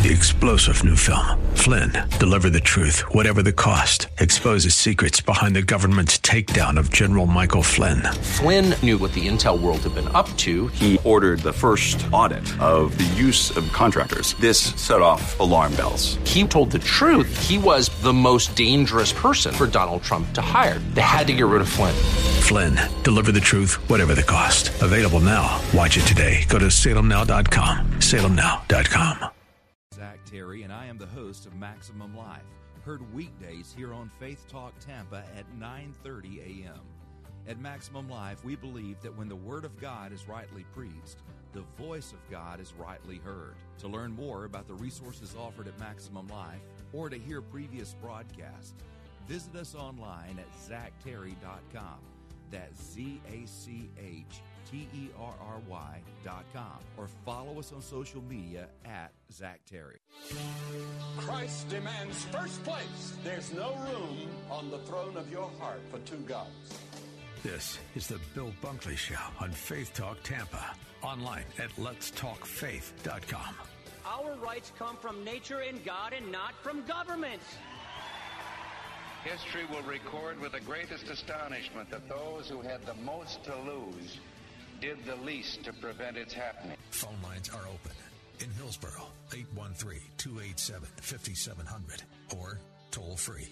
The explosive new film, Flynn, deliver the truth, whatever the cost, exposes secrets behind the government's takedown of General Michael Flynn. Flynn knew what the intel world had been up to. He ordered the first audit of the use of contractors. This set off alarm bells. He told the truth. He was the most dangerous person for Donald Trump to hire. They had to get rid of Flynn. Flynn, deliver the truth, whatever the cost. Available now. Watch it today. Go to salemnow.com. salemnow.com. Zach Terry, and I am the host of Maximum Life. Heard weekdays here on Faith Talk Tampa at 9:30 a.m. At Maximum Life, we believe that when the Word of God is rightly preached, the voice of God is rightly heard. To learn more about the resources offered at Maximum Life or to hear previous broadcasts, visit us online at zachterry.com. That's ZACHTERRY.com, or follow us on social media at Zach Terry. Christ demands first place. There's no room on the throne of your heart for two gods. This is the Bill Bunkley Show on Faith Talk Tampa. Online at letstalkfaith.com. Our rights come from nature and God and not from government. History will record with the greatest astonishment that those who had the most to lose did the least to prevent its happening. Phone lines are open. In Hillsborough, 813-287-5700 or toll free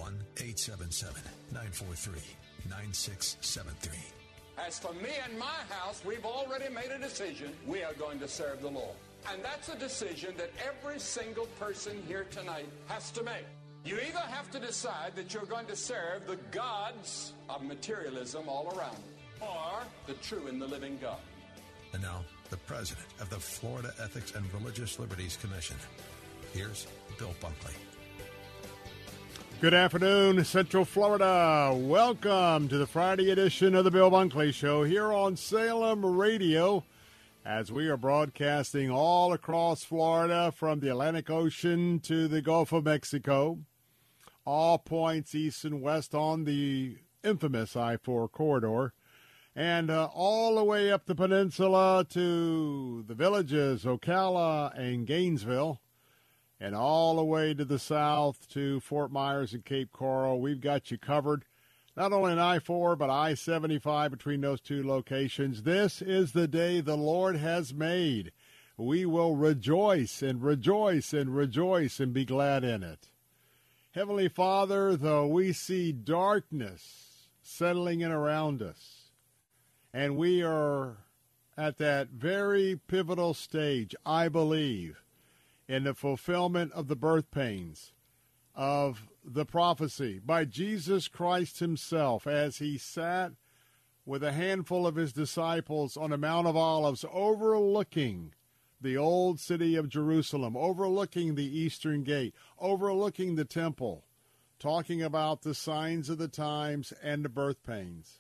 1-877-943-9673. As for me and my house, we've already made a decision. We are going to serve the Lord. And that's a decision that every single person here tonight has to make. You either have to decide that you're going to serve the gods of materialism all around you, or the true and the living God. And now, the president of the Florida Ethics and Religious Liberties Commission. Here's Bill Bunkley. Good afternoon, Central Florida. Welcome to the Friday edition of the Bill Bunkley Show here on Salem Radio, as we are broadcasting all across Florida from the Atlantic Ocean to the Gulf of Mexico, all points east and west on the infamous I-4 corridor, and all the way up the peninsula to the villages, Ocala and Gainesville, and all the way to the south to Fort Myers and Cape Coral. We've got you covered, not only in I-4, but I-75 between those two locations. This is the day the Lord has made. We will rejoice and rejoice and rejoice and be glad in it. Heavenly Father, though we see darkness settling in around us, and we are at that very pivotal stage, I believe, in the fulfillment of the birth pains of the prophecy by Jesus Christ himself as he sat with a handful of his disciples on the Mount of Olives overlooking the old city of Jerusalem, overlooking the Eastern Gate, overlooking the temple, talking about the signs of the times and the birth pains.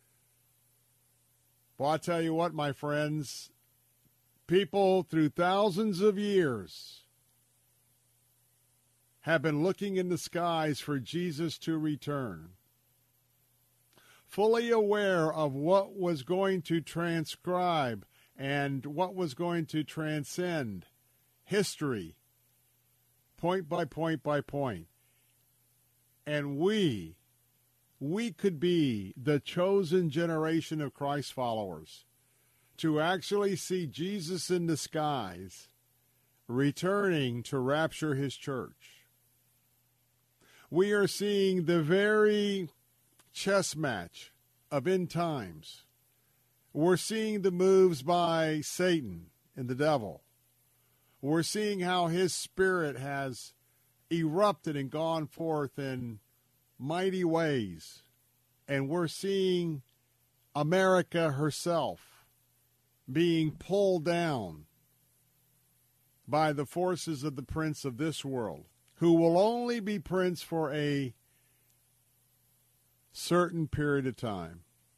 Well, I tell you what, my friends, people through thousands of years have been looking in the skies for Jesus to return, fully aware of what was going to transcribe and what was going to transcend history, point by point by point. And we could be the chosen generation of Christ followers to actually see Jesus in the skies returning to rapture his church. We are seeing the very chess match of end times. We're seeing the moves by Satan and the devil. We're seeing how his spirit has erupted and gone forth in mighty ways. And we're seeing America herself being pulled down by the forces of the prince of this world, who will only be prince for a certain period of time.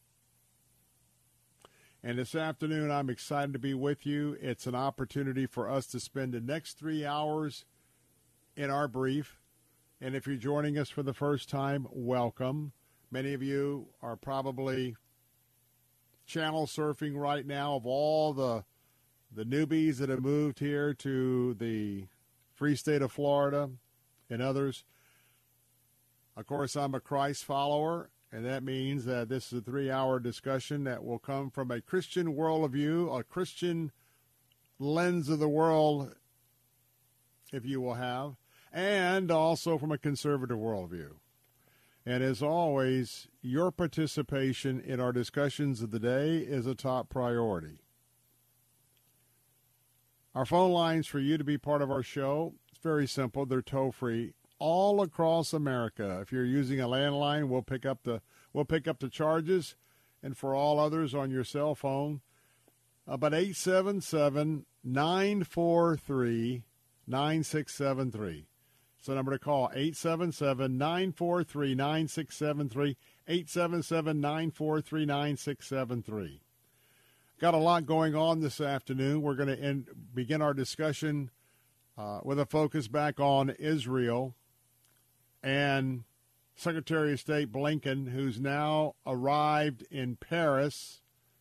And this afternoon, I'm excited to be with you. It's an opportunity for us to spend the next 3 hours in our brief. And if you're joining us for the first time, welcome. Many of you are probably channel surfing right now of all the newbies that have moved here to the free state of Florida, and others. Of course, I'm a Christ follower, and that means that this is a 3-hour discussion that will come from a Christian worldview, a Christian lens of the world, if you will have, and also from a conservative worldview. And as always, your participation in our discussions of the day is a top priority. Our phone lines for you to be part of our show, it's very simple. They're toll-free all across America. If you're using a landline, we'll pick up the charges, and for all others on your cell phone, about 877-943-9673. It's the number to call, 877-943-9673, 877-943-9673. Got a lot going on this afternoon. We're going to begin our discussion with a focus back on Israel and Secretary of State Blinken, who's now arrived in Paris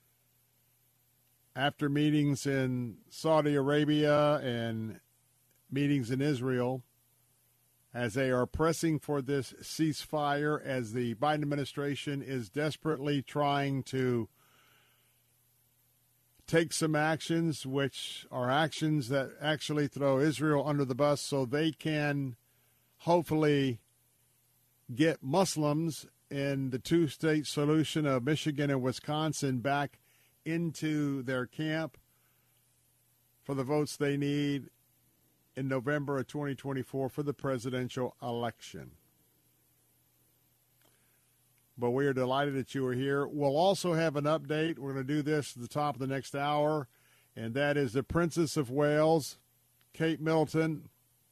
after meetings in Saudi Arabia and meetings in Israel, as they are pressing for this ceasefire, as the Biden administration is desperately trying to take some actions, which are actions that actually throw Israel under the bus so they can hopefully get Muslims in the two-state solution of Michigan and Wisconsin back into their camp for the votes they need in November of 2024 for the presidential election. But we are delighted that you are here. We'll also have an update. We're going to do this at the top of the next hour, and that is the Princess of Wales, Kate Middleton.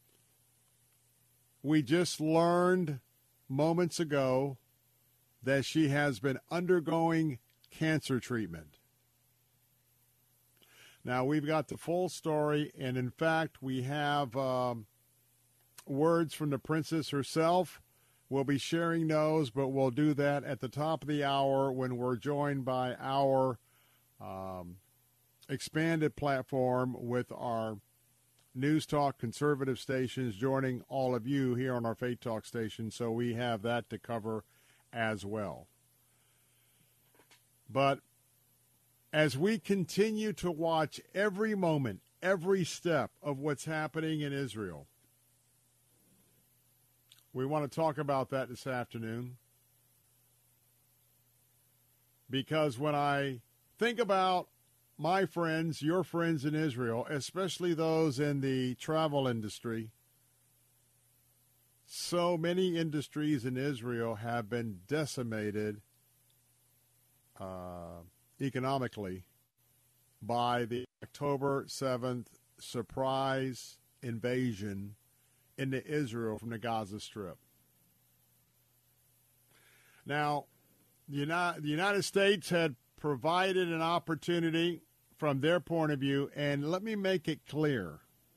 We just learned moments ago that she has been undergoing cancer treatment. Now, we've got the full story, and in fact, we have words from the princess herself. We'll be sharing those, but we'll do that at the top of the hour when we're joined by our expanded platform with our News Talk conservative stations joining all of you here on our Faith Talk station, so we have that to cover as well. But as we continue to watch every moment, every step of what's happening in Israel, we want to talk about that this afternoon, because when I think about my friends, your friends in Israel, especially those in the travel industry, so many industries in Israel have been decimated economically by the October 7th surprise invasion into Israel from the Gaza Strip. Now, the United States had provided an opportunity from their point of view, and let me make it clear.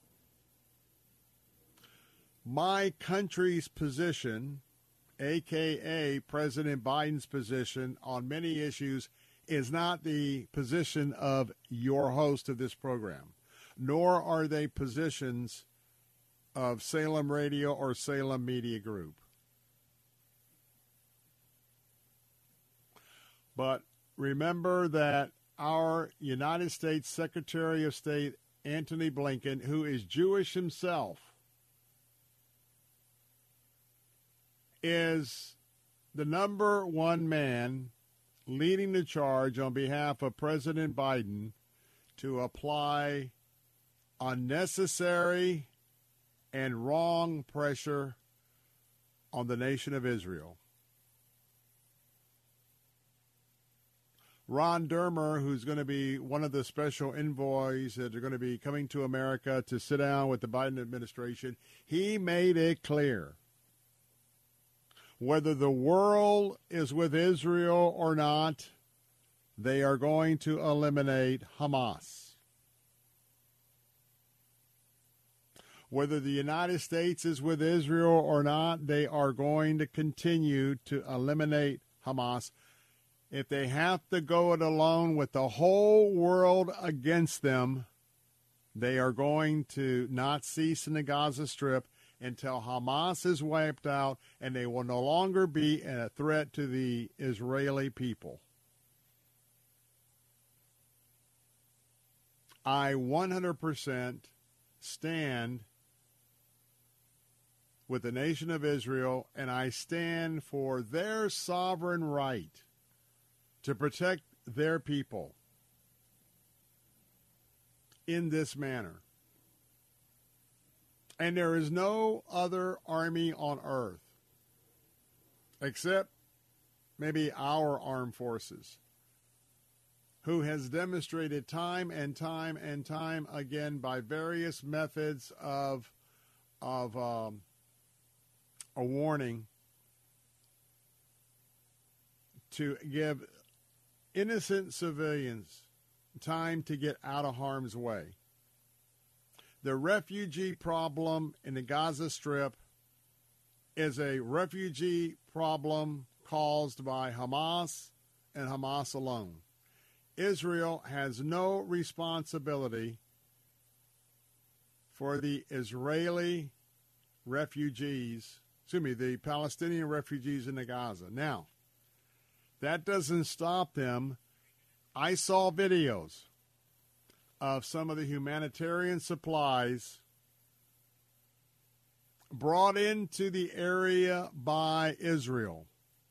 My country's position, a.k.a. President Biden's position on many issues, is not the position of your host of this program, nor are they positions of Salem Radio or Salem Media Group. But remember that our United States Secretary of State, Antony Blinken, who is Jewish himself, is the number one man leading the charge on behalf of President Biden to apply unnecessary and wrong pressure on the nation of Israel. Ron Dermer, who's going to be one of the special envoys that are going to be coming to America to sit down with the Biden administration, he made it clear. Whether the world is with Israel or not, they are going to eliminate Hamas. Whether the United States is with Israel or not, they are going to continue to eliminate Hamas. If they have to go it alone with the whole world against them, They are going to not cease in the Gaza Strip until Hamas is wiped out, and they will no longer be a threat to the Israeli people. I 100% stand with the nation of Israel, and I stand for their sovereign right to protect their people in this manner. And there is no other army on earth, except maybe our armed forces, who has demonstrated time and time and time again by various methods of a warning to give innocent civilians time to get out of harm's way. The refugee problem in the Gaza Strip is a refugee problem caused by Hamas and Hamas alone. Israel has no responsibility for the Israeli refugees, the Palestinian refugees in the Gaza. Now, that doesn't stop them. I saw videos of some of the humanitarian supplies brought into the area by Israel.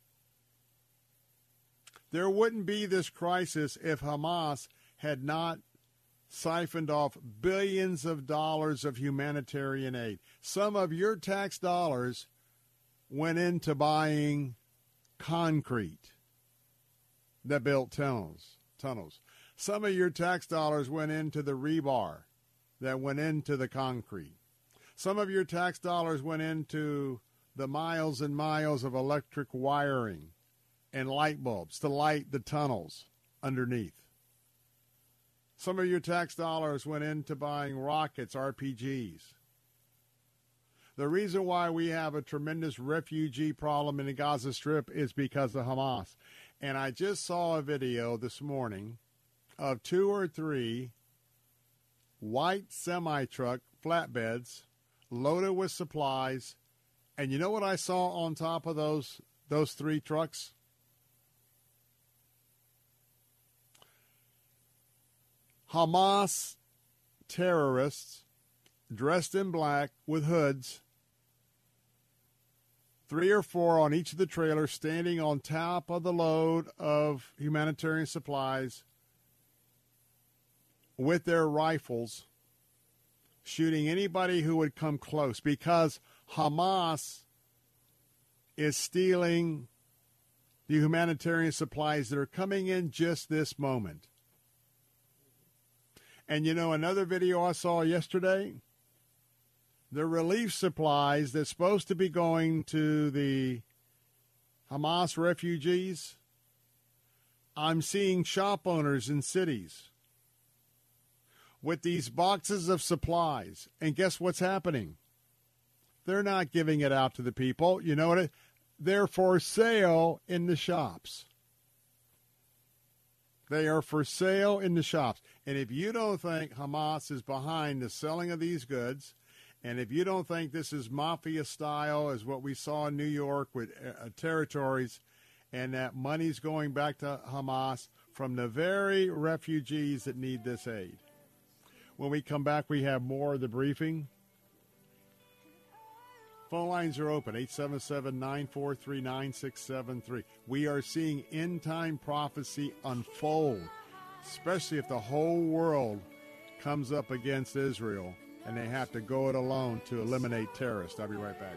There wouldn't be this crisis if Hamas had not siphoned off billions of dollars of humanitarian aid. Some of your tax dollars went into buying concrete that built tunnels. Some of your tax dollars went into the rebar that went into the concrete. Some of your tax dollars went into the miles and miles of electric wiring and light bulbs to light the tunnels underneath. Some of your tax dollars went into buying rockets, RPGs. The reason why we have a tremendous refugee problem in the Gaza Strip is because of Hamas. And I just saw a video this morning of 2 or 3 white semi-truck flatbeds loaded with supplies. And you know what I saw on top of those 3 trucks? Hamas terrorists dressed in black with hoods, 3 or 4 on each of the trailers, standing on top of the load of humanitarian supplies with their rifles, shooting anybody who would come close, because Hamas is stealing the humanitarian supplies that are coming in just this moment. And you know, another video I saw yesterday, the relief supplies that's supposed to be going to the Hamas refugees, I'm seeing shop owners in cities with these boxes of supplies. And guess what's happening? They're not giving it out to the people. You know what? They're for sale in the shops. They are for sale in the shops. And if you don't think Hamas is behind the selling of these goods, and if you don't think this is mafia style as what we saw in New York with territories, and that money's going back to Hamas from the very refugees that need this aid. When we come back, we have more of the briefing. Phone lines are open, 877-943-9673. We are seeing end-time prophecy unfold, especially if the whole world comes up against Israel and they have to go it alone to eliminate terrorists. I'll be right back.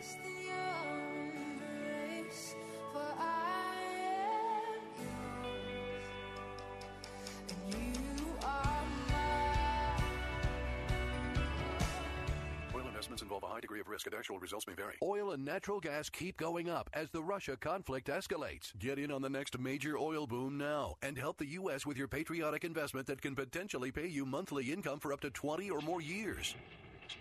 Involve a high degree of risk and actual results may vary. Oil and natural gas keep going up as the Russia conflict escalates. Get in on the next major oil boom now and help the U.S. with your patriotic investment that can potentially pay you monthly income for up to 20 or more years.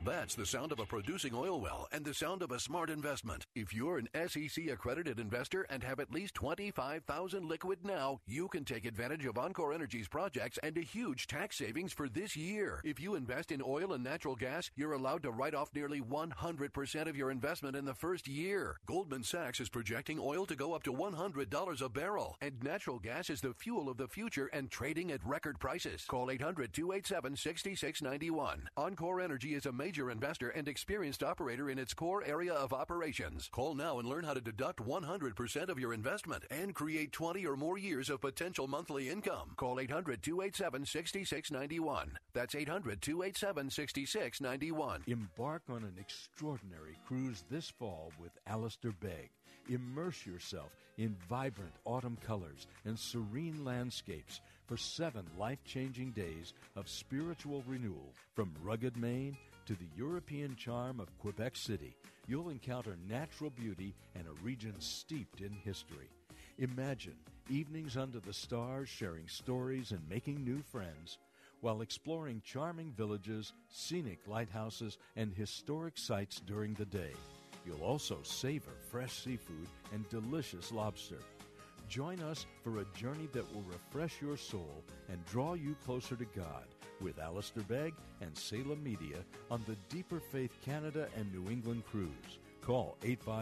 That's the sound of a producing oil well and the sound of a smart investment. If you're an SEC-accredited investor and have at least $25,000 liquid now, you can take advantage of Encore Energy's projects and a huge tax savings for this year. If you invest in oil and natural gas, you're allowed to write off nearly 100% of your investment in the first year. Goldman Sachs is projecting oil to go up to $100 a barrel, and natural gas is the fuel of the future and trading at record prices. Call 800-287-6691. Encore Energy is a major investor and experienced operator in its core area of operations. Call now and learn how to deduct 100% of your investment and create 20 or more years of potential monthly income. Call 800-287-6691. That's 800-287-6691. Embark on an extraordinary cruise this fall with Alistair Begg. Immerse yourself in vibrant autumn colors and serene landscapes for 7 life-changing days of spiritual renewal. From rugged Maine to the European charm of Quebec City, you'll encounter natural beauty and a region steeped in history. Imagine evenings under the stars, sharing stories and making new friends, while exploring charming villages, scenic lighthouses, and historic sites during the day. You'll also savor fresh seafood and delicious lobster. Join us for a journey that will refresh your soul and draw you closer to God with Alistair Begg and Salem Media on the Deeper Faith Canada and New England cruise. Call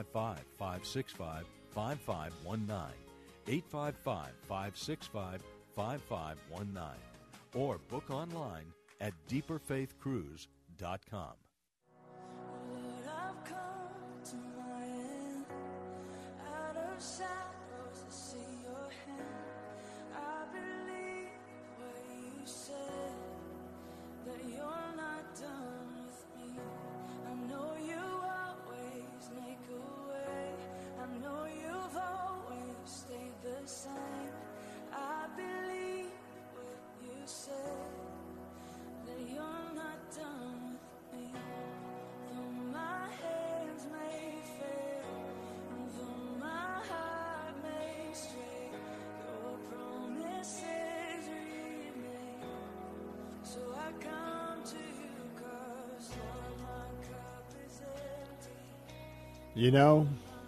855-565-5519, 855-565-5519, or book online at deeperfaithcruise.com. You know,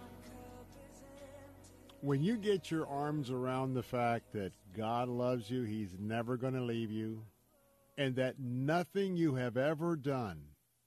when you get your arms around the fact that God loves you, He's never going to leave you, and that nothing you have ever done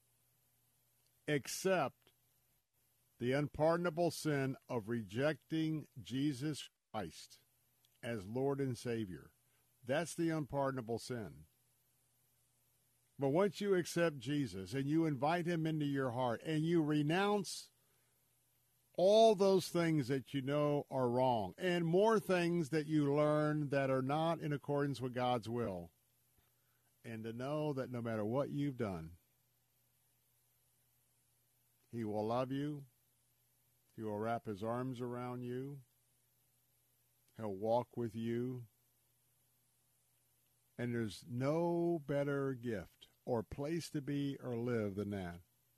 except the unpardonable sin of rejecting Jesus Christ as Lord and Savior, that's the unpardonable sin. But once you accept Jesus and you invite Him into your heart and you renounce all those things that you know are wrong and more things that you learn that are not in accordance with God's will, and to know that no matter what you've done, He will love you, He will wrap His arms around you, He'll walk with you, and there's no better gift or place to be or live than that.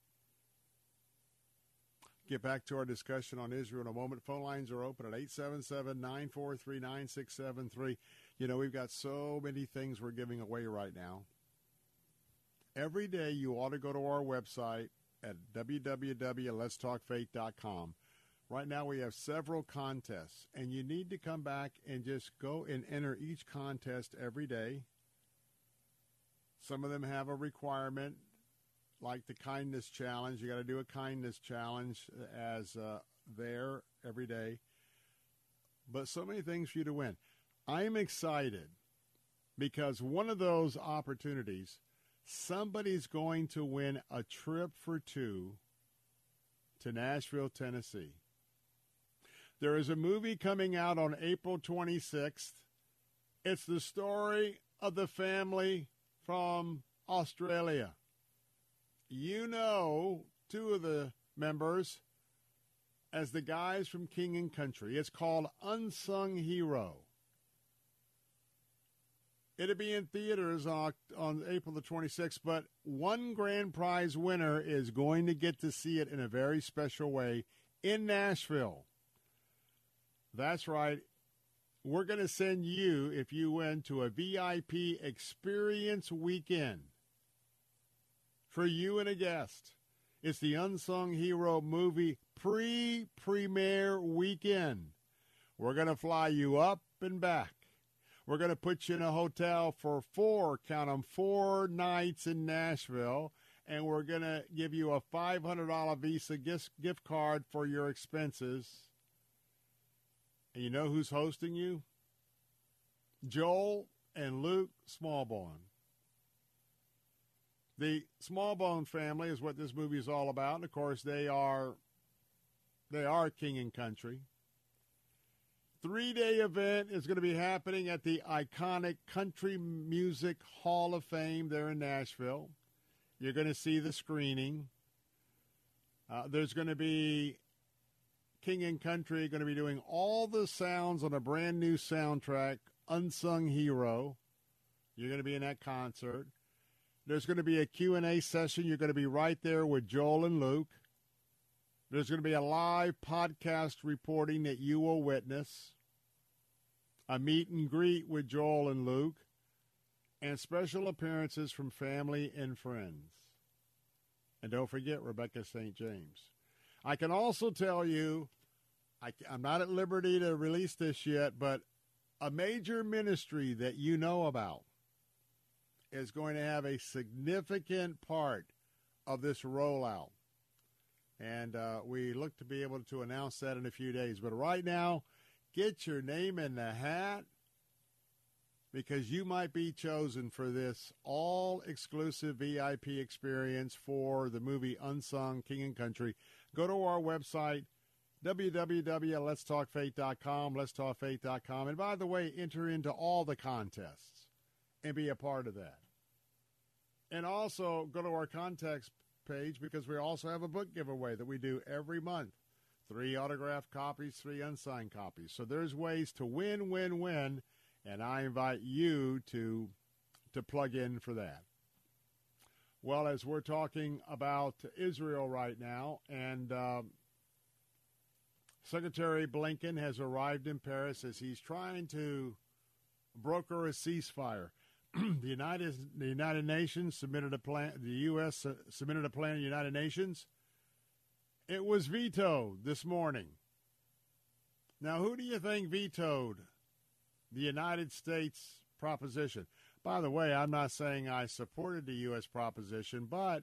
Get back to our discussion on Israel in a moment. Phone lines are open at 877-943-9673. You know, we've got so many things we're giving away right now. Every day you ought to go to our website at www.letstalkfaith.com. Right now we have several contests, and you need to come back and just go and enter each contest every day. Some of them have a requirement, like the kindness challenge. You got to do a kindness challenge as there every day. But so many things for you to win. I'm excited because one of those opportunities, somebody's going to win a trip for 2 to Nashville, Tennessee. There is a movie coming out on April 26th. It's the story of the family from Australia. You know 2 of the members as the guys from King and Country. It's called Unsung Hero. It'll be in theaters on April the 26th, but one grand prize winner is going to get to see it in a very special way in Nashville. That's right. We're going to send you, if you win, to a VIP experience weekend for you and a guest. It's the Unsung Hero movie pre-premiere weekend. We're going to fly you up and back. We're going to put you in a hotel for 4 nights in Nashville, and we're going to give you a $500 Visa gift card for your expenses. And you know who's hosting you? Joel and Luke Smallbone. The Smallbone family is what this movie is all about. And, of course, they are king and country. 3-day event is going to be happening at the iconic Country Music Hall of Fame there in Nashville. You're going to see the screening. There's going to be King and Country going to be doing all the sounds on a brand new soundtrack, Unsung Hero. You're going to be in that concert. There's going to be a Q&A session. You're going to be right there with Joel and Luke. There's going to be a live podcast reporting that you will witness, a meet and greet with Joel and Luke, and special appearances from family and friends. And don't forget Rebecca St. James. I can also tell you, I'm not at liberty to release this yet, but a major ministry that you know about is going to have a significant part of this rollout. And we look to be able to announce that in a few days. But right now, get your name in the hat because you might be chosen for this all-exclusive VIP experience for the movie Unsung King and Country. Go to our website, www.letstalkfaith.com, letstalkfaith.com. And by the way, enter into all the contests and be a part of that. And also go to our contacts page because we also have a book giveaway that we do every month. 3 autographed copies, 3 unsigned copies. So there's ways to win, and I invite you to plug in for that. Well, as we're talking about Israel right now, and Secretary Blinken has arrived in Paris as he's trying to broker a ceasefire. The United Nations submitted a plan. The U.S. submitted a plan to the United Nations. It was vetoed this morning. Now, who do you think vetoed the United States proposition? By the way, I'm not saying I supported the U.S. proposition, but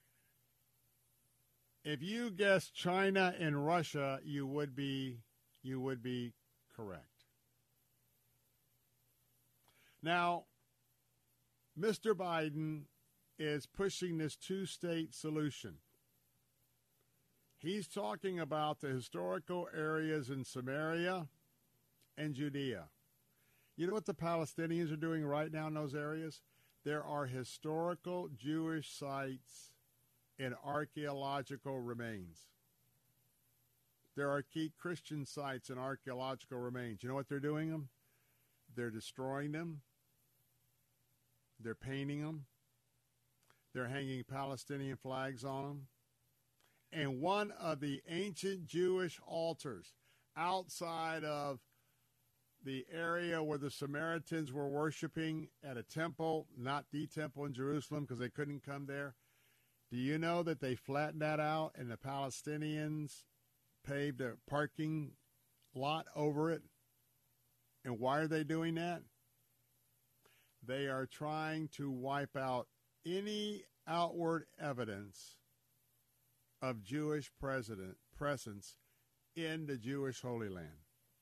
if you guessed China and Russia, you would be correct. Now, Mr. Biden is pushing this 2-state solution. He's talking about the historical areas in Samaria and Judea. You know what the Palestinians are doing right now in those areas? There are historical Jewish sites and archaeological remains. There are key Christian sites and archaeological remains. You know what they're doing them? They're destroying them. They're painting them. They're hanging Palestinian flags on them. And one of the ancient Jewish altars outside of the area where the Samaritans were worshiping at a temple, not the temple in Jerusalem because they couldn't come there. Do you know that they flattened that out and the Palestinians paved a parking lot over it? And why are they doing that? They are trying to wipe out any outward evidence of Jewish presence in the Jewish Holy Land.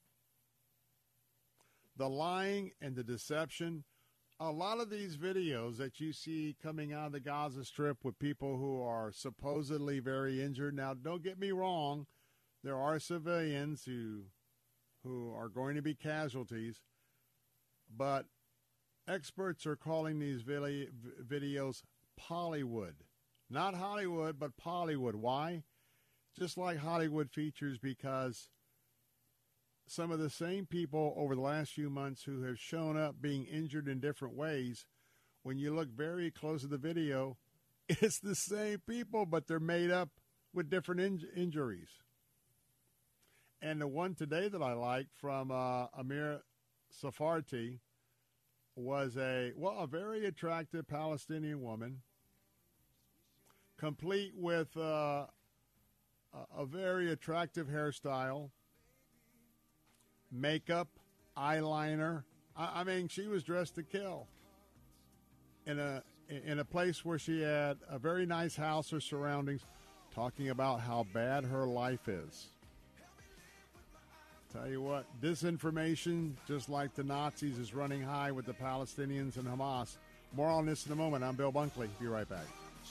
The lying and the deception, a lot of these videos that you see coming out of the Gaza Strip with people who are supposedly very injured. Now, don't get me wrong. There are civilians who are going to be casualties, but experts are calling these videos Pollywood. Not Hollywood, but Pollywood. Why? Just like Hollywood features, because some of the same people over the last few months who have shown up being injured in different ways, when you look very close at the video, it's the same people, but they're made up with different injuries. And the one today that I like from Amir Safarti was a very attractive Palestinian woman complete with a very attractive hairstyle, makeup, eyeliner. I mean, she was dressed to kill. In a place where she had a very nice house or surroundings, talking about how bad her life is. Tell you what, disinformation, just like the Nazis, is running high with the Palestinians and Hamas. More on this in a moment. I'm Bill Bunkley. Be right back.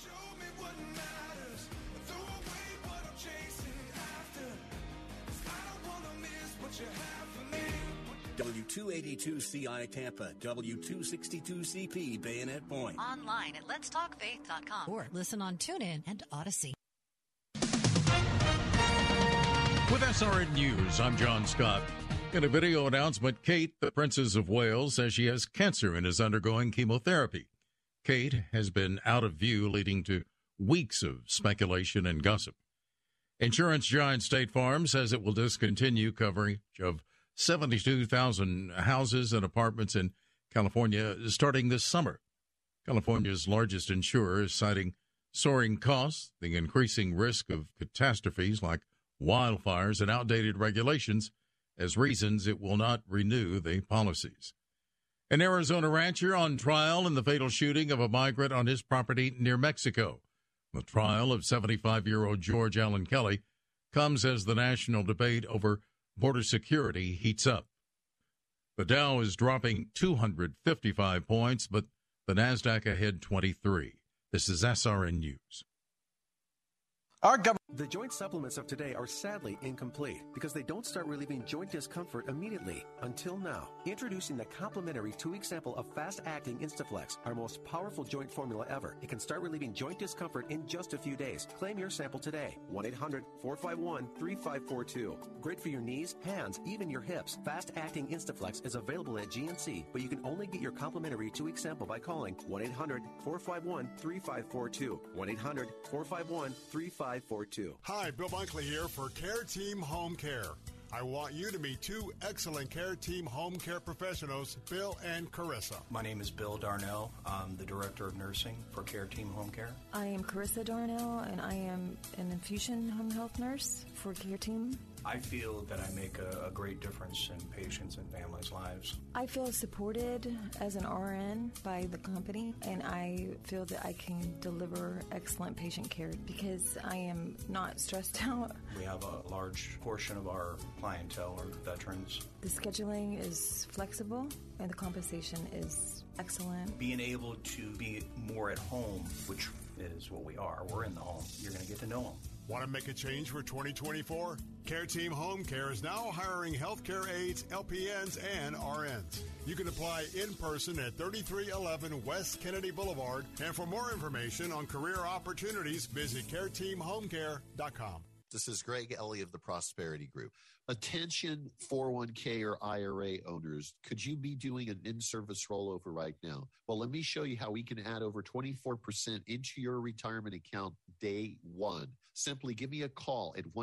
W282CI Tampa, W262CP Bayonet Point. Online at letstalkfaith.com or listen on TuneIn and Odyssey. With SRN News, I'm John Scott. In a video announcement, Kate, the Princess of Wales, says she has cancer and is undergoing chemotherapy. Kate has been out of view, leading to weeks of speculation and gossip. Insurance giant State Farm says it will discontinue coverage of 72,000 houses and apartments in California starting this summer. California's largest insurer is citing soaring costs, the increasing risk of catastrophes like wildfires, and outdated regulations as reasons it will not renew the policies. An Arizona rancher on trial in the fatal shooting of a migrant on his property near Mexico. The trial of 75-year-old George Allen Kelly comes as the national debate over border security heats up. The Dow is dropping 255 points, but the NASDAQ ahead 23. This is SRN News. The joint supplements of today are sadly incomplete because they don't start relieving joint discomfort immediately. Until now. Introducing the complimentary 2-week sample of fast-acting Instaflex, our most powerful joint formula ever. It can start relieving joint discomfort in just a few days. Claim your sample today. 1-800-451-3542. Great for your knees, hands, even your hips. Fast-acting Instaflex is available at GNC, but you can only get your complimentary 2-week sample by calling 1-800-451-3542. 1-800-451-3542. Hi, Bill Bunkley here for Care Team Home Care. I want you to meet two excellent Care Team Home Care professionals, Bill and Carissa. My name is Bill Darnell. I'm the Director of Nursing for Care Team Home Care. I am Carissa Darnell, and I am an infusion home health nurse for Care Team. I feel that I make a great difference in patients' and families' lives. I feel supported as an RN by the company, and I feel that I can deliver excellent patient care because I am not stressed out. We have a large portion of our clientele are veterans. The scheduling is flexible, and the compensation is excellent. Being able to be more at home, which is what we are, we're in the home, you're going to get to know them. Want to make a change for 2024? Care Team Home Care is now hiring healthcare aides, LPNs, and RNs. You can apply in person at 3311 West Kennedy Boulevard. And for more information on career opportunities, visit careteamhomecare.com. This is Greg Ellie of the Prosperity Group. Attention 401k or IRA owners, could you be doing an in-service rollover right now? Well, let me show you how we can add over 24% into your retirement account day one. Simply give me a call at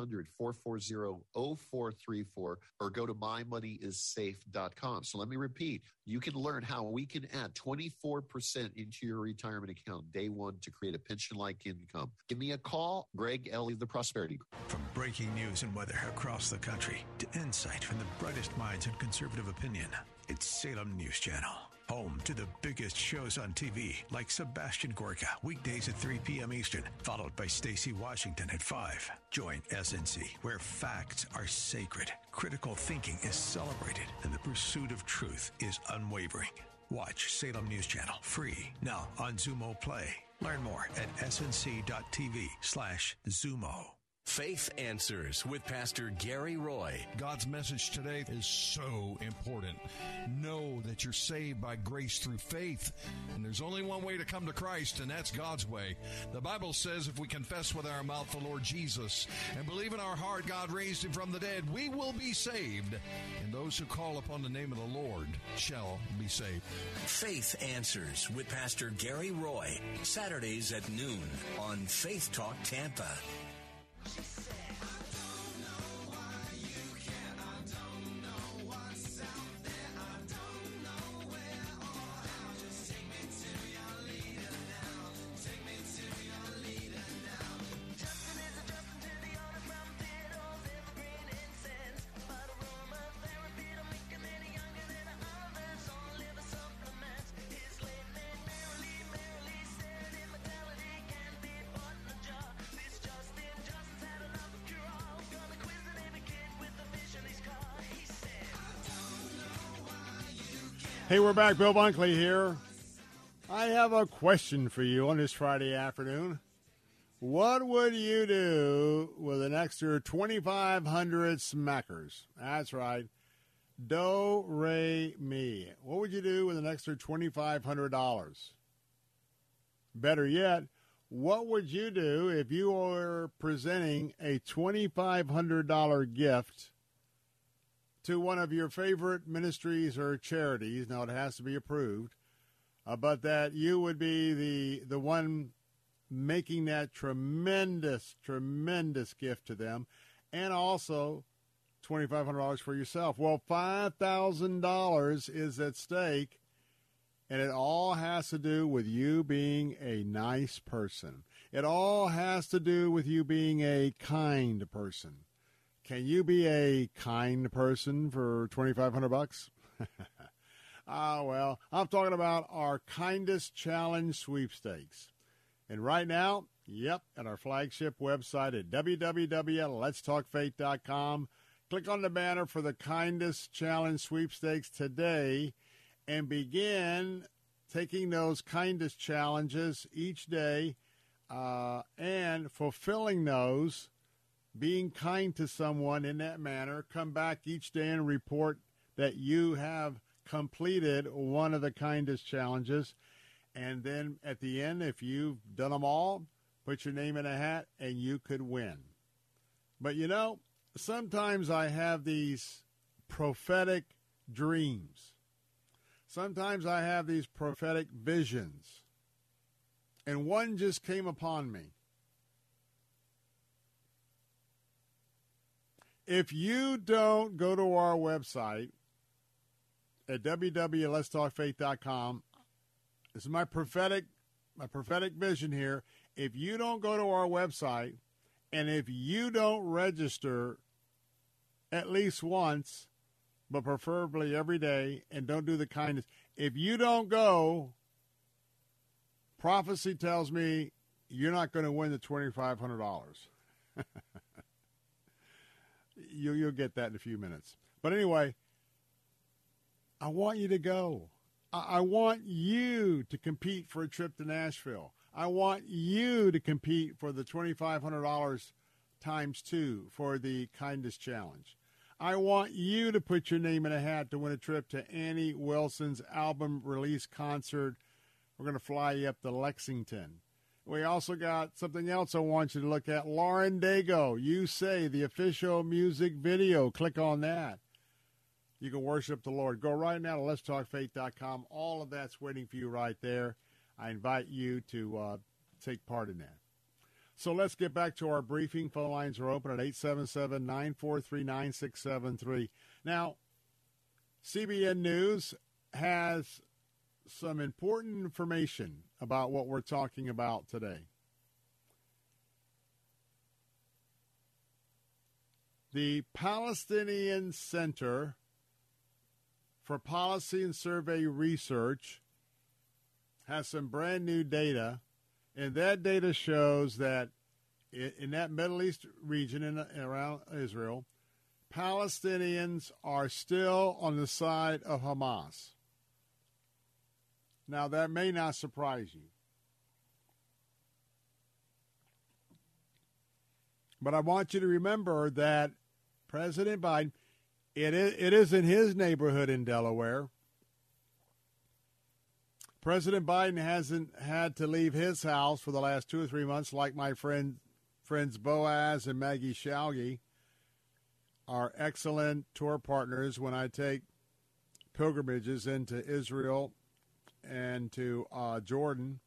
1-800-440-0434 or go to mymoneyissafe.com. So let me repeat, you can learn how we can add 24% into your retirement account day one to create a pension-like income. Give me a call, Greg Ellie of the Prosperity Group. From breaking news and weather across the country to insight from the brightest minds and conservative opinion, it's Salem News Channel. Home to the biggest shows on TV, like Sebastian Gorka, weekdays at 3 p.m. Eastern, followed by Stacey Washington at 5. Join SNC, where facts are sacred, critical thinking is celebrated, and the pursuit of truth is unwavering. Watch Salem News Channel, free, now on Zumo Play. Learn more at snc.tv/Zumo. Faith Answers with Pastor Gary Roy. God's message today is so important. Know that you're saved by grace through faith, and there's only one way to come to Christ, and that's God's way. The Bible says if we confess with our mouth the Lord Jesus and believe in our heart God raised him from the dead, we will be saved, and those who call upon the name of the Lord shall be saved. Faith Answers with Pastor Gary Roy, Saturdays at noon on Faith Talk Tampa. Hey, we're back. Bill Bunkley here. I have a question for you on this Friday afternoon. What would you do with an extra 2,500 smackers? That's right. Do, re, mi. What would you do with an extra $2,500? Better yet, what would you do if you were presenting a $2,500 gift to one of your favorite ministries or charities? Now, it has to be approved, but that you would be the one making that tremendous gift to them, and also $2,500 for yourself. Well, $5,000 is at stake, and it all has to do with you being a nice person. It all has to do with you being a kind person. Can you be a kind person for $2,500? Well, I'm talking about our Kindest Challenge sweepstakes. And right now, at our flagship website at www.letstalkfaith.com, click on the banner for the Kindest Challenge sweepstakes today and begin taking those kindest challenges each day and fulfilling those, being kind to someone in that manner. Come back each day and report that you have completed one of the kindest challenges. And then at the end, if you've done them all, put your name in a hat and you could win. But you know, sometimes I have these prophetic dreams. Sometimes I have these prophetic visions. And one just came upon me. If you don't go to our website at www.letstalkfaith.com, this is my prophetic vision here. If you don't go to our website, and if you don't register at least once, but preferably every day, and don't do the kindness, if you don't go, prophecy tells me you're not going to win the $2,500. You'll get that in a few minutes. But anyway, I want you to go. I want you to compete for a trip to Nashville. I want you to compete for the $2,500 times 2 for the Kindest Challenge. I want you to put your name in a hat to win a trip to Annie Wilson's album release concert. We're going to fly you up to Lexington. We also got something else I want you to look at. Lauren Daigle, You Say, the official music video. Click on that. You can worship the Lord. Go right now to letstalkfaith.com. All of that's waiting for you right there. I invite you to take part in that. So let's get back to our briefing. Phone lines are open at 877-943-9673. Now, CBN News has some important information about what we're talking about today. The Palestinian Center for Policy and Survey Research has some brand new data, and that data shows that in that Middle East region and around Israel, Palestinians are still on the side of Hamas. Now, that may not surprise you. But I want you to remember that President Biden, it isn't his neighborhood in Delaware. President Biden hasn't had to leave his house for the last 2 or 3 months like my friends Boaz and Maggie Shalgi, our excellent tour partners when I take pilgrimages into Israel and to Jordan.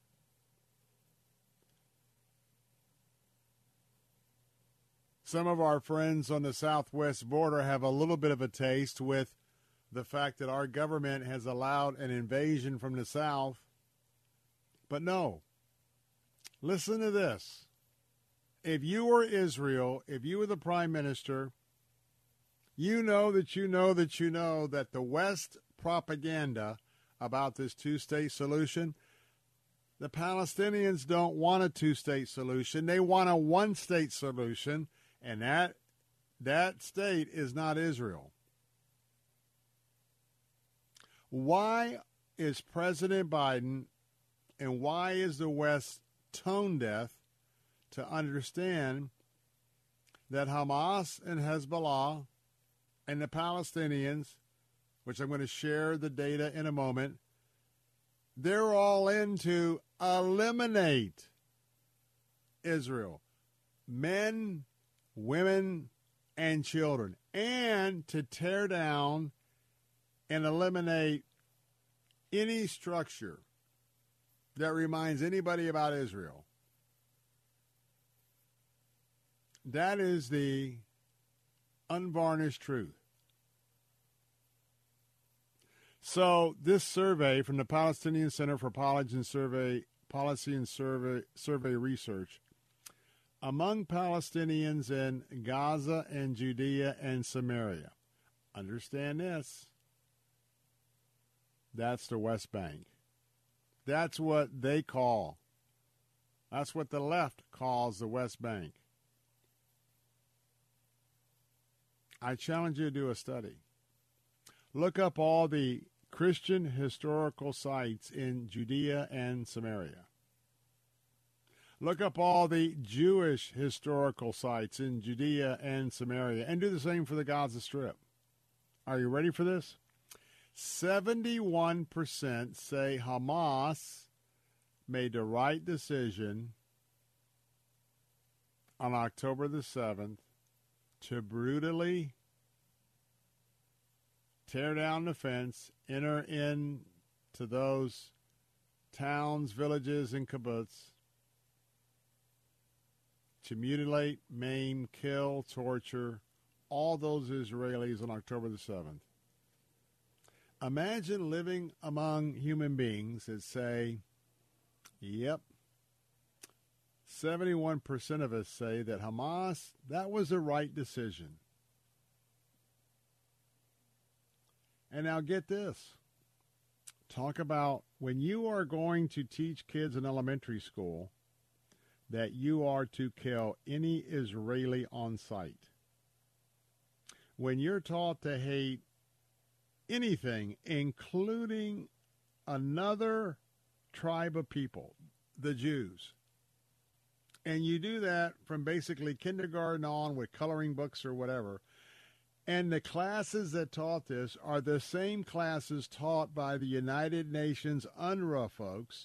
Some of our friends on the southwest border have a little bit of a taste with the fact that our government has allowed an invasion from the south. But no, listen to this. If you were Israel, if you were the prime minister, you know that the West propaganda about this two-state solution, the Palestinians don't want a two-state solution. They want a one-state solution, and that state is not Israel. Why is President Biden and why is the West tone deaf to understand that Hamas and Hezbollah and the Palestinians, which I'm going to share the data in a moment, they're all in to eliminate Israel. Men, women, and children. And to tear down and eliminate any structure that reminds anybody about Israel. That is the unvarnished truth. So this survey from the Palestinian Center for Policy and Survey Research, among Palestinians in Gaza and Judea and Samaria, understand this, that's the West Bank. That's what they call, that's what the left calls the West Bank. I challenge you to do a study. Look up all the Christian historical sites in Judea and Samaria. Look up all the Jewish historical sites in Judea and Samaria, and do the same for the Gaza Strip. Are you ready for this? 71% say Hamas made the right decision on October the 7th to brutally tear down the fence, enter into those towns, villages, and kibbutz, to mutilate, maim, kill, torture all those Israelis on October the 7th. Imagine living among human beings that say, yep, 71% of us say that Hamas, that was the right decision. And now get this. Talk about when you are going to teach kids in elementary school that you are to kill any Israeli on sight. When you're taught to hate anything, including another tribe of people, the Jews, and you do that from basically kindergarten on with coloring books or whatever, and the classes that taught this are the same classes taught by the United Nations UNRWA folks,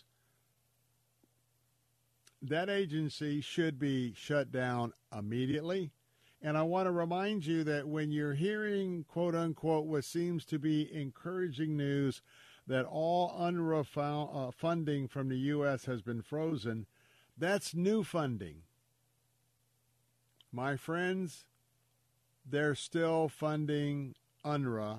that agency should be shut down immediately. And I want to remind you that when you're hearing, quote unquote, what seems to be encouraging news that all UNRWA funding from the U.S. has been frozen, that's new funding. My friends, they're still funding UNRWA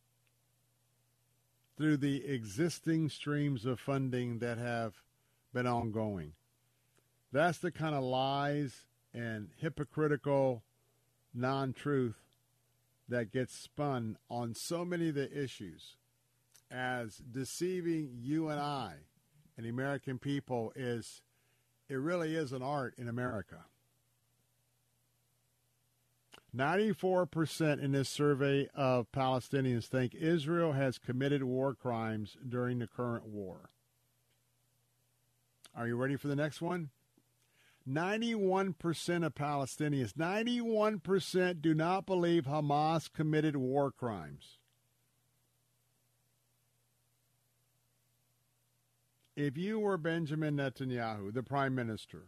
through the existing streams of funding that have been ongoing. That's the kind of lies and hypocritical non-truth that gets spun on so many of the issues as deceiving you and I and the American people it really is an art in America. 94% in this survey of Palestinians think Israel has committed war crimes during the current war. Are you ready for the next one? 91% of Palestinians, 91% do not believe Hamas committed war crimes. If you were Benjamin Netanyahu, the prime minister,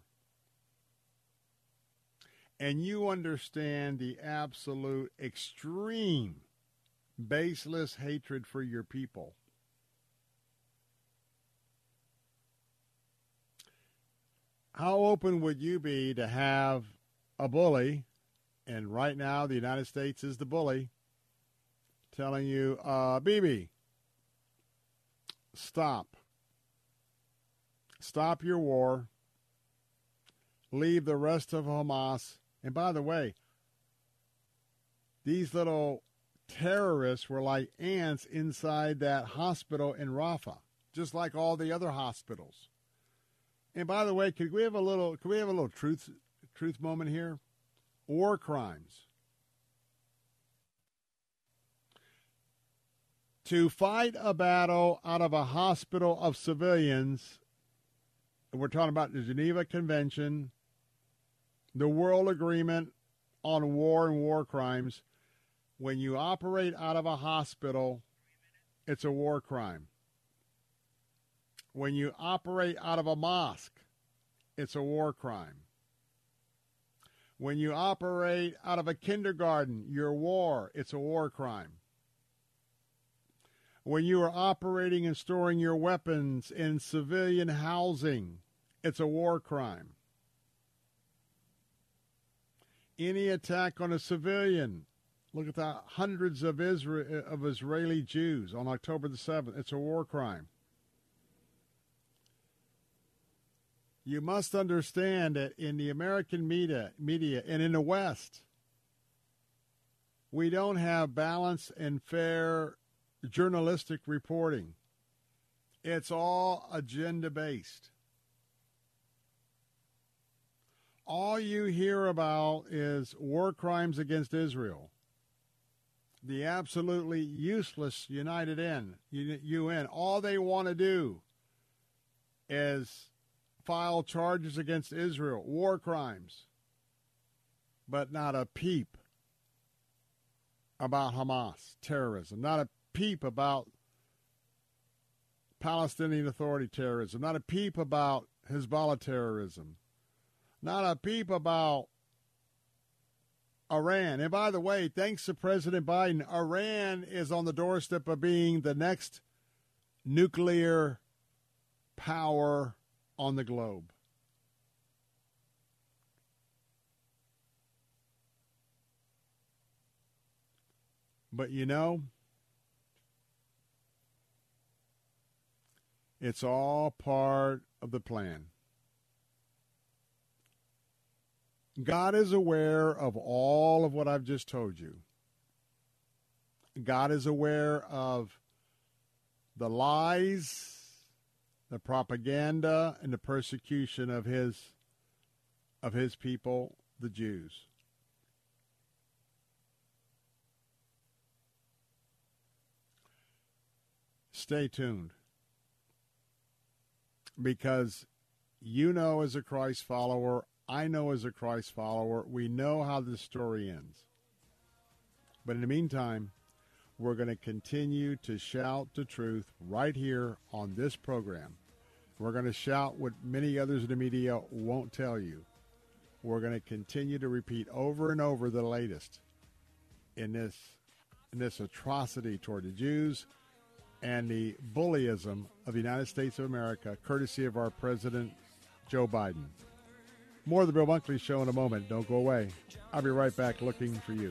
and you understand the absolute extreme, baseless hatred for your people, how open would you be to have a bully, and right now the United States is the bully, telling you, Bibi, stop. Stop your war. Leave the rest of Hamas. And by the way, these little terrorists were like ants inside that hospital in Rafah, just like all the other hospitals. And by the way, could we have a little truth moment here? War crimes. to fight a battle out of a hospital of civilians, we're talking about the Geneva Convention, the World Agreement on War and War Crimes. When you operate out of a hospital, it's a war crime. When you operate out of a mosque, it's a war crime. When you operate out of a kindergarten, you're war. It's a war crime. When you are operating and storing your weapons in civilian housing, it's a war crime. Any attack on a civilian, look at the hundreds of Israeli Jews on October the 7th, it's a war crime. You must understand that in the American media and in the West, we don't have balanced and fair journalistic reporting. It's all agenda-based. All you hear about is war crimes against Israel. The absolutely useless UN. All they want to do is file charges against Israel, war crimes, but not a peep about Hamas, terrorism, not a peep about Palestinian Authority terrorism, not a peep about Hezbollah terrorism, not a peep about Iran. And by the way, thanks to President Biden, Iran is on the doorstep of being the next nuclear power on the globe. But you know, it's all part of the plan. God is aware of all of what I've just told you. God is aware of the lies, the propaganda, and the persecution of his people, the Jews. Stay tuned. Because you know as a Christ follower, I know as a Christ follower, we know how this story ends. But in the meantime, we're going to continue to shout the truth right here on this program. We're going to shout what many others in the media won't tell you. We're going to continue to repeat over and over the latest in this atrocity toward the Jews and the bullyism of the United States of America, courtesy of our President, Joe Biden. More of the Bill Bunkley Show in a moment. Don't go away. I'll be right back looking for you.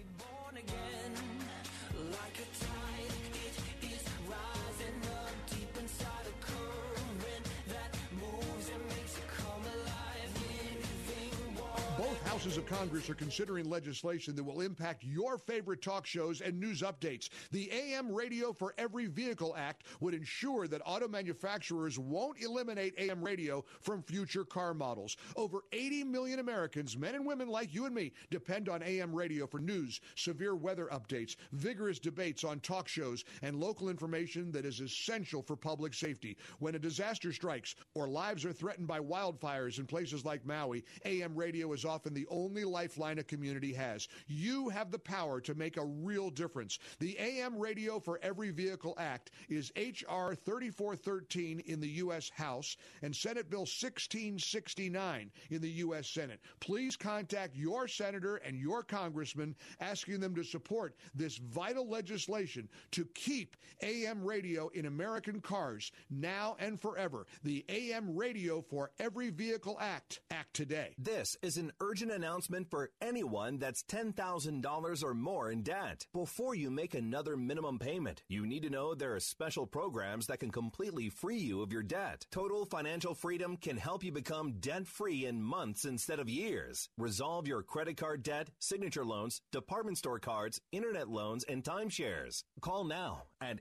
Houses of Congress are considering legislation that will impact your favorite talk shows and news updates. The AM Radio for Every Vehicle Act would ensure that auto manufacturers won't eliminate AM radio from future car models. Over 80 million Americans, men and women like you and me, depend on AM radio for news, severe weather updates, vigorous debates on talk shows, and local information that is essential for public safety. When a disaster strikes or lives are threatened by wildfires in places like Maui, AM radio is often the only lifeline a community has. You have the power to make a real difference. The AM Radio for Every Vehicle Act is H.R. 3413 in the U.S. House and Senate Bill 1669 in the U.S. Senate. Please contact your senator and your congressman asking them to support this vital legislation to keep AM radio in American cars now and forever. The AM Radio for Every Vehicle Act. Act today. This is an urgent announcement for anyone that's $10,000 or more in debt. Before you make another minimum payment, you need to know there are special programs that can completely free you of your debt. Total Financial Freedom can help you become debt-free in months instead of years. Resolve your credit card debt, signature loans, department store cards, internet loans, and timeshares. Call now at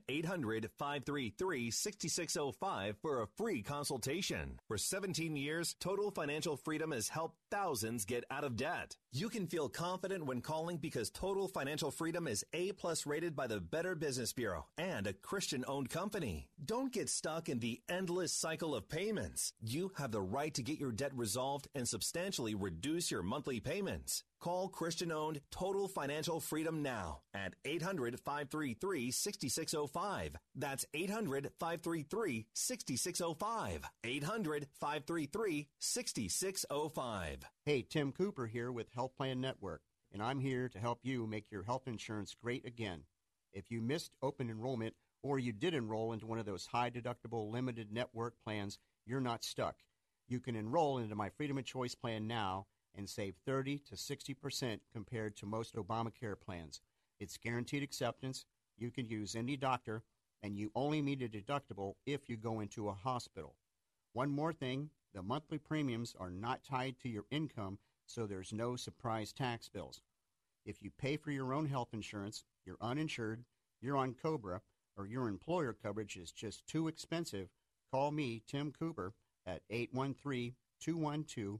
800-533-6605 for a free consultation. For 17 years, Total Financial Freedom has helped thousands get out of debt. You can feel confident when calling because Total Financial Freedom is A-plus rated by the Better Business Bureau and a Christian-owned company. Don't get stuck in the endless cycle of payments. You have the right to get your debt resolved and substantially reduce your monthly payments. Call Christian-owned Total Financial Freedom now at 800-533-6605. That's 800-533-6605. 800-533-6605. Hey, Tim Cooper here with Health Plan Network, and I'm here to help you make your health insurance great again. If you missed open enrollment or you did enroll into one of those high-deductible limited network plans, you're not stuck. You can enroll into my Freedom of Choice plan now and save 30 to 60% compared to most Obamacare plans. It's guaranteed acceptance, you can use any doctor, and you only meet a deductible if you go into a hospital. One more thing, the monthly premiums are not tied to your income, so there's no surprise tax bills. If you pay for your own health insurance, you're uninsured, you're on COBRA, or your employer coverage is just too expensive, call me, Tim Cooper, at 813-212-2580,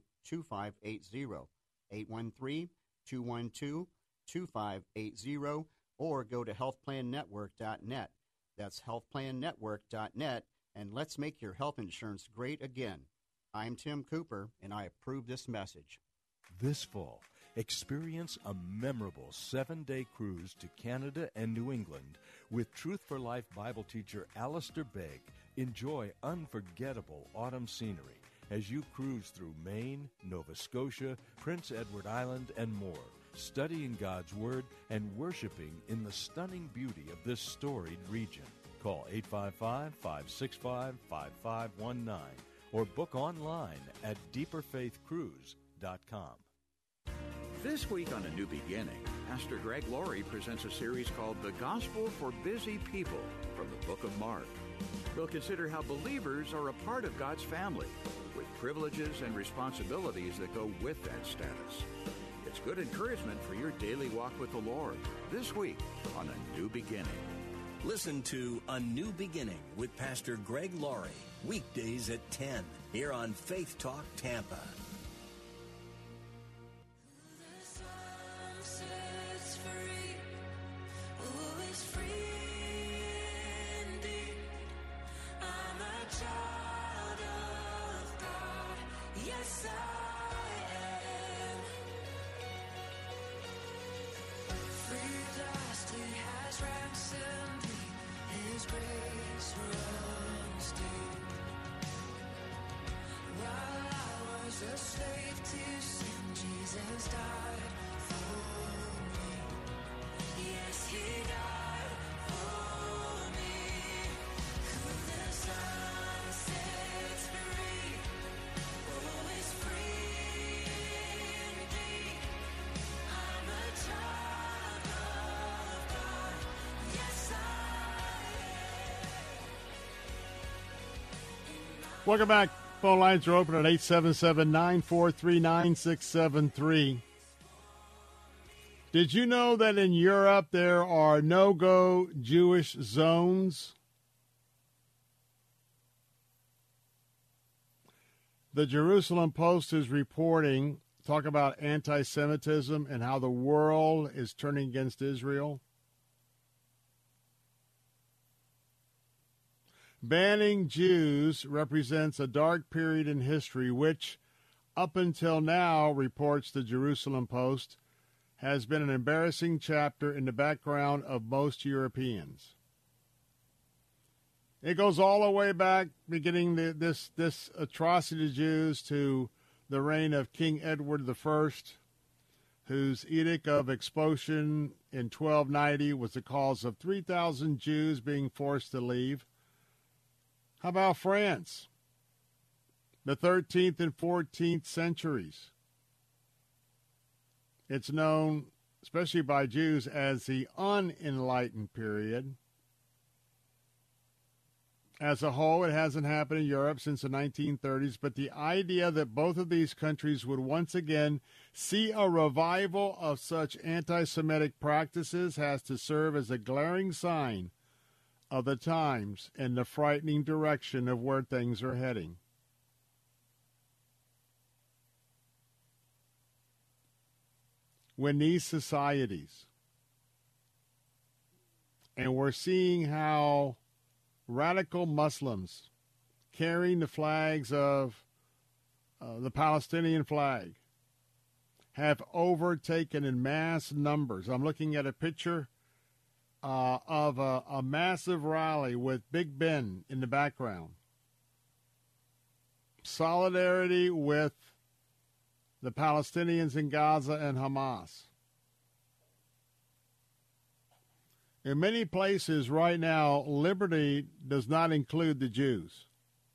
813-212-2580, or go to healthplannetwork.net. That's healthplannetwork.net, and let's make your health insurance great again. I'm Tim Cooper, and I approve this message. This fall, experience a memorable 7-day cruise to Canada and New England with Truth for Life Bible teacher Alistair Begg. Enjoy unforgettable autumn scenery as you cruise through Maine, Nova Scotia, Prince Edward Island, and more, studying God's Word and worshiping in the stunning beauty of this storied region. Call 855-565-5519 or book online at deeperfaithcruise.com. This week on A New Beginning, Pastor Greg Laurie presents a series called The Gospel for Busy People from the Book of Mark. We'll consider how believers are a part of God's family with privileges and responsibilities that go with that status. It's good encouragement for your daily walk with the Lord this week on A New Beginning. Listen to A New Beginning with Pastor Greg Laurie, weekdays at 10, here on Faith Talk Tampa. Welcome back. Phone lines are open at 877-943-9673. Did you know that in Europe there are no-go Jewish zones? The Jerusalem Post is reporting, talk about anti-Semitism and how the world is turning against Israel. Banning Jews represents a dark period in history which, up until now, reports the Jerusalem Post, has been an embarrassing chapter in the background of most Europeans. It goes all the way back, beginning this atrocity to Jews, to the reign of King Edward I, whose edict of expulsion in 1290 was the cause of 3,000 Jews being forced to leave. How about France? The 13th and 14th centuries. It's known, especially by Jews, as the unenlightened period. As a whole, it hasn't happened in Europe since the 1930s, but the idea that both of these countries would once again see a revival of such anti-Semitic practices has to serve as a glaring sign of the times and the frightening direction of where things are heading. when these societies, and we're seeing how radical Muslims carrying the flags of the Palestinian flag have overtaken in mass numbers. I'm looking at a picture of a massive rally with Big Ben in the background. Solidarity with the Palestinians in Gaza and Hamas. In many places right now, liberty does not include the Jews.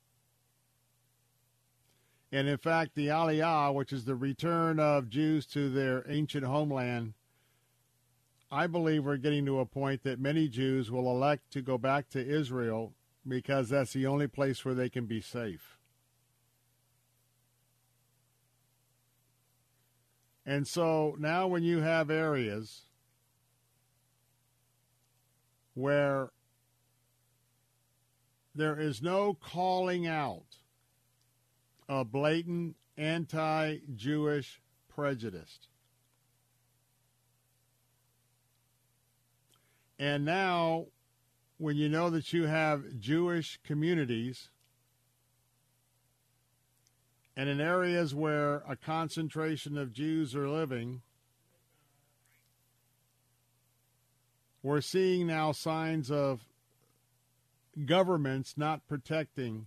And in fact, the Aliyah, which is the return of Jews to their ancient homeland, I believe we're getting to a point that many Jews will elect to go back to Israel because that's the only place where they can be safe. And so now when you have areas where there is no calling out of blatant anti-Jewish prejudice, and now when you know that you have Jewish communities and in areas where a concentration of Jews are living, we're seeing now signs of governments not protecting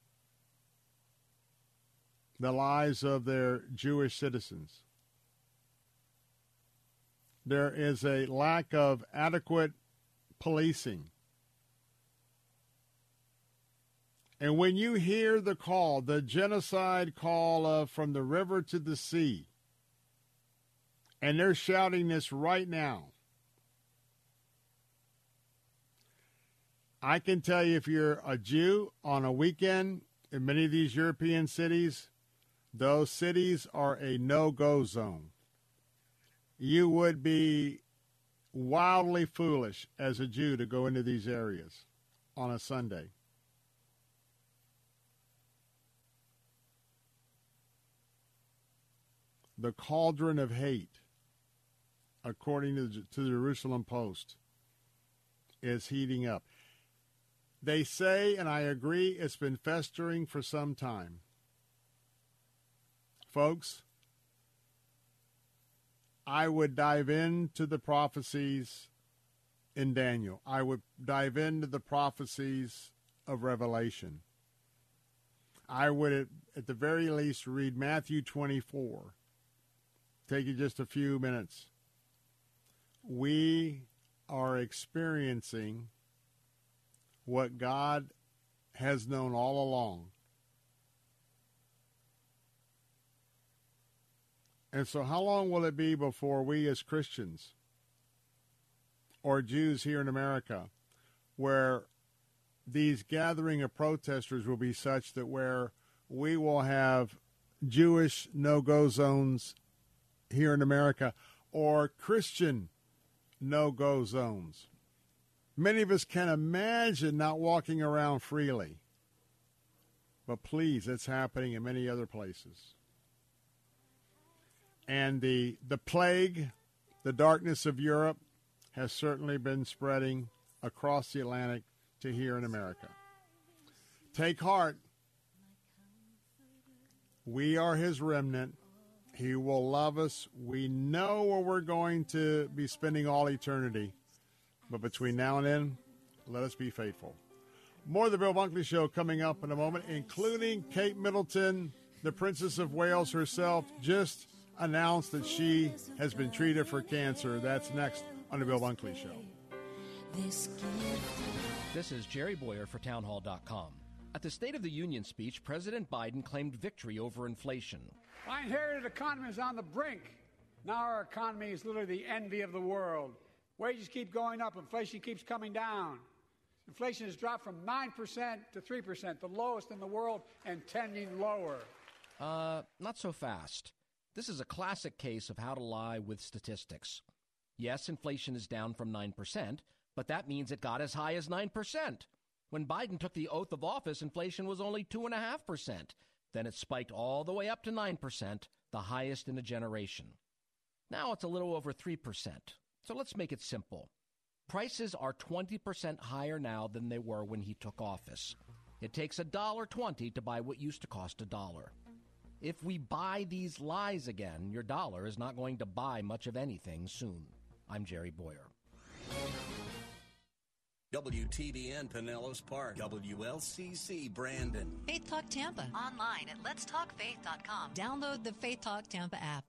the lives of their Jewish citizens. There is a lack of adequate policing. And when you hear the call, the genocide call of from the river to the sea, and they're shouting this right now, I can tell you if you're a Jew on a weekend in many of these European cities, those cities are a no-go zone. You would be wildly foolish as a Jew to go into these areas on a Sunday. The cauldron of hate, according to the Jerusalem Post, is heating up. They say, and I agree, it's been festering for some time. Folks, I would dive into the prophecies in Daniel. I would dive into the prophecies of Revelation. I would, at the very least, read Matthew 24. Take you just a few minutes. We are experiencing what God has known all along. And so how long will it be before we as Christians or Jews here in America, where these gathering of protesters will be such that where we will have Jewish no-go zones here in America or Christian no-go zones? Many of us can imagine not walking around freely. But please, it's happening in many other places. And the plague, the darkness of Europe, has certainly been spreading across the Atlantic to here in America. Take heart. We are his remnant. He will love us. We know where we're going to be spending all eternity. But between now and then, let us be faithful. More of the Bill Bunkley Show coming up in a moment, including Kate Middleton, the Princess of Wales herself, just announced that she has been treated for cancer. That's next on the Bill Bunkley Show. This is Jerry Boyer for Townhall.com. At the State of the Union speech, President Biden claimed victory over inflation. My inherited economy is on the brink. Now our economy is literally the envy of the world. Wages keep going up. Inflation keeps coming down. Inflation has dropped from 9% to 3%, the lowest in the world, and tending lower. Not so fast. This is a classic case of how to lie with statistics. Yes, inflation is down from 9%, but that means it got as high as 9%. When Biden took the oath of office, inflation was only 2.5%. Then it spiked all the way up to 9%, the highest in a generation. Now it's a little over 3%. So let's make it simple. Prices are 20% higher now than they were when he took office. It takes $1.20 to buy what used to cost $1. If we buy these lies again, your dollar is not going to buy much of anything soon. I'm Jerry Boyer. WTBN Pinellas Park, WLCC Brandon. Faith Talk Tampa. Online at letstalkfaith.com. Download the Faith Talk Tampa app.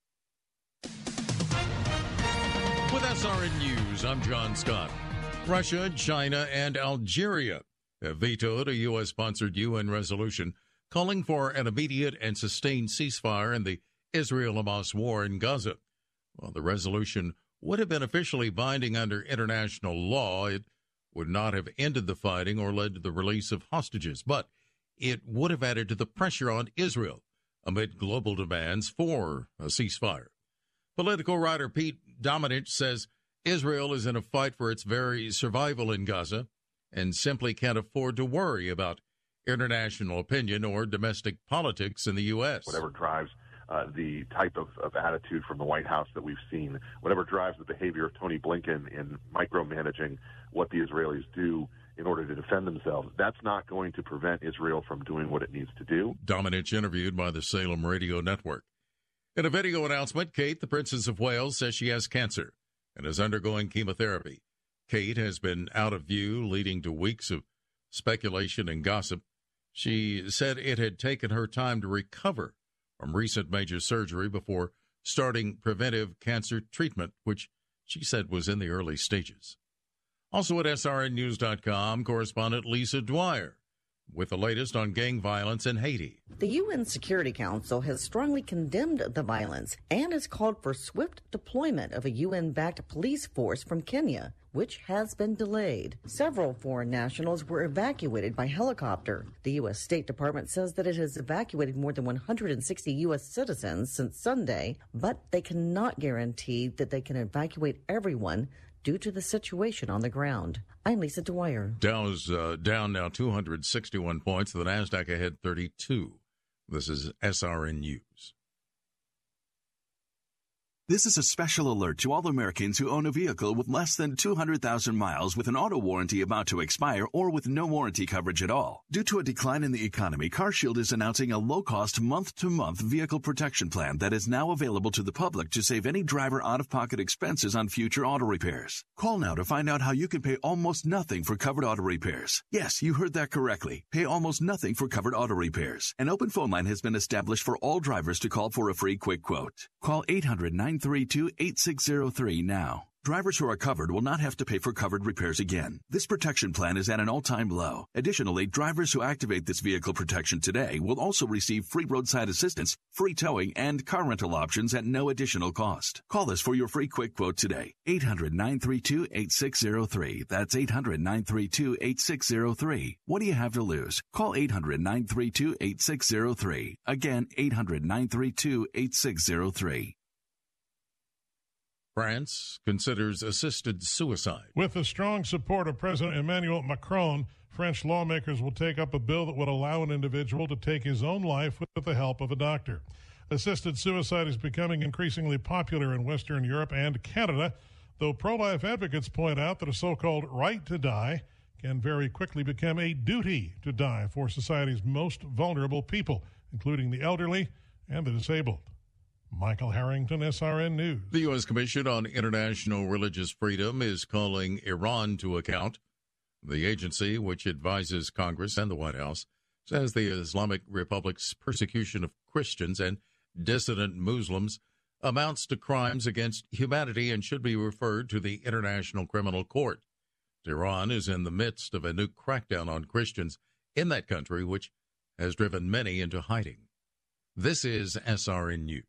With SRN News, I'm John Scott. Russia, China, and Algeria have vetoed a U.S.-sponsored UN resolution calling for an immediate and sustained ceasefire in the Israel-Hamas war in Gaza. While the resolution would have been officially binding under international law, it would not have ended the fighting or led to the release of hostages, but it would have added to the pressure on Israel amid global demands for a ceasefire. Political writer Pete Domenech says Israel is in a fight for its very survival in Gaza and simply can't afford to worry about international opinion or domestic politics in the U.S. Whatever drives the type of attitude from the White House that we've seen, whatever drives the behavior of Tony Blinken in micromanaging what the Israelis do in order to defend themselves, that's not going to prevent Israel from doing what it needs to do. Domenech interviewed by the Salem Radio Network. In a video announcement, Kate, the Princess of Wales, says she has cancer and is undergoing chemotherapy. Kate has been out of view, leading to weeks of speculation and gossip. She said it had taken her time to recover from recent major surgery before starting preventive cancer treatment, which she said was in the early stages. Also at SRNnews.com, correspondent Lisa Dwyer with the latest on gang violence in Haiti. The UN Security Council has strongly condemned the violence and has called for swift deployment of a UN-backed police force from Kenya, which has been delayed. Several foreign nationals were evacuated by helicopter. The U.S. State Department says that it has evacuated more than 160 U.S. citizens since Sunday, but they cannot guarantee that they can evacuate everyone due to the situation on the ground. I'm Lisa Dwyer. Dow's down now 261 points. The NASDAQ ahead 32. This is SRN News. This is a special alert to all Americans who own a vehicle with less than 200,000 miles with an auto warranty about to expire or with no warranty coverage at all. Due to a decline in the economy, CarShield is announcing a low-cost month-to-month vehicle protection plan that is now available to the public to save any driver out-of-pocket expenses on future auto repairs. Call now to find out how you can pay almost nothing for covered auto repairs. Yes, you heard that correctly. Pay almost nothing for covered auto repairs. An open phone line has been established for all drivers to call for a free quick quote. Call 800-932-8603 now. Drivers who are covered will not have to pay for covered repairs again. This protection plan is at an all-time low. Additionally, drivers who activate this vehicle protection today will also receive free roadside assistance, free towing, and car rental options at no additional cost. Call us for your free quick quote today. 800-932-8603. That's 800-932-8603. What do you have to lose? Call 800-932-8603. Again, 800-932-8603. France considers assisted suicide. With the strong support of President Emmanuel Macron, French lawmakers will take up a bill that would allow an individual to take his own life with the help of a doctor. Assisted suicide is becoming increasingly popular in Western Europe and Canada, though pro-life advocates point out that a so-called right to die can very quickly become a duty to die for society's most vulnerable people, including the elderly and the disabled. Michael Harrington, SRN News. The U.S. Commission on International Religious Freedom is calling Iran to account. The agency, which advises Congress and the White House, says the Islamic Republic's persecution of Christians and dissident Muslims amounts to crimes against humanity and should be referred to the International Criminal Court. Iran is in the midst of a new crackdown on Christians in that country, which has driven many into hiding. This is SRN News.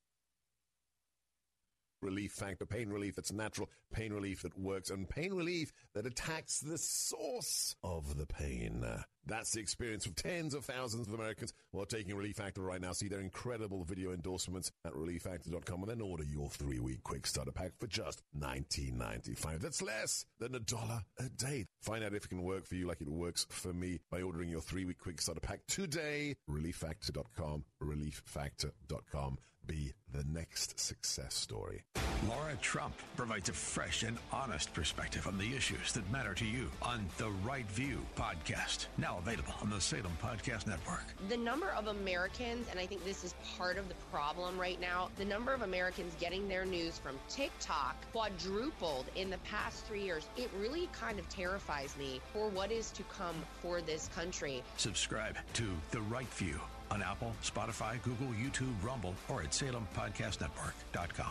Relief Factor, pain relief that's natural, pain relief that works, and pain relief that attacks the source of the pain. That's the experience of tens of thousands of Americans who are taking Relief Factor right now. See their incredible video endorsements at ReliefFactor.com and then order your 3-week quick starter pack for just $19.95. That's less than $1 a day. Find out if it can work for you like it works for me by ordering your 3-week quick starter pack today. ReliefFactor.com, ReliefFactor.com. be the next success story. Laura Trump provides a fresh and honest perspective on the issues that matter to you on The Right View podcast, now available on the Salem Podcast Network. The number of Americans, and I think this is part of the problem right now, the number of Americans getting their news from TikTok quadrupled in the past 3 years. It really kind of terrifies me for what is to come for this country. Subscribe to The Right View on Apple, Spotify, Google, YouTube, Rumble, or at SalemPodcastNetwork.com.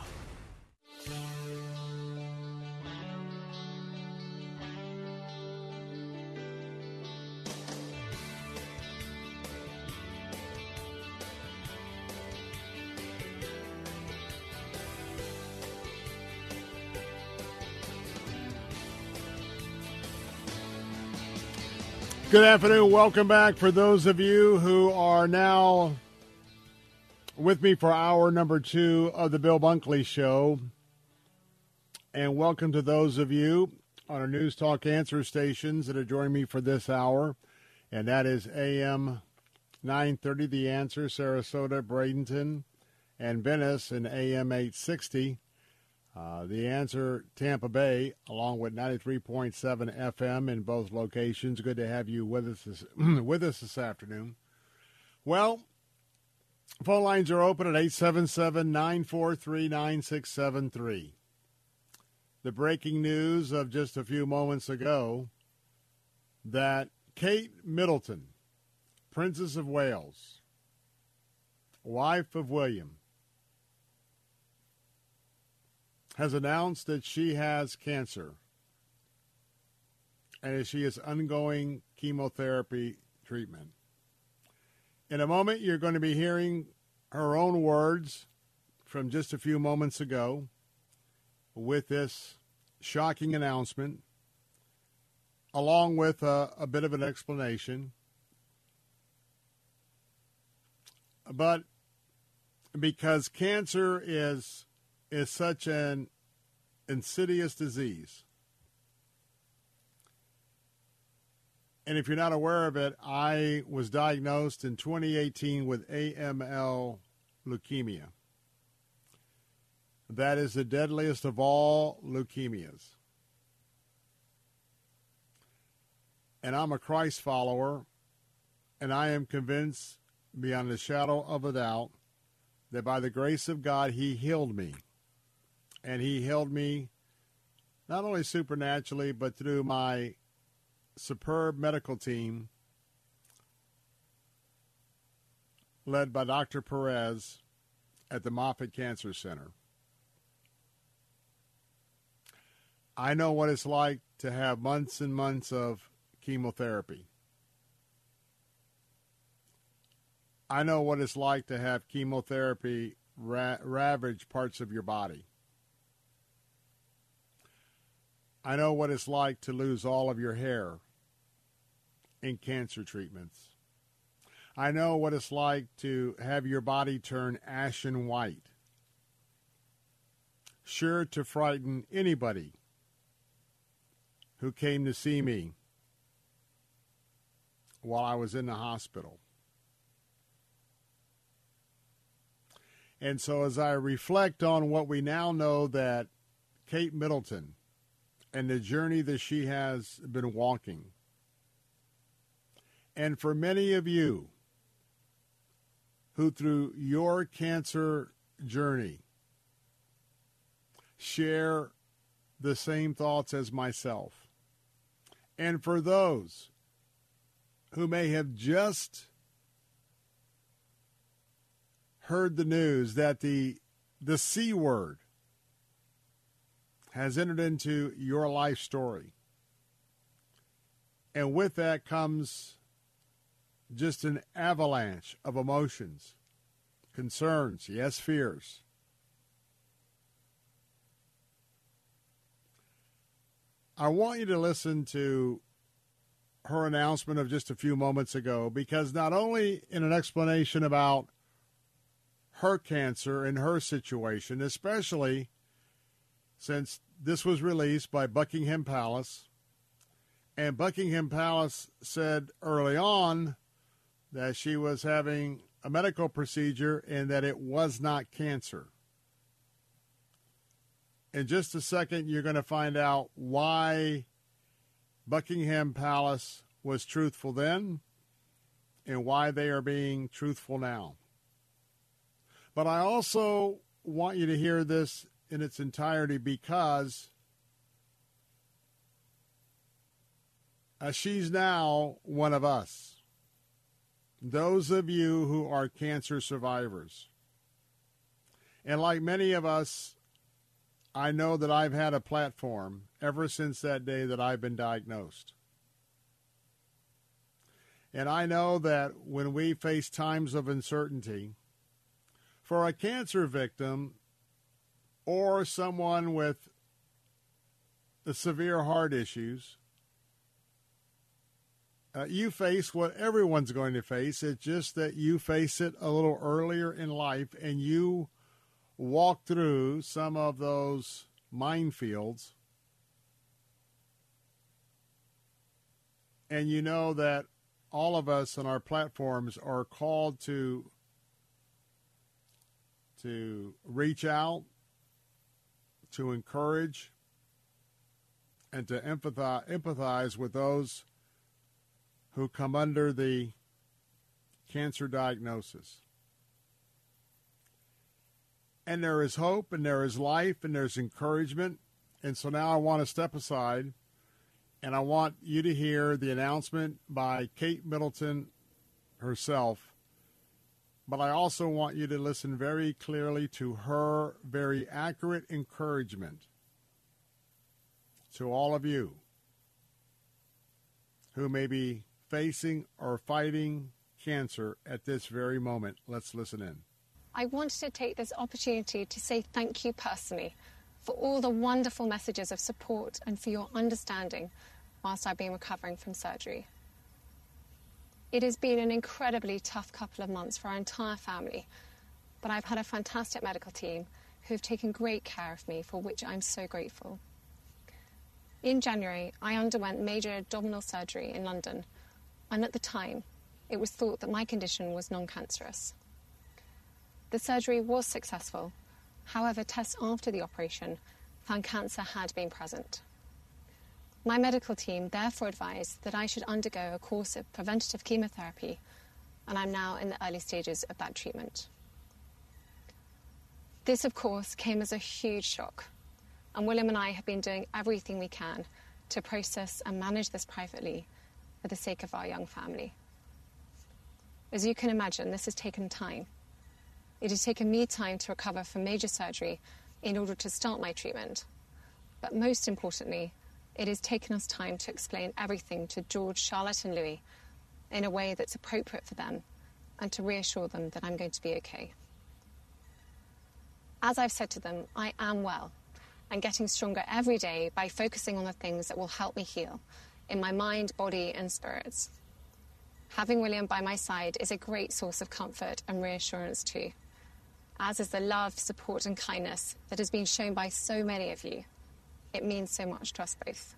Good afternoon. Welcome back for those of you who are now with me for hour number 2 of the Bill Bunkley Show. And welcome to those of you on our News Talk answer stations that are joining me for this hour. And that is AM 930, The Answer, Sarasota, Bradenton, and Venice, and AM 860. The Answer, Tampa Bay, along with 93.7 FM in both locations. Good to have you with us this afternoon. Well, phone lines are open at 877-943-9673. The breaking news of just a few moments ago that Kate Middleton, Princess of Wales, wife of William, has announced that she has cancer and she is undergoing chemotherapy treatment. In a moment, you're going to be hearing her own words from just a few moments ago with this shocking announcement, along with a bit of an explanation. But because cancer is such an insidious disease. And if you're not aware of it, I was diagnosed in 2018 with AML leukemia. That is the deadliest of all leukemias. And I'm a Christ follower, and I am convinced beyond a shadow of a doubt that by the grace of God, he healed me. And he healed me not only supernaturally, but through my superb medical team led by Dr. Perez at the Moffitt Cancer Center. I know what it's like to have months and months of chemotherapy. I know what it's like to have chemotherapy ravage parts of your body. I know what it's like to lose all of your hair in cancer treatments. I know what it's like to have your body turn ashen white, sure to frighten anybody who came to see me while I was in the hospital. And so as I reflect on what we now know that Kate Middleton and the journey that she has been walking, and for many of you who through your cancer journey share the same thoughts as myself, and for those who may have just heard the news that the C word has entered into your life story. And with that comes just an avalanche of emotions, concerns, yes, fears. I want you to listen to her announcement of just a few moments ago, because not only in an explanation about her cancer and her situation, especially since this was released by Buckingham Palace, and Buckingham Palace said early on that she was having a medical procedure and that it was not cancer. In just a second, you're going to find out why Buckingham Palace was truthful then and why they are being truthful now. But I also want you to hear this in its entirety because she's now one of us. Those of you who are cancer survivors. And like many of us, I know that I've had a platform ever since that day that I've been diagnosed. And I know that when we face times of uncertainty, for a cancer victim or someone with severe heart issues, you face what everyone's going to face. It's just that you face it a little earlier in life and you walk through some of those minefields. And you know that all of us on our platforms are called to reach out, to encourage, and to empathize with those who come under the cancer diagnosis. And there is hope, and there is life, and there's encouragement. And so now I want to step aside, and I want you to hear the announcement by Kate Middleton herself. But I also want you to listen very clearly to her very accurate encouragement to all of you who may be facing or fighting cancer at this very moment. Let's listen in. I wanted to take this opportunity to say thank you personally for all the wonderful messages of support and for your understanding whilst I've been recovering from surgery. It has been an incredibly tough couple of months for our entire family, but I've had a fantastic medical team who have taken great care of me, for which I'm so grateful. In January, I underwent major abdominal surgery in London, and at the time, it was thought that my condition was non-cancerous. The surgery was successful. However, tests after the operation found cancer had been present. My medical team therefore advised that I should undergo a course of preventative chemotherapy, and I'm now in the early stages of that treatment. This, of course, came as a huge shock, and William and I have been doing everything we can to process and manage this privately for the sake of our young family. As you can imagine, this has taken time. It has taken me time to recover from major surgery in order to start my treatment. But most importantly, it has taken us time to explain everything to George, Charlotte and Louis in a way that's appropriate for them and to reassure them that I'm going to be okay. As I've said to them, I am well and getting stronger every day by focusing on the things that will help me heal in my mind, body and spirits. Having William by my side is a great source of comfort and reassurance too, as is the love, support and kindness that has been shown by so many of you. It means so much to us both.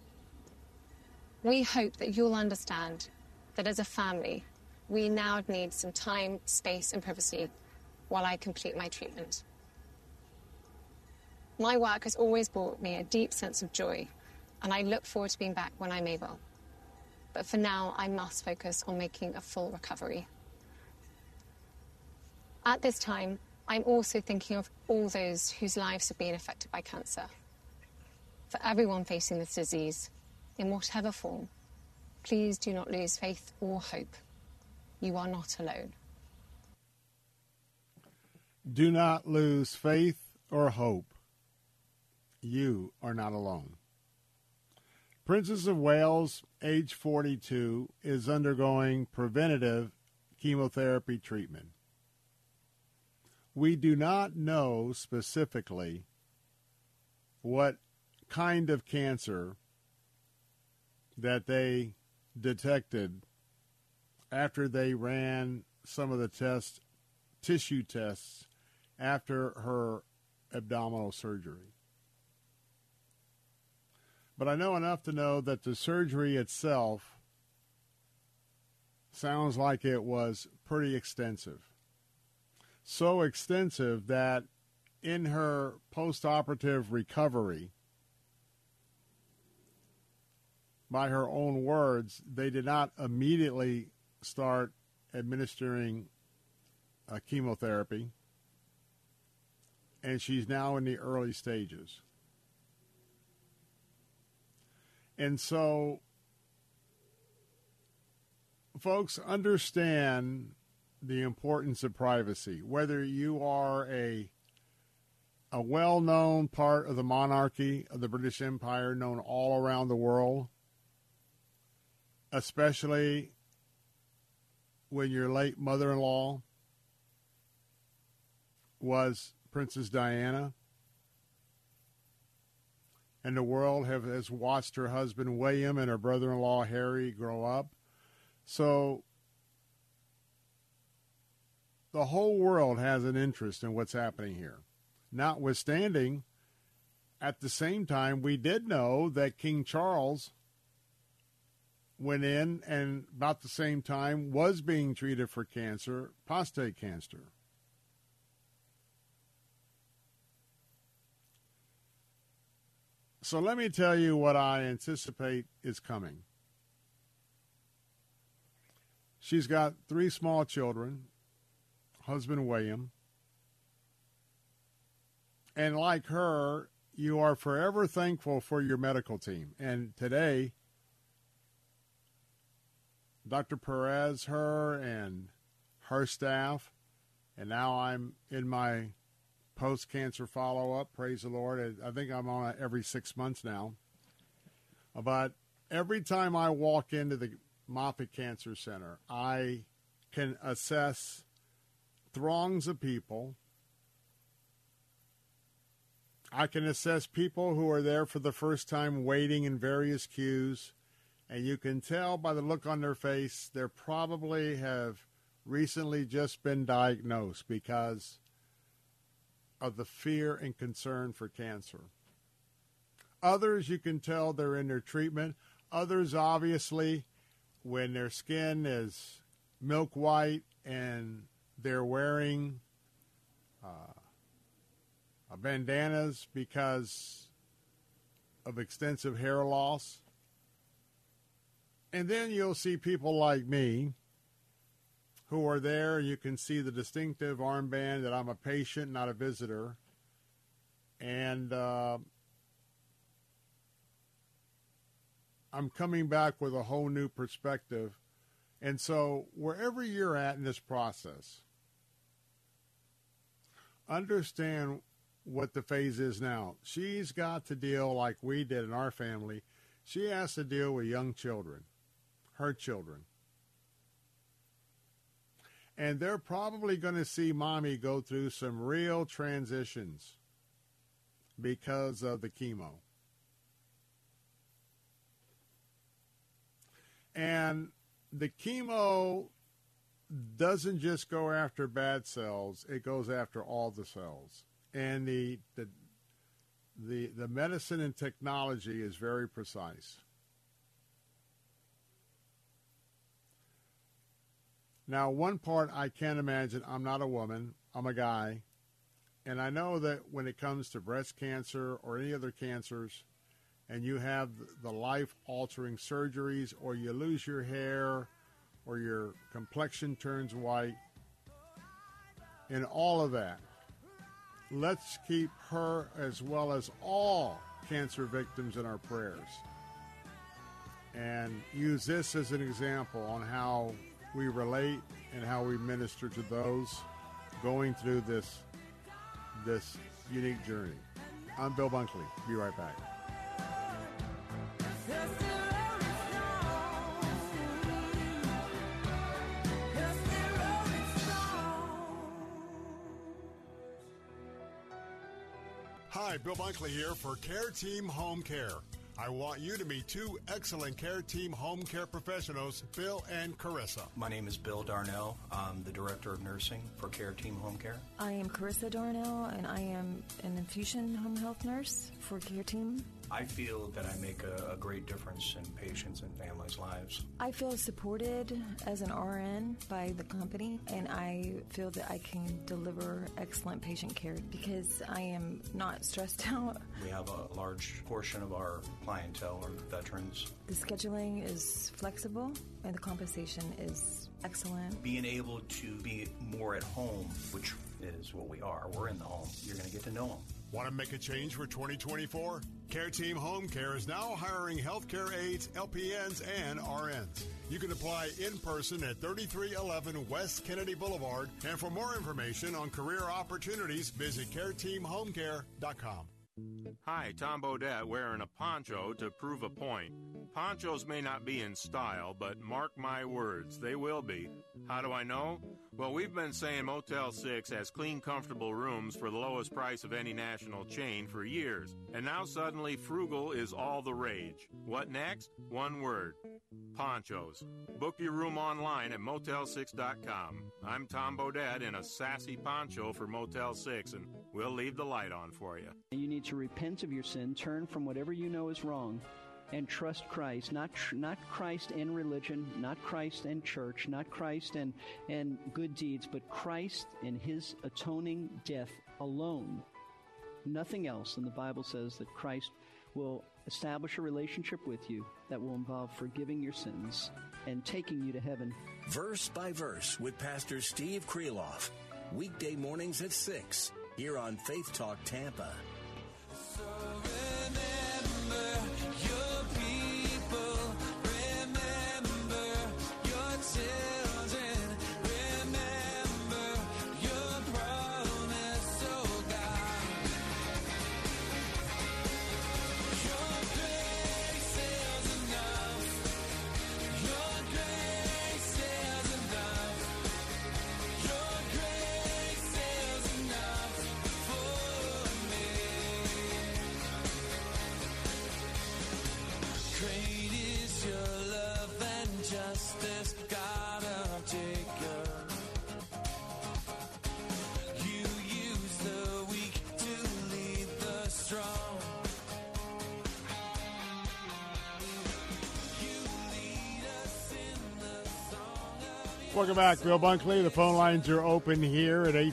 We hope that you'll understand that as a family, we now need some time, space and privacy while I complete my treatment. My work has always brought me a deep sense of joy, and I look forward to being back when I'm able. But for now, I must focus on making a full recovery. At this time, I'm also thinking of all those whose lives have been affected by cancer. For everyone facing this disease, in whatever form, please do not lose faith or hope. You are not alone. Do not lose faith or hope. You are not alone. Princess of Wales, age 42, is undergoing preventative chemotherapy treatment. We do not know specifically what kind of cancer that they detected after they ran some of the tissue tests after her abdominal surgery. But I know enough to know that the surgery itself sounds like it was pretty extensive. So extensive that in her post-operative recovery, by her own words, they did not immediately start administering chemotherapy, and she's now in the early stages. And so, folks, understand the importance of privacy. Whether you are a well-known part of the monarchy of the British Empire, known all around the world, especially when your late mother-in-law was Princess Diana, and the world has watched her husband William and her brother-in-law Harry grow up. So the whole world has an interest in what's happening here. Notwithstanding, at the same time, we did know that King Charles went in and about the same time was being treated for cancer, prostate cancer. So let me tell you what I anticipate is coming. She's got 3 small children, husband William. And like her, you are forever thankful for your medical team. And today, Dr. Perez, her and her staff, and now I'm in my post-cancer follow-up, praise the Lord. I think I'm on it every 6 months now. But every time I walk into the Moffitt Cancer Center, I can assess throngs of people. I can assess people who are there for the first time waiting in various queues, and you can tell by the look on their face they probably have recently just been diagnosed because of the fear and concern for cancer. Others, you can tell they're in their treatment. Others, obviously, when their skin is milk white and they're wearing bandanas because of extensive hair loss. And then you'll see people like me who are there. You can see the distinctive armband that I'm a patient, not a visitor. And I'm coming back with a whole new perspective. And so wherever you're at in this process, understand what the phase is now. She's got to deal like we did in our family. She has to deal with young children, her children. And they're probably going to see mommy go through some real transitions because of the chemo. And the chemo doesn't just go after bad cells, it goes after all the cells. And the medicine and technology is very precise. Now, one part I can't imagine, I'm not a woman, I'm a guy, and I know that when it comes to breast cancer or any other cancers, and you have the life-altering surgeries, or you lose your hair, or your complexion turns white, and all of that, let's keep her as well as all cancer victims in our prayers. And use this as an example on how we relate and how we minister to those going through this unique journey. I'm Bill Bunkley. Be right back. Hi, Bill Bunkley here for Care Team Home Care. I want you to meet two excellent Care Team home care professionals, Bill and Carissa. My name is Bill Darnell. I'm the Director of Nursing for Care Team Home Care. I am Carissa Darnell, and I am an infusion home health nurse for Care Team. I feel that I make a great difference in patients and families' lives. I feel supported as an RN by the company, and I feel that I can deliver excellent patient care because I am not stressed out. We have a large portion of our clientele are veterans. The scheduling is flexible, and the compensation is excellent. Being able to be more at home, which is what we are, we're in the home, you're going to get to know them. Want to make a change for 2024? Care Team Home Care is now hiring healthcare aides, LPNs, and RNs. You can apply in person at 3311 West Kennedy Boulevard. And for more information on career opportunities, visit CareTeamHomeCare.com. Hi, Tom Bodette wearing a poncho to prove a point. Ponchos may not be in style, but mark my words, they will be. How do I know? Well, we've been saying Motel 6 has clean, comfortable rooms for the lowest price of any national chain for years. And now suddenly frugal is all the rage. What next? One word. Ponchos. Book your room online at Motel6.com. I'm Tom Bodette in a sassy poncho for Motel 6, and we'll leave the light on for you. You need to repent of your sin, turn from whatever you know is wrong, and trust Christ. Not Christ and religion, not Christ and church, not Christ and good deeds, but Christ and His atoning death alone. Nothing else. And the Bible says that Christ will establish a relationship with you that will involve forgiving your sins and taking you to heaven. Verse by Verse with Pastor Steve Kreloff. Weekday mornings at 6 here on Faith Talk Tampa. Welcome back, Bill Bunkley. The phone lines are open here at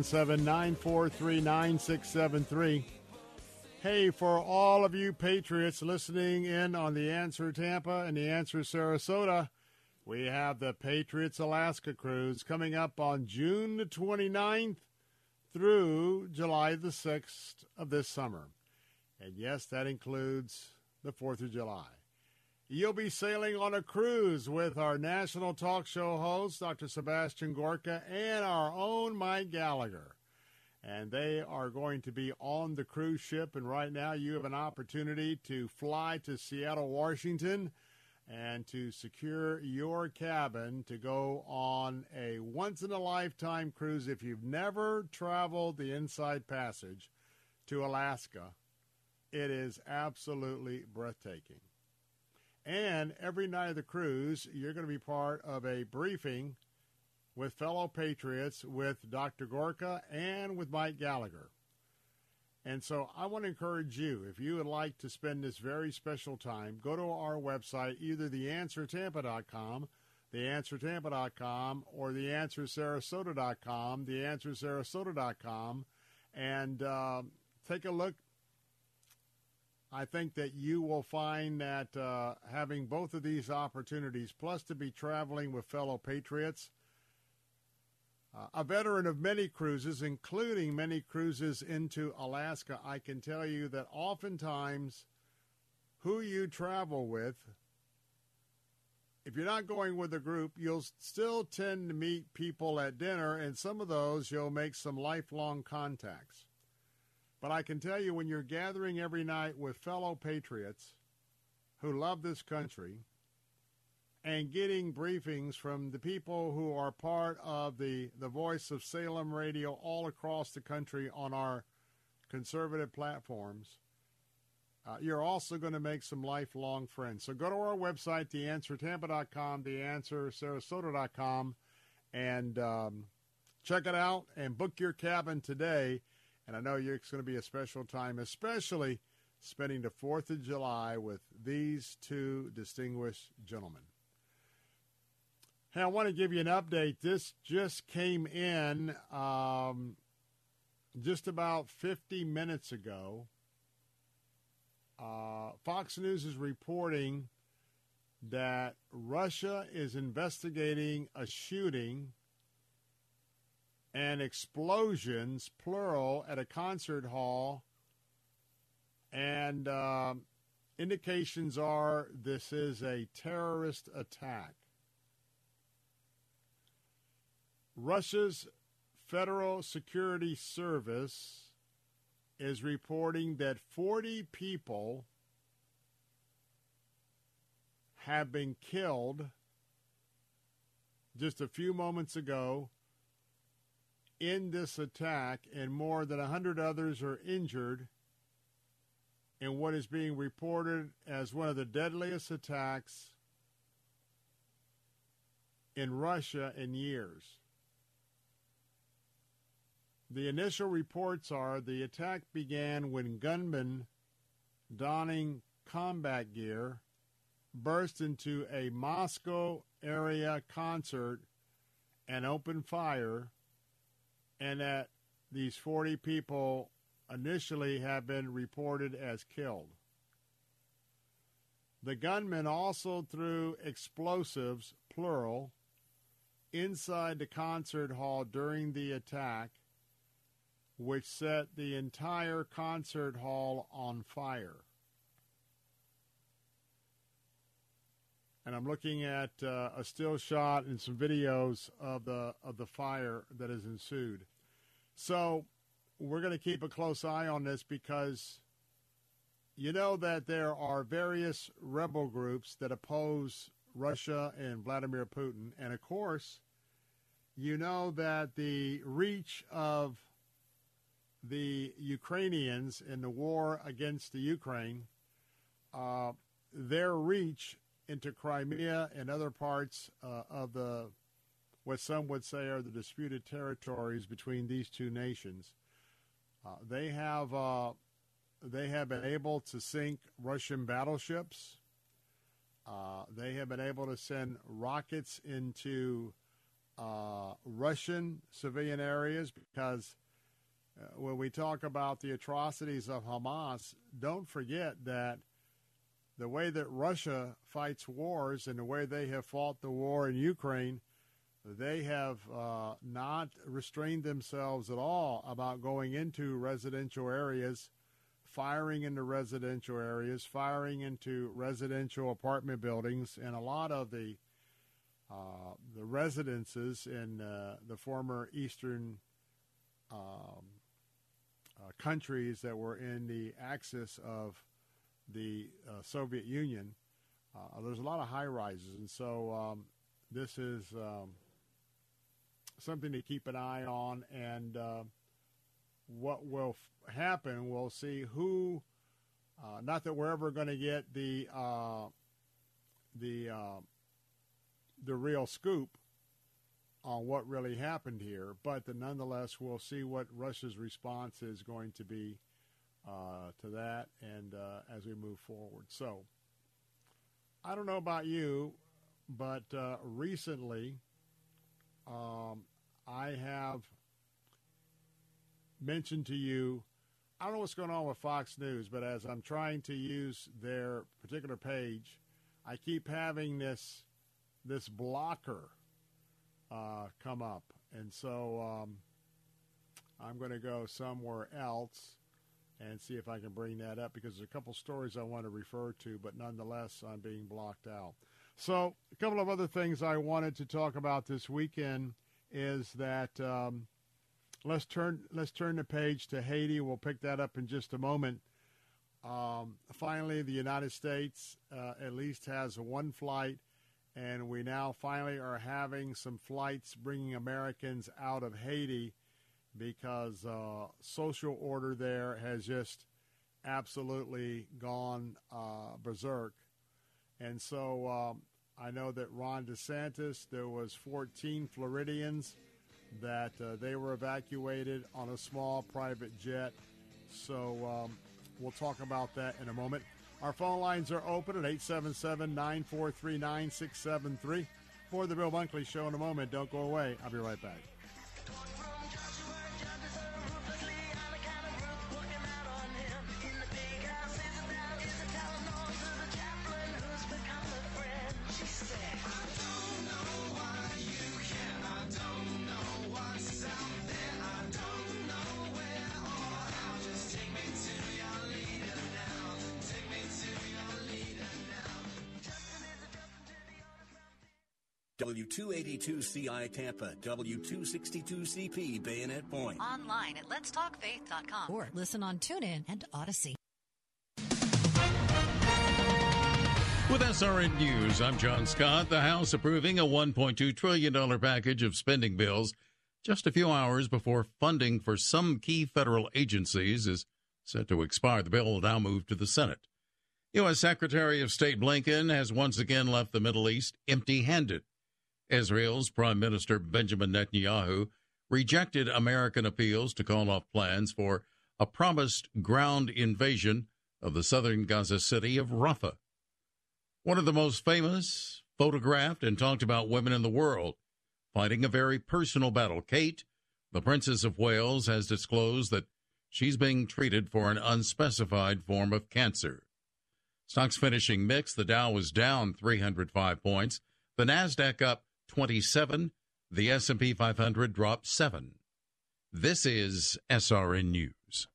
877-943-9673. Hey, for all of you Patriots listening in on The Answer Tampa and The Answer Sarasota, we have the Patriots Alaska Cruise coming up on June the 29th through July the 6th of this summer. And yes, that includes the 4th of July. You'll be sailing on a cruise with our national talk show host, Dr. Sebastian Gorka, and our own Mike Gallagher. And they are going to be on the cruise ship. And right now you have an opportunity to fly to Seattle, Washington, and to secure your cabin to go on a once-in-a-lifetime cruise. If you've never traveled the Inside Passage to Alaska, it is absolutely breathtaking. And every night of the cruise, you're going to be part of a briefing with fellow patriots, with Dr. Gorka and with Mike Gallagher. And so I want to encourage you, if you would like to spend this very special time, go to our website, either theanswertampa.com, theanswertampa.com, or theanswersarasota.com, theanswersarasota.com, and take a look. I think that you will find that having both of these opportunities, plus to be traveling with fellow patriots, a veteran of many cruises, including many cruises into Alaska, I can tell you that oftentimes who you travel with, if you're not going with a group, you'll still tend to meet people at dinner, and some of those you'll make some lifelong contacts. But I can tell you, when you're gathering every night with fellow patriots who love this country and getting briefings from the people who are part of the Voice of Salem Radio all across the country on our conservative platforms, you're also going to make some lifelong friends. So go to our website, theanswertampa.com, theanswersarasota.com, and check it out and book your cabin today. And I know it's going to be a special time, especially spending the 4th of July with these two distinguished gentlemen. Hey, I want to give you an update. This just came in just about 50 minutes ago. Fox News is reporting that Russia is investigating a shooting and explosions, plural, at a concert hall. And indications are this is a terrorist attack. Russia's Federal Security Service is reporting that 40 people have been killed just a few moments ago in this attack, and more than 100 others are injured in what is being reported as one of the deadliest attacks in Russia in years. The initial reports are the attack began when gunmen donning combat gear burst into a Moscow area concert and opened fire, and that these 40 people initially have been reported as killed. The gunmen also threw explosives, plural, inside the concert hall during the attack, which set the entire concert hall on fire. And I'm looking at a still shot and some videos of the fire that has ensued. So we're going to keep a close eye on this, because you know that there are various rebel groups that oppose Russia and Vladimir Putin. And, of course, you know that the reach of the Ukrainians in the war against the Ukraine, their reach into Crimea and other parts of the, what some would say are the disputed territories between these two nations, they have been able to sink Russian battleships. They have been able to send rockets into Russian civilian areas, because when we talk about the atrocities of Hamas, don't forget that the way that Russia fights wars and the way they have fought the war in Ukraine, they have not restrained themselves at all about going into residential areas, firing into residential areas, firing into residential apartment buildings, and a lot of the residences in the former Eastern countries that were in the axis of the Soviet Union. There's a lot of high-rises, and so this is something to keep an eye on, and what will happen, we'll see who, not that we're ever going to get the real scoop on what really happened here, but nonetheless, we'll see what Russia's response is going to be to that, and as we move forward. So, I don't know about you, but recently I have mentioned to you, I don't know what's going on with Fox News, but as I'm trying to use their particular page, I keep having this blocker come up. And so I'm going to go somewhere else and see if I can bring that up, because there's a couple stories I want to refer to, but nonetheless, I'm being blocked out. So a couple of other things I wanted to talk about this weekend is that let's turn the page to Haiti. We'll pick that up in just a moment. Finally, the United States at least has one flight, and we now finally are having some flights bringing Americans out of Haiti, because social order there has just absolutely gone berserk. And so I know that Ron DeSantis, there was 14 Floridians that they were evacuated on a small private jet. So we'll talk about that in a moment. Our phone lines are open at 877-943-9673. For the Bill Bunkley Show in a moment. Don't go away. I'll be right back. W282CI Tampa, W262CP Bayonet Point. Online at letstalkfaith.com or listen on TuneIn and Odyssey. With SRN News, I'm John Scott. The House approving a $1.2 trillion package of spending bills just a few hours before funding for some key federal agencies is set to expire. The bill will now move to the Senate. U.S. Secretary of State Blinken has once again left the Middle East empty-handed. Israel's Prime Minister Benjamin Netanyahu rejected American appeals to call off plans for a promised ground invasion of the southern Gaza city of Rafah. One of the most famous, photographed, and talked about women in the world, fighting a very personal battle. Kate, the Princess of Wales, has disclosed that she's being treated for an unspecified form of cancer. Stocks finishing mixed. The Dow was down 305 points. The Nasdaq up 27. The S&P 500 dropped 7. This is SRN News.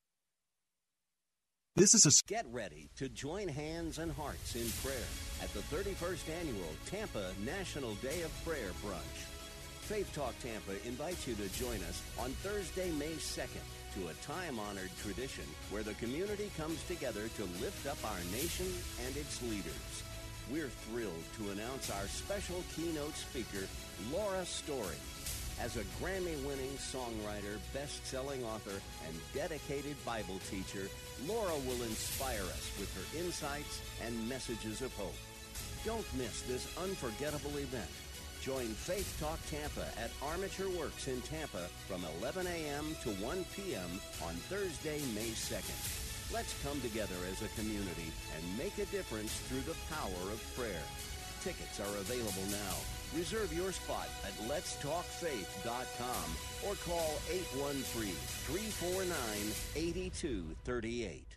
Get ready to join hands and hearts in prayer at the 31st Annual Tampa National Day of Prayer Brunch. Faith Talk Tampa invites you to join us on Thursday, May 2nd, to a time-honored tradition where the community comes together to lift up our nation and its leaders. We're thrilled to announce our special keynote speaker, Laura Story. As a Grammy-winning songwriter, best-selling author, and dedicated Bible teacher, Laura will inspire us with her insights and messages of hope. Don't miss this unforgettable event. Join Faith Talk Tampa at Armature Works in Tampa from 11 a.m. to 1 p.m. on Thursday, May 2nd. Let's come together as a community and make a difference through the power of prayer. Tickets are available now. Reserve your spot at letstalkfaith.com or call 813-349-8238.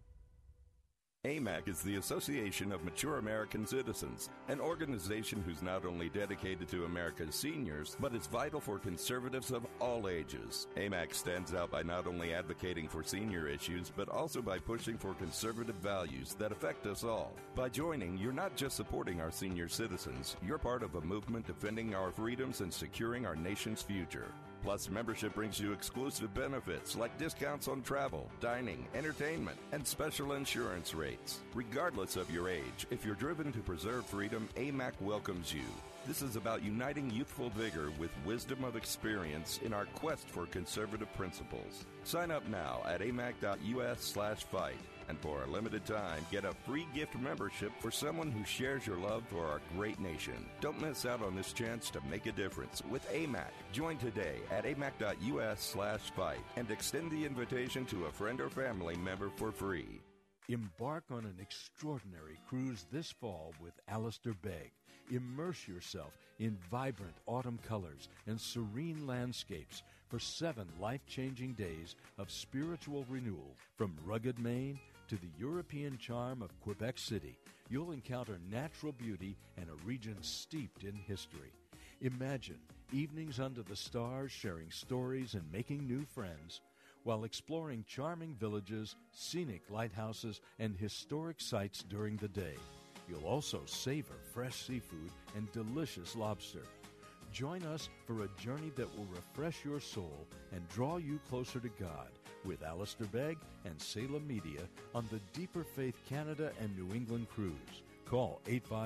AMAC is the Association of Mature American Citizens, an organization who's not only dedicated to America's seniors, but is vital for conservatives of all ages. AMAC stands out by not only advocating for senior issues, but also by pushing for conservative values that affect us all. By joining, you're not just supporting our senior citizens, you're part of a movement defending our freedoms and securing our nation's future. Plus, membership brings you exclusive benefits like discounts on travel, dining, entertainment, and special insurance rates. Regardless of your age, if you're driven to preserve freedom, AMAC welcomes you. This is about uniting youthful vigor with wisdom of experience in our quest for conservative principles. Sign up now at amac.us/fight. And for a limited time, get a free gift membership for someone who shares your love for our great nation. Don't miss out on this chance to make a difference with AMAC. Join today at amac.us/fight and extend the invitation to a friend or family member for free. Embark on an extraordinary cruise this fall with Alistair Begg. Immerse yourself in vibrant autumn colors and serene landscapes for 7 life-changing days of spiritual renewal. From rugged Maine to the European charm of Quebec City, you'll encounter natural beauty and a region steeped in history. Imagine evenings under the stars, sharing stories and making new friends, while exploring charming villages, scenic lighthouses, and historic sites during the day. You'll also savor fresh seafood and delicious lobster. Join us for a journey that will refresh your soul and draw you closer to God with Alistair Begg and Salem Media on the Deeper Faith Canada and New England cruise. Call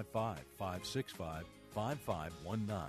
855-565-5519,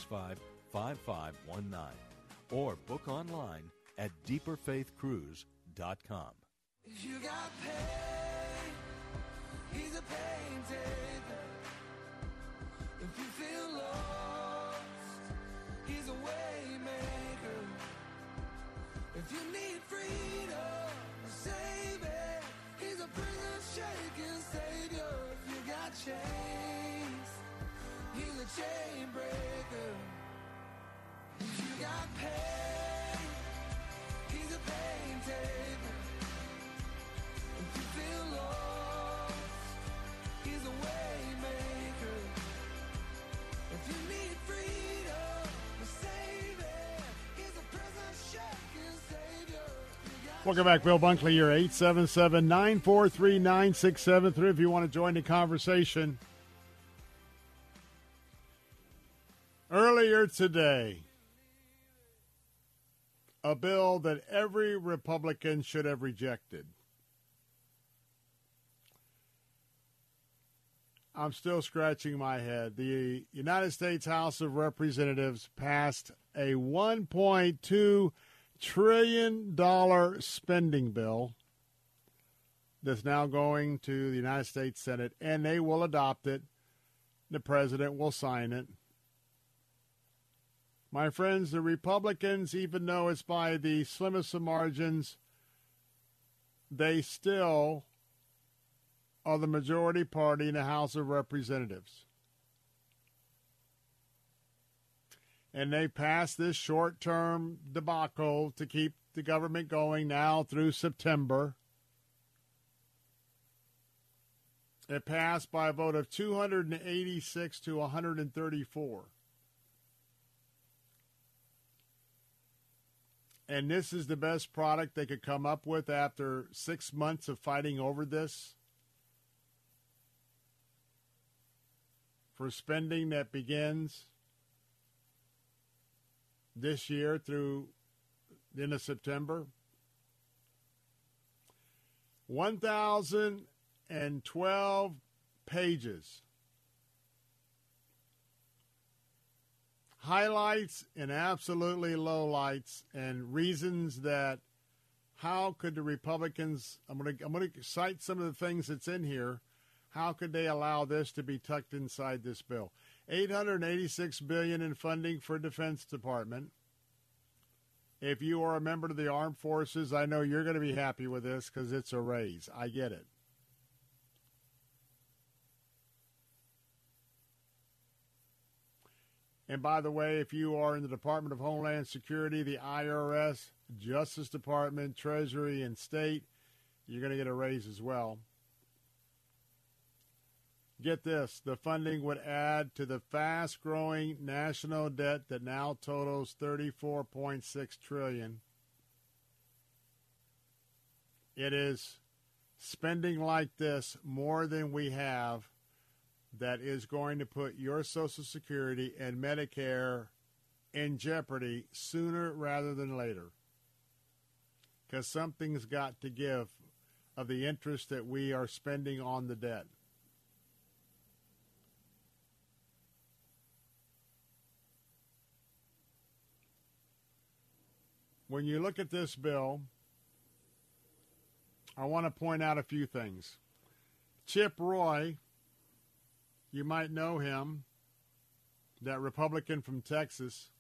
855-565-5519, or book online at deeperfaithcruise.com. faith.com. If you got pain, he's a pain taker. If you feel lost, he's a way maker. If you need freedom, a savior, he's a prison shaking savior. If you got chains, he's a chain breaker. If you got pain, he's a pain taker. If you feel lost, he's a way maker. If you need freedom, a savior, he's a prison shaking savior. Welcome back, Bill Bunkley. You're 877-943-9673 if you want to join the conversation. Earlier today, a bill that every Republican should have rejected. I'm still scratching my head. The United States House of Representatives passed a $1.2 trillion spending bill that's now going to the United States Senate, and they will adopt it. The president will sign it. My friends, the Republicans, even though it's by the slimmest of margins, they still are the majority party in the House of Representatives. And they passed this short-term debacle to keep the government going now through September. It passed by a vote of 286 to 134. And this is the best product they could come up with after 6 months of fighting over this. For spending that begins this year through the end of September. 1,012 pages. Highlights and absolutely lowlights and reasons that how could the Republicans, I'm going to cite some of the things that's in here. How could they allow this to be tucked inside this bill? $886 billion in funding for Defense Department. If you are a member of the Armed Forces, I know you're going to be happy with this because it's a raise. I get it. And by the way, if you are in the Department of Homeland Security, the IRS, Justice Department, Treasury, and State, you're going to get a raise as well. Get this, the funding would add to the fast-growing national debt that now totals $34.6 trillion. It is spending like this more than we have that is going to put your Social Security and Medicare in jeopardy sooner rather than later. Because something's got to give of the interest that we are spending on the debt. When you look at this bill, I want to point out a few things. Chip Roy, you might know him, that Republican from Texas,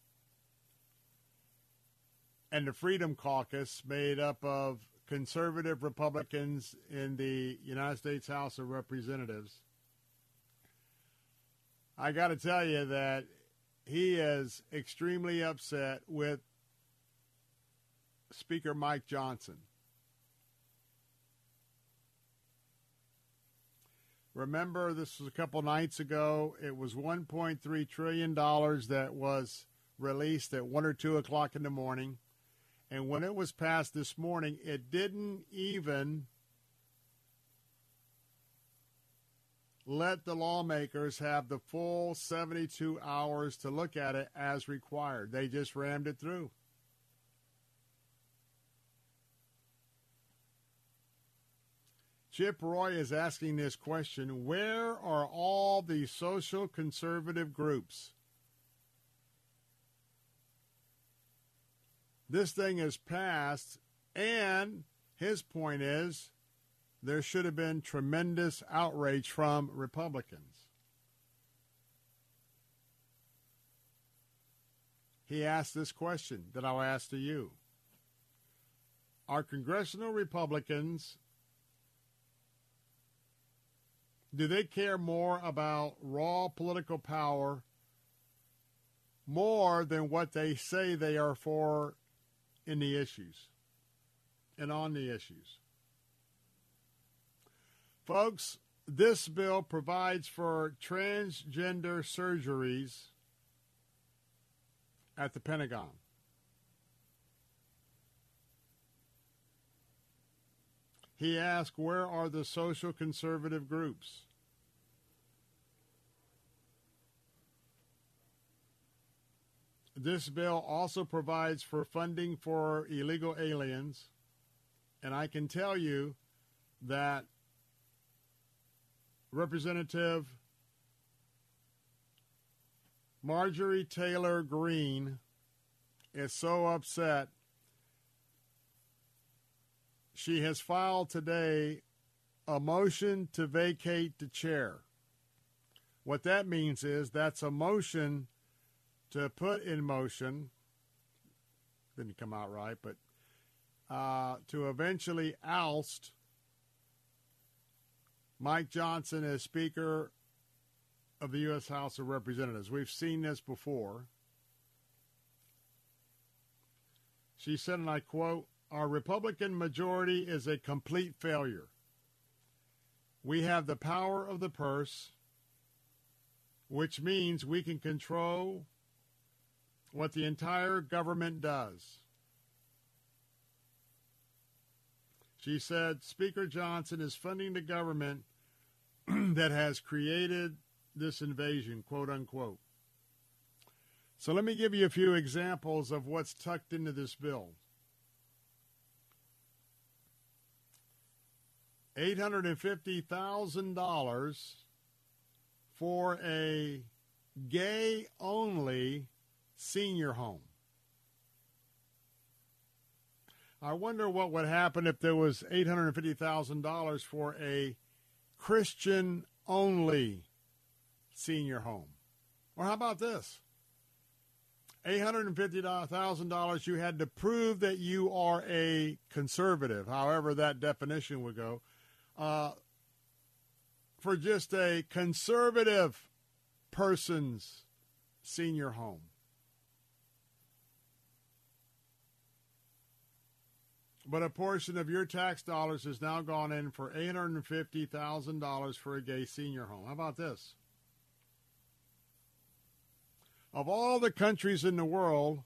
and the Freedom Caucus made up of conservative Republicans in the United States House of Representatives. I got to tell you that he is extremely upset with Speaker Mike Johnson. Remember, this was a couple nights ago. It was $1.3 trillion that was released at 1 or 2 o'clock in the morning. And when it was passed this morning, it didn't even let the lawmakers have the full 72 hours to look at it as required. They just rammed it through. Chip Roy is asking this question: where are all the social conservative groups? This thing is passed, and His point is there should have been tremendous outrage from Republicans. He asked this question that I'll ask to you. Are congressional Republicans, do they care more about raw political power more than what they say they are for in the issues and on the issues? Folks, this bill provides for transgender surgeries at the Pentagon. He asked, where are the social conservative groups? This bill also provides for funding for illegal aliens, and I can tell you that Representative Marjorie Taylor Greene is so upset. She has filed today a motion to vacate the chair. What that means is that's a motion to put in motion, didn't come out right, but to eventually oust Mike Johnson as Speaker of the U.S. House of Representatives. We've seen this before. She said, and I quote, "Our Republican majority is a complete failure. We have the power of the purse, which means we can control what the entire government does." She said, Speaker Johnson is funding the government that has created this invasion, quote unquote. So let me give you a few examples of what's tucked into this bill. $850,000 for a gay-only senior home. I wonder what would happen if there was $850,000 for a Christian-only senior home. Or how about this? $850,000 you had to prove that you are a conservative, however that definition would go, for just a conservative person's senior home. But a portion of your tax dollars has now gone in for $850,000 for a gay senior home. How about this? Of all the countries in the world,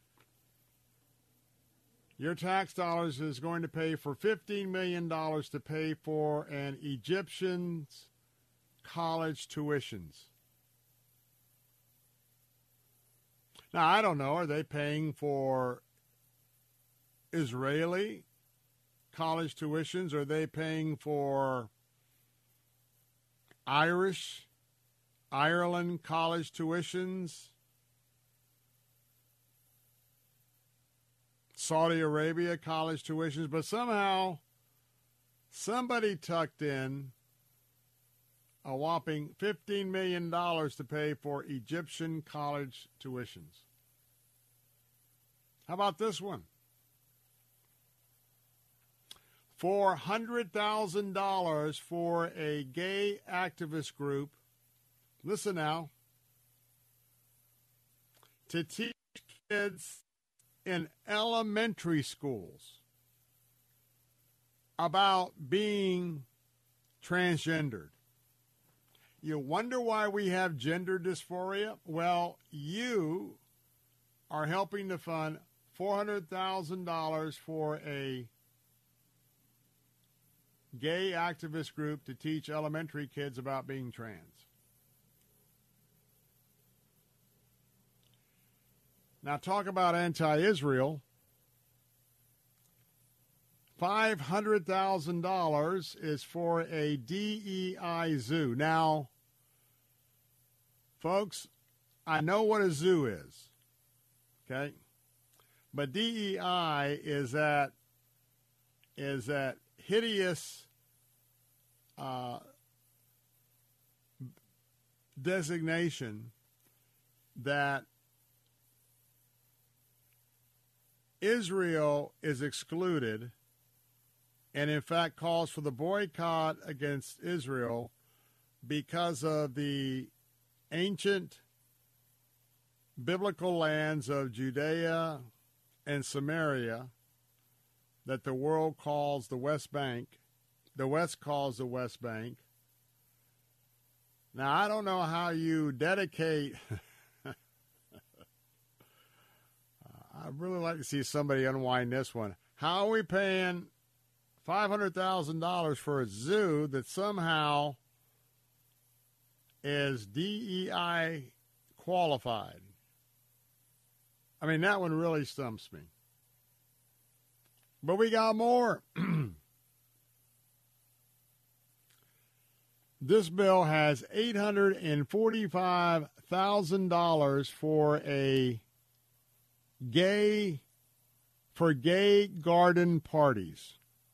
your tax dollars is going to pay for $15 million to pay for an Egyptian's college tuitions. Now, I don't know, are they paying for Israeli college tuitions? Are they paying for Ireland college tuitions? Saudi Arabia college tuitions? But somehow somebody tucked in a whopping $15 million to pay for Egyptian college tuitions. How about this one? $400,000 for a gay activist group, listen now, to teach kids in elementary schools about being transgendered. You wonder why we have gender dysphoria? Well, you are helping to fund $400,000 for a gay activist group to teach elementary kids about being trans. Now talk about anti-Israel. $500,000 is for a DEI zoo. Now, folks, I know what a zoo is, okay? But DEI is that is that hideous designation that Israel is excluded, and in fact calls for the boycott against Israel because of the ancient biblical lands of Judea and Samaria that the world calls the West Bank, the West calls the West Bank. Now, I don't know how you dedicate... I'd really like to see somebody unwind this one. How are we paying $500,000 for a zoo that somehow is DEI qualified? I mean, that one really stumps me. But we got more. This bill has $845,000 for gay garden parties.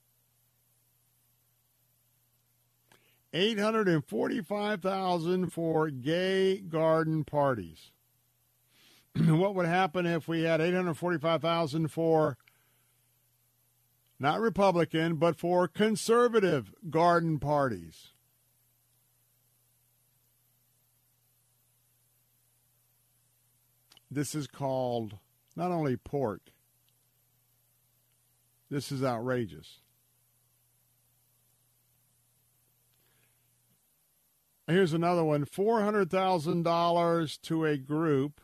$845,000 for gay garden parties. What would happen if we had $845,000 for not Republican, but for conservative garden parties? This is called not only pork. This is outrageous. Here's another one, $400,000 to a group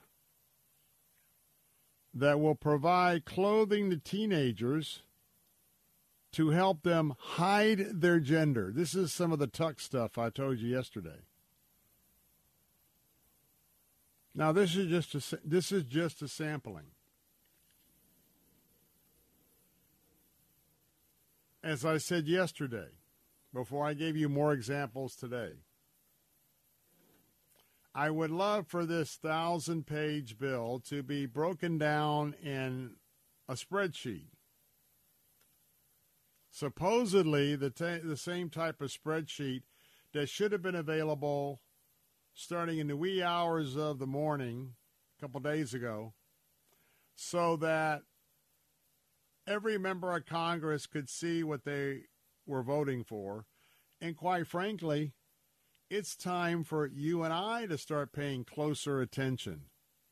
that will provide clothing to teenagers to help them hide their gender. This is some of the tuck stuff I told you yesterday. Now, this is just a sampling. As I said yesterday, before I gave you more examples today, I would love for this 1,000-page bill to be broken down in a spreadsheet. Supposedly, the same type of spreadsheet that should have been available starting in the wee hours of the morning a couple days ago, so that every member of Congress could see what they were voting for. And quite frankly, it's time for you and I to start paying closer attention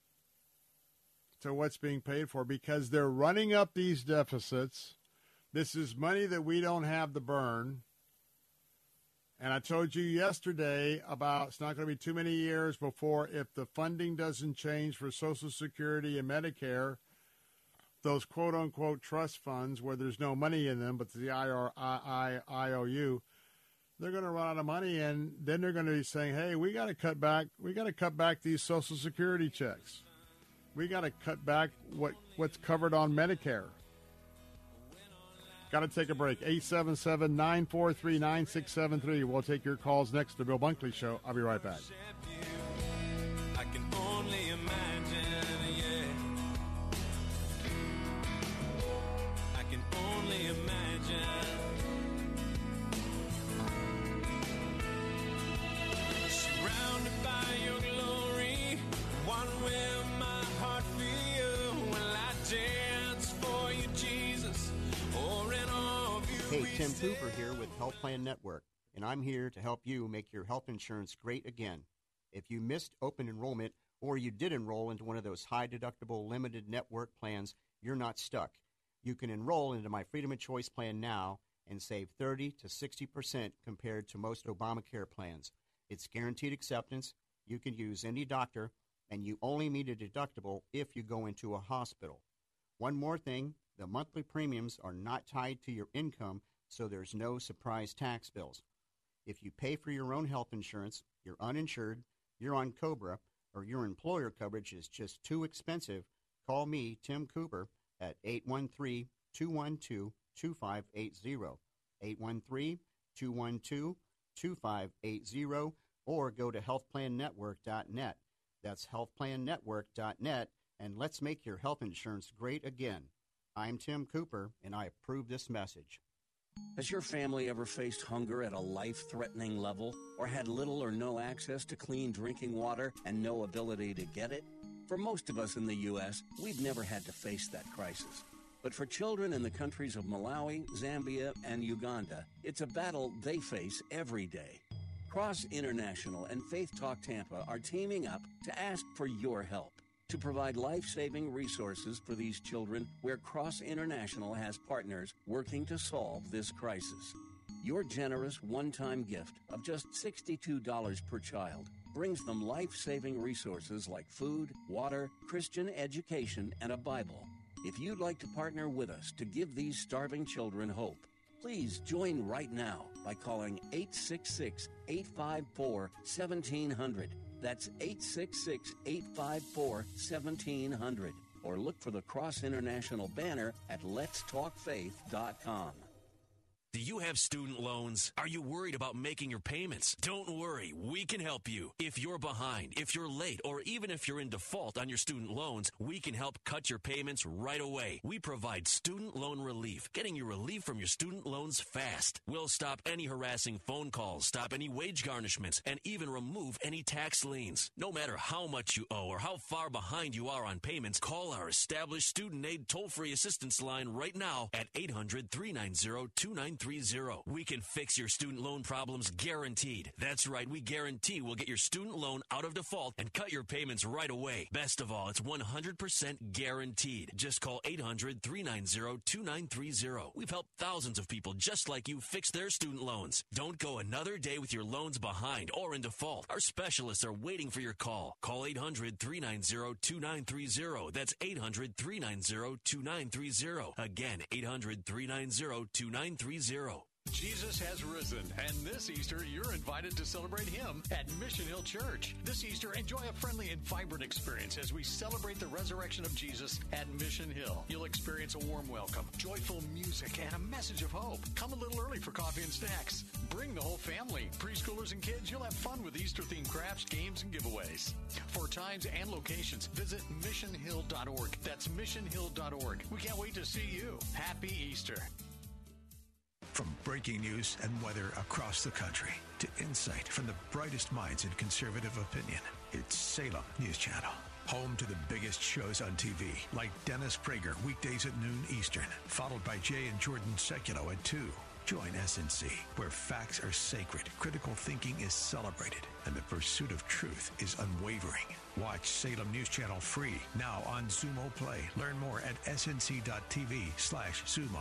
to what's being paid for, because they're running up these deficits. This is money that we don't have to burn. And I told you yesterday about it's not going to be too many years before, if the funding doesn't change for Social Security and Medicare, those quote-unquote trust funds where there's no money in them, but the IOU, they're going to run out of money, and then they're going to be saying, hey, we got to cut back these Social Security checks. We got to cut back what's covered on Medicare. Got to take a break. 877-943-9673. We'll take your calls next to the Bill Bunkley Show. I'll be right back. I can only imagine, yeah. I can only imagine. Surrounded by your glory, one will my heart feel. Will I dance for you, Jesus? Hey, Tim Cooper here with Health Plan Network, and I'm here to help you make your health insurance great again. If you missed open enrollment or you did enroll into one of those high-deductible limited network plans, you're not stuck. You can enroll into my Freedom of Choice plan now and save 30 to 60% compared to most Obamacare plans. It's guaranteed acceptance, you can use any doctor, and you only meet a deductible if you go into a hospital. One more thing. The monthly premiums are not tied to your income, so there's no surprise tax bills. If you pay for your own health insurance, you're uninsured, you're on COBRA, or your employer coverage is just too expensive, call me, Tim Cooper, at 813-212-2580, 813-212-2580, or go to healthplannetwork.net. That's healthplannetwork.net, and let's make your health insurance great again. I'm Tim Cooper, and I approve this message. Has your family ever faced hunger at a life-threatening level, or had little or no access to clean drinking water and no ability to get it? For most of us in the U.S., we've never had to face that crisis. But for children in the countries of Malawi, Zambia, and Uganda, it's a battle they face every day. Cross International and Faith Talk Tampa are teaming up to ask for your help to provide life-saving resources for these children, where Cross International has partners working to solve this crisis. Your generous one-time gift of just $62 per child brings them life-saving resources like food, water, Christian education, and a Bible. If you'd like to partner with us to give these starving children hope, please join right now by calling 866-854-1700. That's 866-854-1700. Or look for the Cross International banner at letstalkfaith.com. Do you have student loans? Are you worried about making your payments? Don't worry, we can help you. If you're behind, if you're late, or even if you're in default on your student loans, we can help cut your payments right away. We provide student loan relief, getting you relief from your student loans fast. We'll stop any harassing phone calls, stop any wage garnishments, and even remove any tax liens. No matter how much you owe or how far behind you are on payments, call our established student aid toll-free assistance line right now at 800-390-2930. We can fix your student loan problems guaranteed. That's right, we guarantee we'll get your student loan out of default and cut your payments right away. Best of all, it's 100% guaranteed. Just call 800-390-2930. We've helped thousands of people just like you fix their student loans. Don't go another day with your loans behind or in default. Our specialists are waiting for your call. Call 800-390-2930. That's 800-390-2930. Again, 800-390-2930. Jesus has risen, and this Easter, you're invited to celebrate Him at Mission Hill Church. This Easter, enjoy a friendly and vibrant experience as we celebrate the resurrection of Jesus at Mission Hill. You'll experience a warm welcome, joyful music, and a message of hope. Come a little early for coffee and snacks. Bring the whole family, preschoolers and kids. You'll have fun with Easter-themed crafts, games, and giveaways. For times and locations, visit missionhill.org. That's missionhill.org. We can't wait to see you. Happy Easter. From breaking news and weather across the country to insight from the brightest minds in conservative opinion, it's Salem News Channel. Home to the biggest shows on TV, like Dennis Prager, weekdays at noon Eastern, followed by Jay and Jordan Sekulow at 2. Join SNC, where facts are sacred, critical thinking is celebrated, and the pursuit of truth is unwavering. Watch Salem News Channel free, now on Xumo Play. Learn more at snc.tv/Xumo.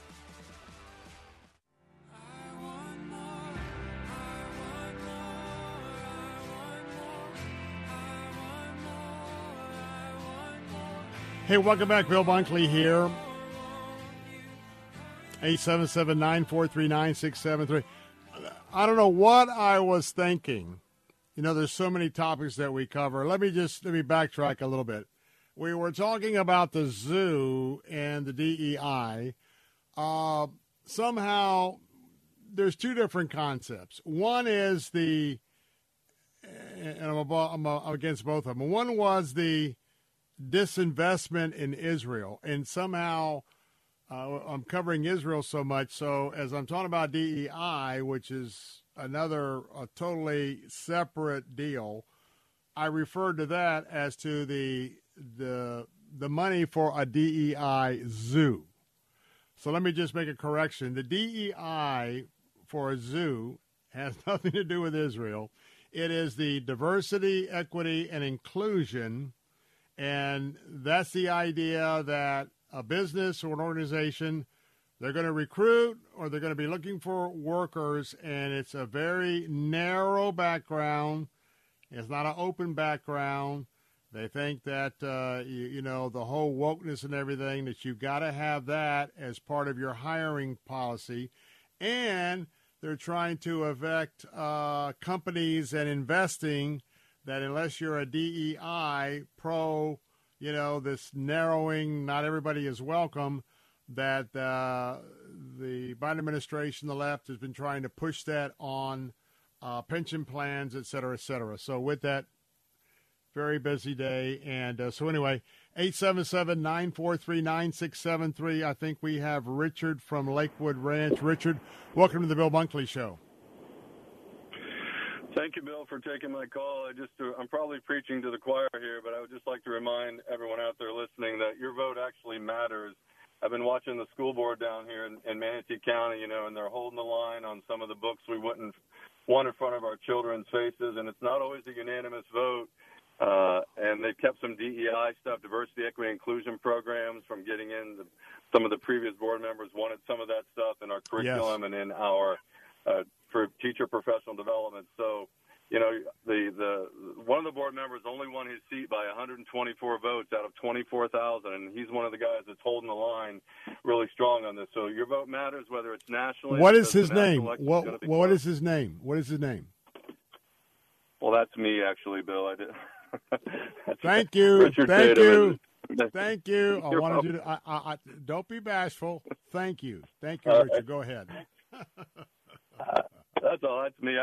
Hey, welcome back. Bill Bunkley here. 877-943-9673. I don't know what I was thinking. You know, there's so many topics that we cover. Let me backtrack a little bit. We were talking about the zoo and the DEI. Somehow, there's two different concepts. One is and I'm against both of them. One was the disinvestment in Israel, and somehow I'm covering Israel so much, so as I'm talking about DEI, which is a totally separate deal, I refer to that as to the money for a DEI zoo. So let me just make a correction. The DEI for a zoo has nothing to do with Israel. It is the diversity, equity, and inclusion. And that's the idea that a business or an organization, they're going to recruit or they're going to be looking for workers, and it's a very narrow background. It's not an open background. They think that, the whole wokeness and everything, that you've got to have that as part of your hiring policy. And they're trying to affect companies and investing that unless you're a DEI pro, this narrowing, not everybody is welcome, that the Biden administration, the left, has been trying to push that on pension plans, et cetera, et cetera. So with that, very busy day. And so anyway, 877-943-9673. I think we have Richard from Lakewood Ranch. Richard, welcome to the Bill Bunkley Show. Thank you, Bill, for taking my call. I'm probably preaching to the choir here, but I would just like to remind everyone out there listening that your vote actually matters. I've been watching the school board down here in Manatee County, and they're holding the line on some of the books we wouldn't want in front of our children's faces, and it's not always a unanimous vote. And they've kept some DEI stuff, diversity, equity, inclusion programs from getting in. Some of the previous board members wanted some of that stuff in our curriculum and in our for teacher professional development. So, the one of the board members only won his seat by 124 votes out of 24,000, and he's one of the guys that's holding the line really strong on this. So your vote matters, whether it's nationally. What is his name? What is his name? What is his name? Well, that's me, actually, Bill. I did. Thank you. Richard Thank Tatum. you. Thank you. I wanted you to. I don't be bashful. Thank you. Thank you, Richard. Go ahead. That's all. That's me.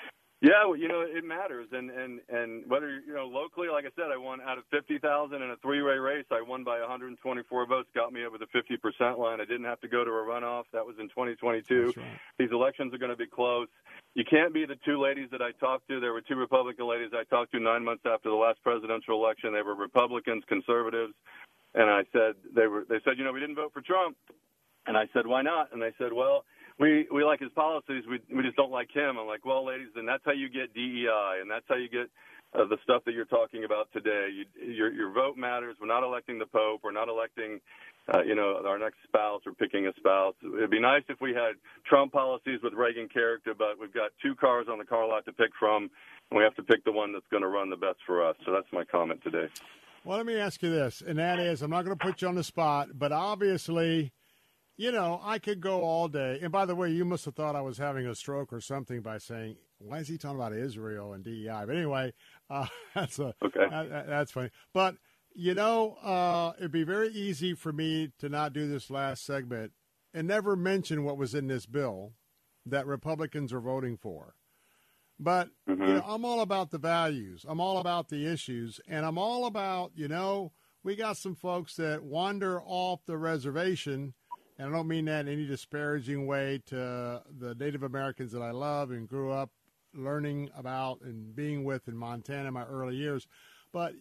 It matters, and whether locally, like I said, I won out of 50,000 in a three-way race. I won by 124 votes, got me over the 50% line. I didn't have to go to a runoff. That was in 2022. Right. These elections are going to be close. You can't be the two ladies that I talked to. There were two Republican ladies I talked to 9 months after the last presidential election. They were Republicans, conservatives, and I said they said we didn't vote for Trump, and I said why not? And they said, well, we like his policies. We just don't like him. I'm like, well, ladies, then that's how you get DEI, and that's how you get the stuff that you're talking about today. Your vote matters. We're not electing the Pope. We're not electing, our next spouse or picking a spouse. It'd be nice if we had Trump policies with Reagan character, but we've got two cars on the car lot to pick from, and we have to pick the one that's going to run the best for us. So that's my comment today. Well, let me ask you this, and that is, I'm not going to put you on the spot, but obviously – I could go all day. And by the way, you must have thought I was having a stroke or something by saying, why is he talking about Israel and DEI? But anyway, that's funny. But, it'd be very easy for me to not do this last segment and never mention what was in this bill that Republicans are voting for. But, I'm all about the values. I'm all about the issues. And I'm all about, we got some folks that wander off the reservation. And I don't mean that in any disparaging way to the Native Americans that I love and grew up learning about and being with in Montana in my early years. But,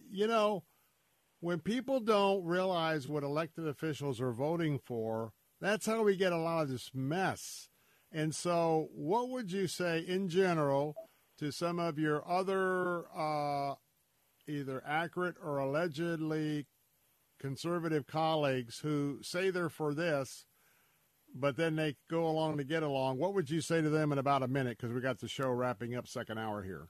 when people don't realize what elected officials are voting for, that's how we get a lot of this mess. And so what would you say in general to some of your other either accurate or allegedly conservative colleagues who say they're for this, but then they go along to get along? What would you say to them in about a minute? Because we got the show wrapping up second hour here.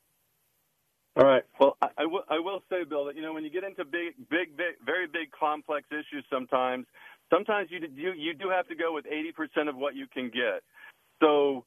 All right. Well, I will say, Bill, that, when you get into big, very big, complex issues sometimes you do have to go with 80% of what you can get. So,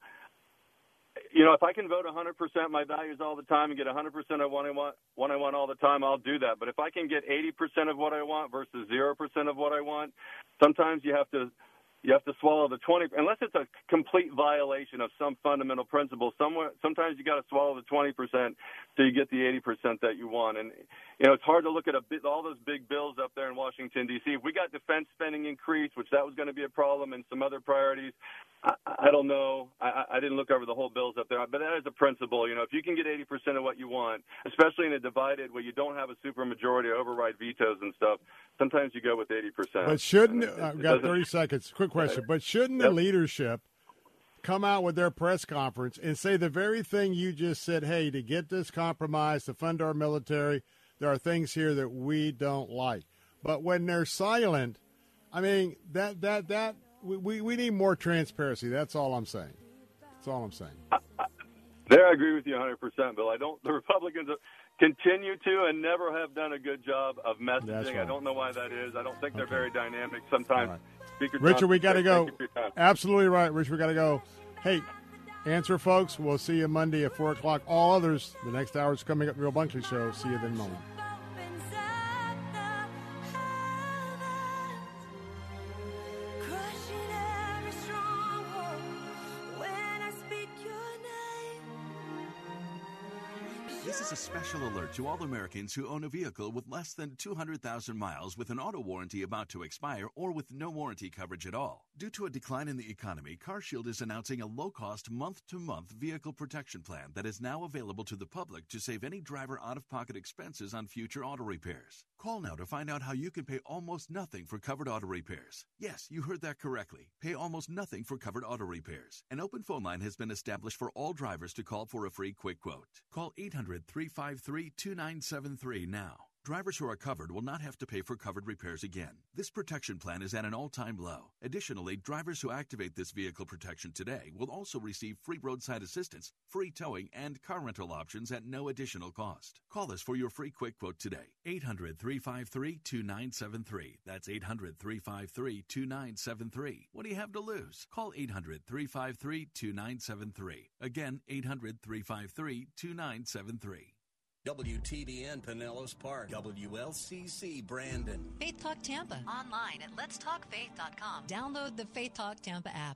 if I can vote 100% my values all the time and get 100% of what I want all the time, I'll do that. But if I can get 80% of what I want versus 0% of what I want, sometimes you have to swallow the 20, unless it's a complete violation of some fundamental principle. Sometimes you got to swallow the 20% so you get the 80% that you want. And it's hard to look at all those big bills up there in Washington D.C. If we got defense spending increase, which that was going to be a problem, and some other priorities, I don't know. I didn't look over the whole bills up there, but that is a principle. If you can get 80% of what you want, especially in a divided where you don't have a supermajority override vetoes and stuff, sometimes you go with 80%. But shouldn't I've got 30 seconds. Quick question. But shouldn't the leadership come out with their press conference and say the very thing you just said? Hey, to get this compromise, to fund our military, there are things here that we don't like. But when they're silent, I mean that we need more transparency. That's all I'm saying. That's all I'm saying. There, I agree with you 100%, Bill. The Republicans continue to and never have done a good job of messaging. Right. I don't know why that is. I don't think they're very dynamic. Sometimes, Speaker Richard, Johnson, we got to go. Absolutely right, Richard. We got to go. Hey, answer, folks. We'll see you Monday at 4 o'clock. All others, the next hour is coming up. Real Bunkley Show. See you then, moment. This is a special alert to all Americans who own a vehicle with less than 200,000 miles with an auto warranty about to expire or with no warranty coverage at all. Due to a decline in the economy, CarShield is announcing a low-cost month-to-month vehicle protection plan that is now available to the public to save any driver out-of-pocket expenses on future auto repairs. Call now to find out how you can pay almost nothing for covered auto repairs. Yes, you heard that correctly. Pay almost nothing for covered auto repairs. An open phone line has been established for all drivers to call for a free quick quote. Call 800-353-2973 now. Drivers who are covered will not have to pay for covered repairs again. This protection plan is at an all-time low. Additionally, drivers who activate this vehicle protection today will also receive free roadside assistance, free towing, and car rental options at no additional cost. Call us for your free quick quote today. 800-353-2973. That's 800-353-2973. What do you have to lose? Call 800-353-2973. Again, 800-353-2973. WTBN Pinellas Park, WLCC Brandon. Faith Talk Tampa. Online at letstalkfaith.com. Download the Faith Talk Tampa app.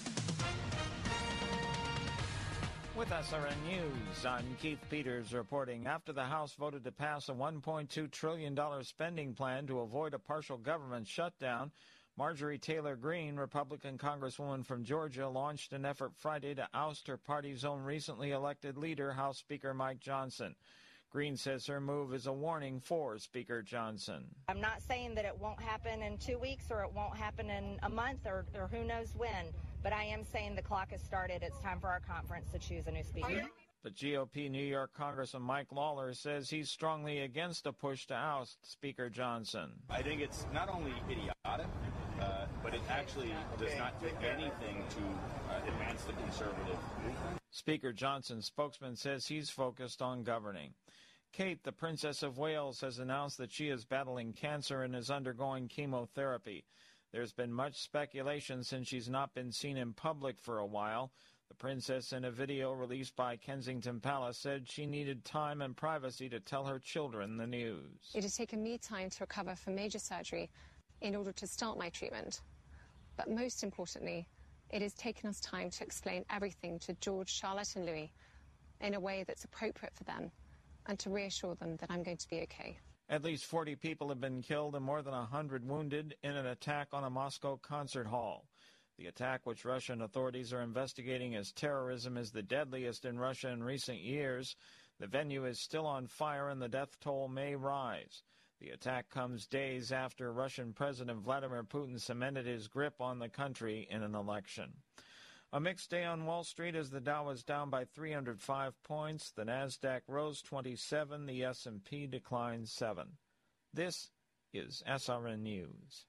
With SRN News, I'm Keith Peters reporting. After the House voted to pass a $1.2 trillion spending plan to avoid a partial government shutdown, Marjorie Taylor Greene, Republican Congresswoman from Georgia, launched an effort Friday to oust her party's own recently elected leader, House Speaker Mike Johnson. Greene says her move is a warning for Speaker Johnson. I'm not saying that it won't happen in 2 weeks or it won't happen in a month or who knows when, but I am saying the clock has started. It's time for our conference to choose a new speaker. The GOP New York Congressman Mike Lawler says he's strongly against a push to oust Speaker Johnson. I think it's not only idiotic, but it actually does not do anything to advance the conservative movement. Speaker Johnson's spokesman says he's focused on governing. Kate, the Princess of Wales, has announced that she is battling cancer and is undergoing chemotherapy. There's been much speculation since she's not been seen in public for a while. The princess, in a video released by Kensington Palace, said she needed time and privacy to tell her children the news. It has taken me time to recover from major surgery in order to start my treatment. But most importantly, it has taken us time to explain everything to George, Charlotte and Louis in a way that's appropriate for them and to reassure them that I'm going to be okay. At least 40 people have been killed and more than 100 wounded in an attack on a Moscow concert hall. The attack, which Russian authorities are investigating as terrorism, is the deadliest in Russia in recent years. The venue is still on fire and the death toll may rise. The attack comes days after Russian President Vladimir Putin cemented his grip on the country in an election. A mixed day on Wall Street as the Dow was down by 305 points. The Nasdaq rose 27. The S&P declined 7. This is SRN News.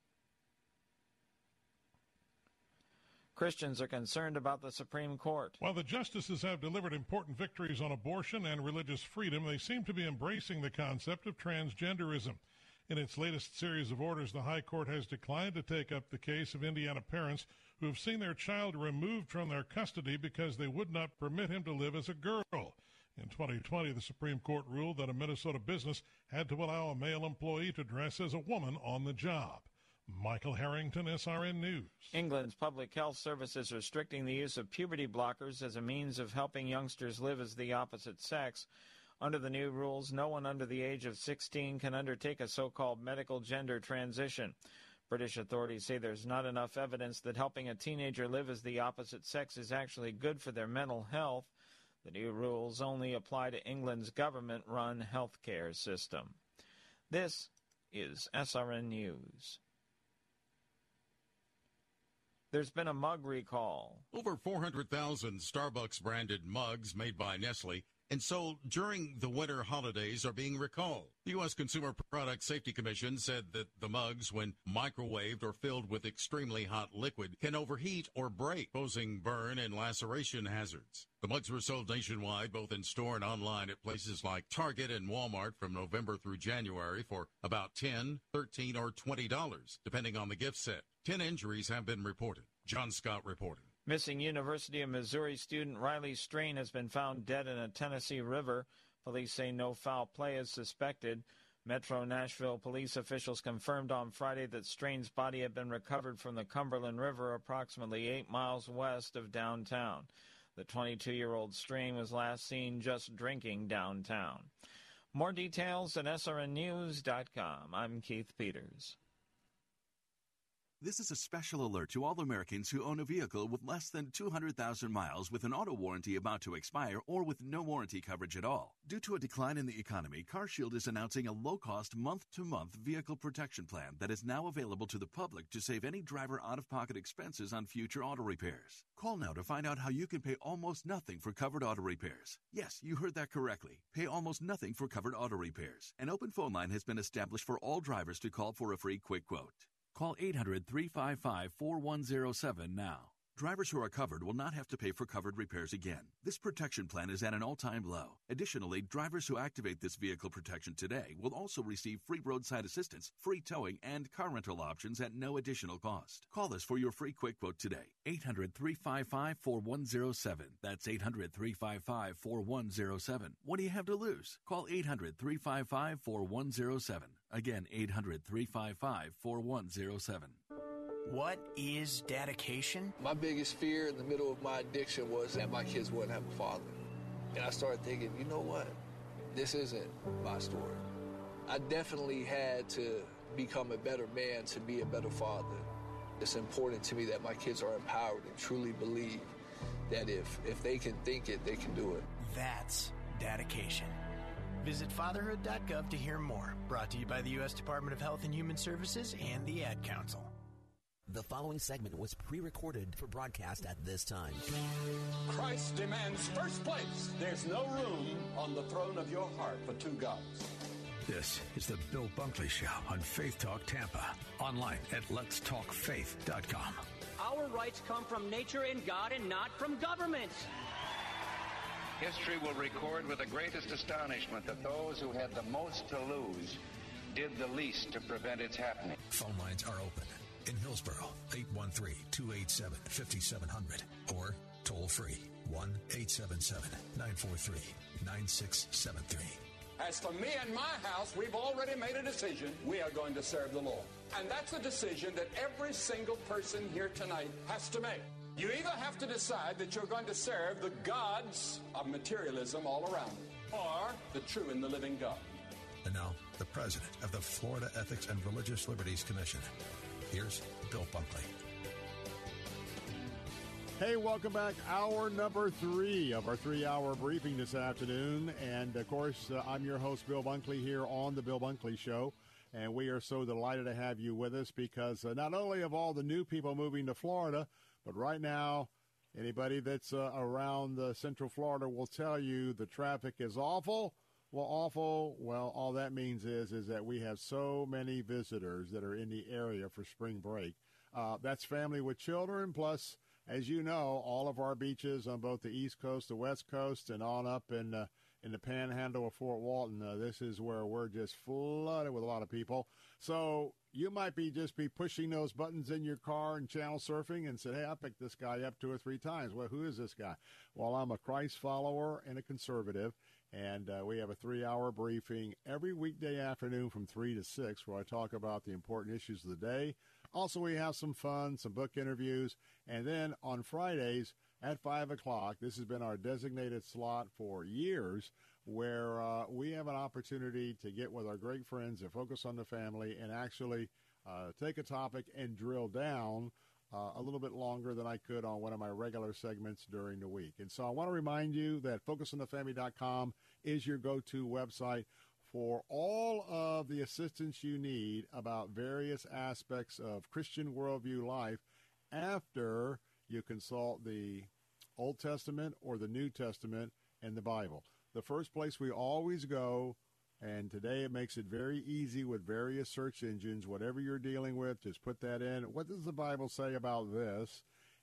Christians are concerned about the Supreme Court. While the justices have delivered important victories on abortion and religious freedom, they seem to be embracing the concept of transgenderism. In its latest series of orders, the High Court has declined to take up the case of Indiana parents who have seen their child removed from their custody because they would not permit him to live as a girl. In 2020, the Supreme Court ruled that a Minnesota business had to allow a male employee to dress as a woman on the job. Michael Harrington, SRN News. England's Public Health Service is restricting the use of puberty blockers as a means of helping youngsters live as the opposite sex. Under the new rules, no one under the age of 16 can undertake a so-called medical gender transition. British authorities say there's not enough evidence that helping a teenager live as the opposite sex is actually good for their mental health. The new rules only apply to England's government-run healthcare system. This is SRN News. There's been a mug recall. Over 400,000 Starbucks-branded mugs made by Nestle and sold during the winter holidays are being recalled. The U.S. Consumer Product Safety Commission said that the mugs, when microwaved or filled with extremely hot liquid, can overheat or break, posing burn and laceration hazards. The mugs were sold nationwide, both in store and online at places like Target and Walmart from November through January for about $10, $13, or $20, depending on the gift set. 10 injuries have been reported. John Scott reporting. Missing University of Missouri student Riley Strain has been found dead in a Tennessee river. Police say no foul play is suspected. Metro Nashville police officials confirmed on Friday that Strain's body had been recovered from the Cumberland River approximately 8 miles west of downtown. The 22-year-old strain was last seen just drinking downtown. More details at srnnews.com. I'm Keith Peters. This is a special alert to all Americans who own a vehicle with less than 200,000 miles with an auto warranty about to expire or with no warranty coverage at all. Due to a decline in the economy, CarShield is announcing a low-cost month-to-month vehicle protection plan that is now available to the public to save any driver out-of-pocket expenses on future auto repairs. Call now to find out how you can pay almost nothing for covered auto repairs. Yes, you heard that correctly. Pay almost nothing for covered auto repairs. An open phone line has been established for all drivers to call for a free quick quote. Call 800-355-4107 now. Drivers who are covered will not have to pay for covered repairs again. This protection plan is at an all-time low. Additionally, drivers who activate this vehicle protection today will also receive free roadside assistance, free towing, and car rental options at no additional cost. Call us for your free quick quote today. 800-355-4107. That's 800-355-4107. What do you have to lose? Call 800-355-4107. Again, 800-355-4107. What is dedication? My biggest fear in the middle of my addiction was that my kids wouldn't have a father. And I started thinking, you know what? This isn't my story. I definitely had to become a better man to be a better father. It's important to me that my kids are empowered and truly believe that if they can think it, they can do it. That's dedication. Visit fatherhood.gov to hear more. Brought to you by the U.S. Department of Health and Human Services and the Ad Council. The following segment was pre-recorded for broadcast at this time. Christ demands first place. There's no room on the throne of your heart for two gods. This is the Bill Bunkley Show on Faith Talk Tampa. Online at letstalkfaith.com. Our rights come from nature and God and not from government. History will record with the greatest astonishment that those who had the most to lose did the least to prevent its happening. Phone lines are open. In Hillsborough, 813-287-5700 or toll free 1-877-943-9673. As for me and my house, we've already made a decision. We are going to serve the Lord. And that's a decision that every single person here tonight has to make. You either have to decide that you're going to serve the gods of materialism all around you, or the true and the living God. And now, the president of the Florida Ethics and Religious Liberties Commission. Here's Bill Bunkley. Hey, welcome back. Hour number 3 of our 3-hour briefing this afternoon. And, of course, I'm your host, Bill Bunkley, here on The Bill Bunkley Show. And we are so delighted to have you with us because not only of all the new people moving to Florida, but right now, anybody that's around Central Florida will tell you the traffic is awful. Well, awful, well, all that means is that we have so many visitors that are in the area for spring break. That's family with children, plus, as you know, all of our beaches on both the East Coast, the West Coast, and on up in the panhandle of Fort Walton. This is where we're just flooded with a lot of people. So you might be pushing those buttons in your car and channel surfing and say, hey, I picked this guy up 2 or 3 times. Well, who is this guy? Well, I'm a Christ follower and a conservative. And we have a 3-hour briefing every weekday afternoon from 3 to 6 where I talk about the important issues of the day. Also, we have some fun, some book interviews. And then on Fridays at 5 o'clock, this has been our designated slot for years, where we have an opportunity to get with our great friends that focus on the family and actually take a topic and drill down a little bit longer than I could on one of my regular segments during the week. And so I want to remind you that FocusOnTheFamily.com is your go-to website for all of the assistance you need about various aspects of Christian worldview life after you consult the Old Testament or the New Testament and the Bible. The first place we always go, and today it makes it very easy with various search engines. Whatever you're dealing with, just put that in. What does the Bible say about this?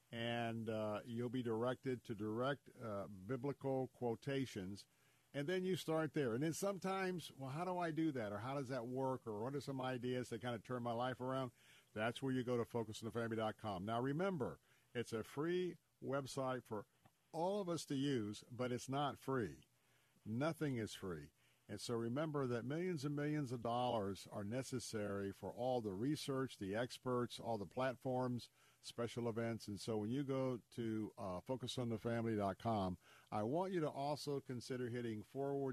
And you'll be directed to direct biblical quotations. And then you start there. And then sometimes, well, how do I do that? Or how does that work? Or what are some ideas that kind of turn my life around? That's where you go to FocusOnTheFamily.com. Now, remember, it's a free website for all of us to use, but it's not free. Nothing is free. And so remember that millions and millions of dollars are necessary for all the research, the experts, all the platforms special events. And so when you go to focusonthefamily.com, I want you to also consider hitting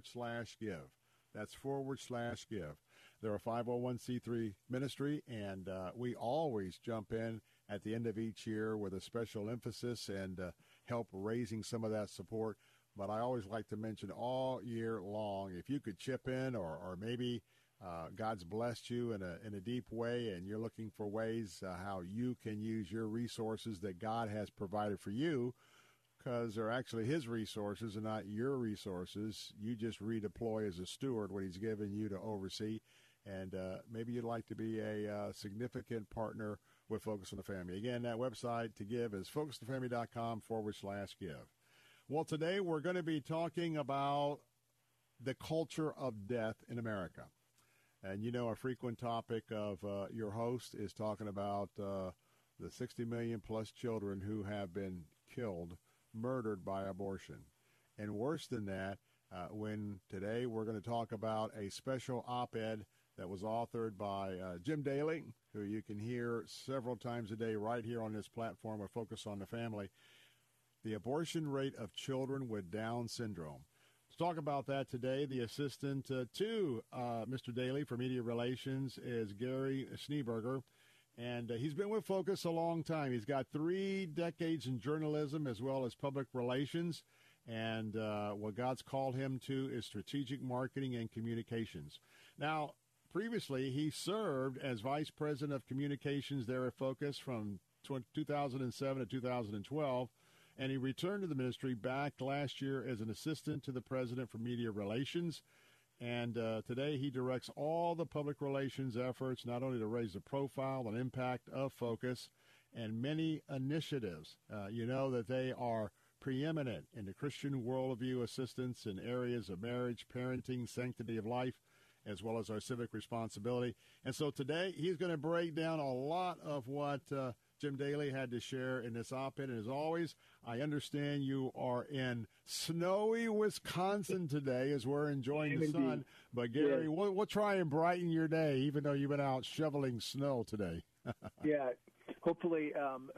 /give. That's /give. They're a 501c3 ministry, and we always jump in at the end of each year with a special emphasis and help raising some of that support. But I always like to mention all year long, if you could chip in or maybe God's blessed you in a deep way and you're looking for ways how you can use your resources that God has provided for you, because they're actually his resources and not your resources. You just redeploy as a steward what he's given you to oversee. And maybe you'd like to be a significant partner with Focus on the Family. Again, that website to give is focusonthefamily.com /give. Well, today we're going to be talking about the culture of death in America. And, you know, a frequent topic of your host is talking about the 60 million plus children who have been killed, murdered by abortion. And worse than that, when today we're going to talk about a special op-ed that was authored by Jim Daly, who you can hear several times a day right here on this platform of Focus on the Family, the abortion rate of children with Down syndrome. To talk about that today, the assistant to Mr. Daly for Media Relations is Gary Schneeberger, and he's been with Focus a long time. He's got 3 decades in journalism as well as public relations, and what God's called him to is strategic marketing and communications. Now, previously, he served as Vice President of Communications there at Focus from 2007 to 2012, and he returned to the ministry back last year as an assistant to the President for Media Relations. And today he directs all the public relations efforts, not only to raise the profile and impact of Focus and many initiatives. You know that they are preeminent in the Christian worldview assistance in areas of marriage, parenting, sanctity of life, as well as our civic responsibility. And so today he's going to break down a lot of what Jim Daly had to share in this op-ed. And as always, I understand you are in snowy Wisconsin today as we're enjoying the sun. But, Gary, we'll try and brighten your day, even though you've been out shoveling snow today. Yeah. Hopefully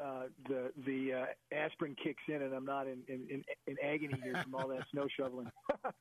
the aspirin kicks in and I'm not in agony here from all that snow shoveling.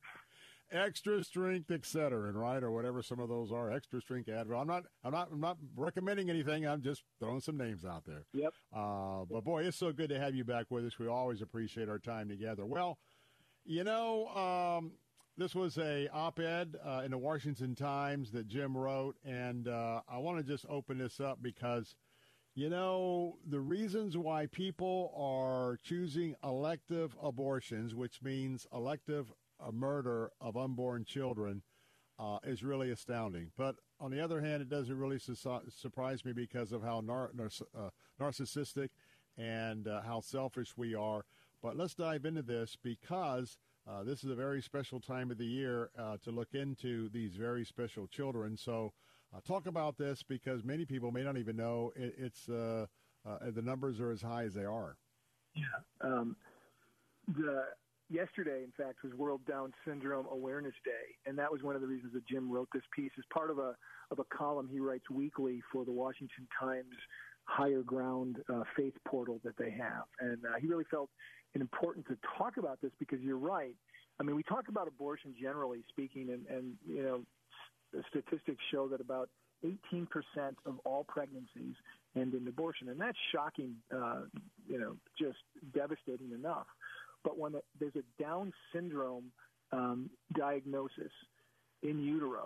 Extra strength, etc., right, or whatever some of those are. Extra strength Advil. I'm not recommending anything. I'm just throwing some names out there. Yep. But boy, it's so good to have you back with us. We always appreciate our time together. Well, you know, this was a op-ed in the Washington Times that Jim wrote, and I want to just open this up because, you know, the reasons why people are choosing elective abortions, which means elective murder of unborn children, is really astounding. But on the other hand, it doesn't really surprise me because of how narcissistic and how selfish we are. But let's dive into this because this is a very special time of the year to look into these very special children. So talk about this because many people may not even know it's the numbers are as high as they are. Yeah. Yesterday, in fact, was World Down Syndrome Awareness Day, and that was one of the reasons that Jim wrote this piece as part of a column he writes weekly for the Washington Times Higher Ground faith portal that they have. And he really felt it important to talk about this because you're right. I mean, we talk about abortion generally speaking, and you know, the statistics show that about 18% of all pregnancies end in abortion, and that's shocking, you know, just devastating enough. But when there's a Down syndrome diagnosis in utero,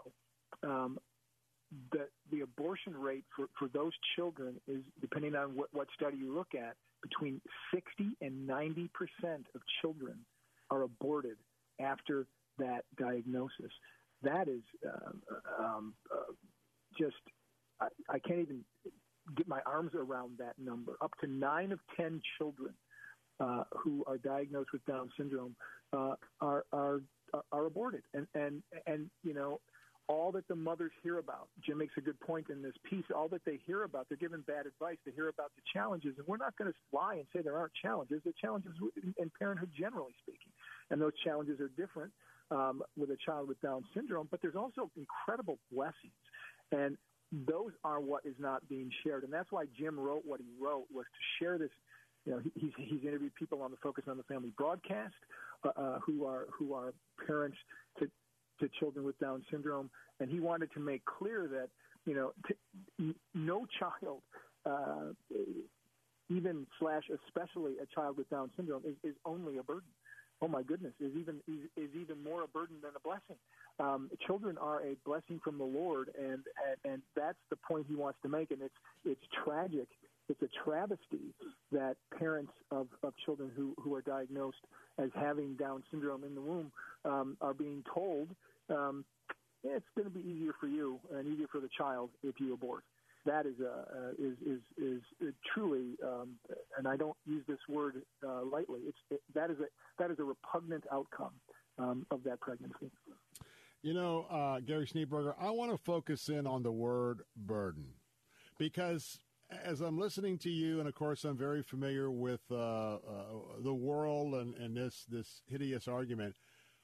the abortion rate for those children is, depending on what study you look at, between 60 and 90% of children are aborted after that diagnosis. That is just, I can't even get my arms around that number. Up to 9 of 10 children who are diagnosed with Down syndrome are aborted, and you know, all that the mothers hear about. Jim makes a good point in this piece. All that they hear about, they're given bad advice. They hear about the challenges, and we're not going to lie and say there aren't challenges. There are challenges in parenthood, generally speaking, and those challenges are different with a child with Down syndrome. But there's also incredible blessings, and those are what is not being shared. And that's why Jim wrote what he wrote, was to share this. You know, he's interviewed people on the Focus on the Family broadcast who are parents to children with Down syndrome, and he wanted to make clear that, you know, no child, even / especially a child with Down syndrome, is only a burden. Oh my goodness, is even more a burden than a blessing. Children are a blessing from the Lord, and that's the point he wants to make. And it's tragic. It's a travesty that parents of children who are diagnosed as having Down syndrome in the womb are being told it's going to be easier for you and easier for the child if you abort. That is truly, and I don't use this word lightly. That is a repugnant outcome of that pregnancy. You know, Gary Schneeberger, I want to focus in on the word burden, because as I'm listening to you, and of course I'm very familiar with the world and this hideous argument.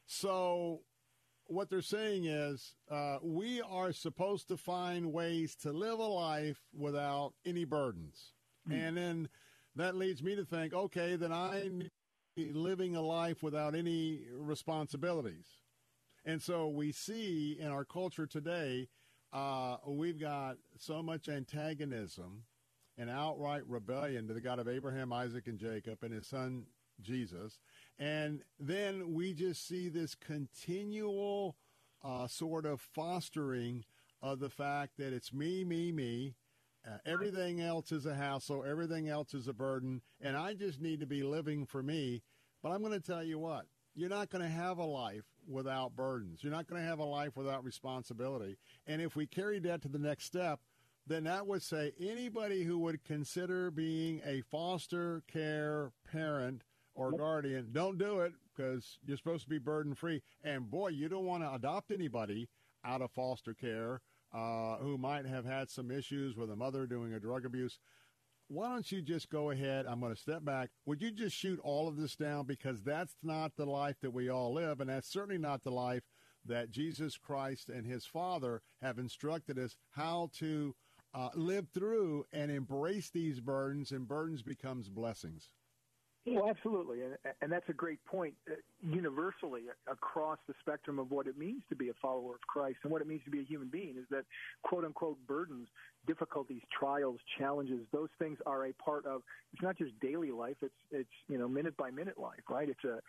So what they're saying is we are supposed to find ways to live a life without any burdens. And then that leads me to think, okay, then I'm living a life without any responsibilities. And so we see in our culture today, we've got so much antagonism and outright rebellion to the God of Abraham, Isaac, and Jacob and his son Jesus. And then we just see this continual sort of fostering of the fact that it's me, me, me. Everything else is a hassle. Everything else is a burden. And I just need to be living for me. But I'm going to tell you what, you're not going to have a life without burdens. You're not going to have a life without responsibility. And if we carry that to the next step, then that would say anybody who would consider being a foster care parent or guardian, don't do it, because you're supposed to be burden-free. And, boy, you don't want to adopt anybody out of foster care who might have had some issues with a mother doing a drug abuse. Why don't you just go ahead? I'm going to step back. Would you just shoot all of this down? Because that's not the life that we all live, and that's certainly not the life that Jesus Christ and his Father have instructed us how to live through and embrace these burdens, and burdens becomes blessings. Well, absolutely, and that's a great point. Universally, across the spectrum of what it means to be a follower of Christ and what it means to be a human being, is that quote-unquote burdens, difficulties, trials, challenges, those things are a part of. It's not just daily life; it's minute by minute life, right?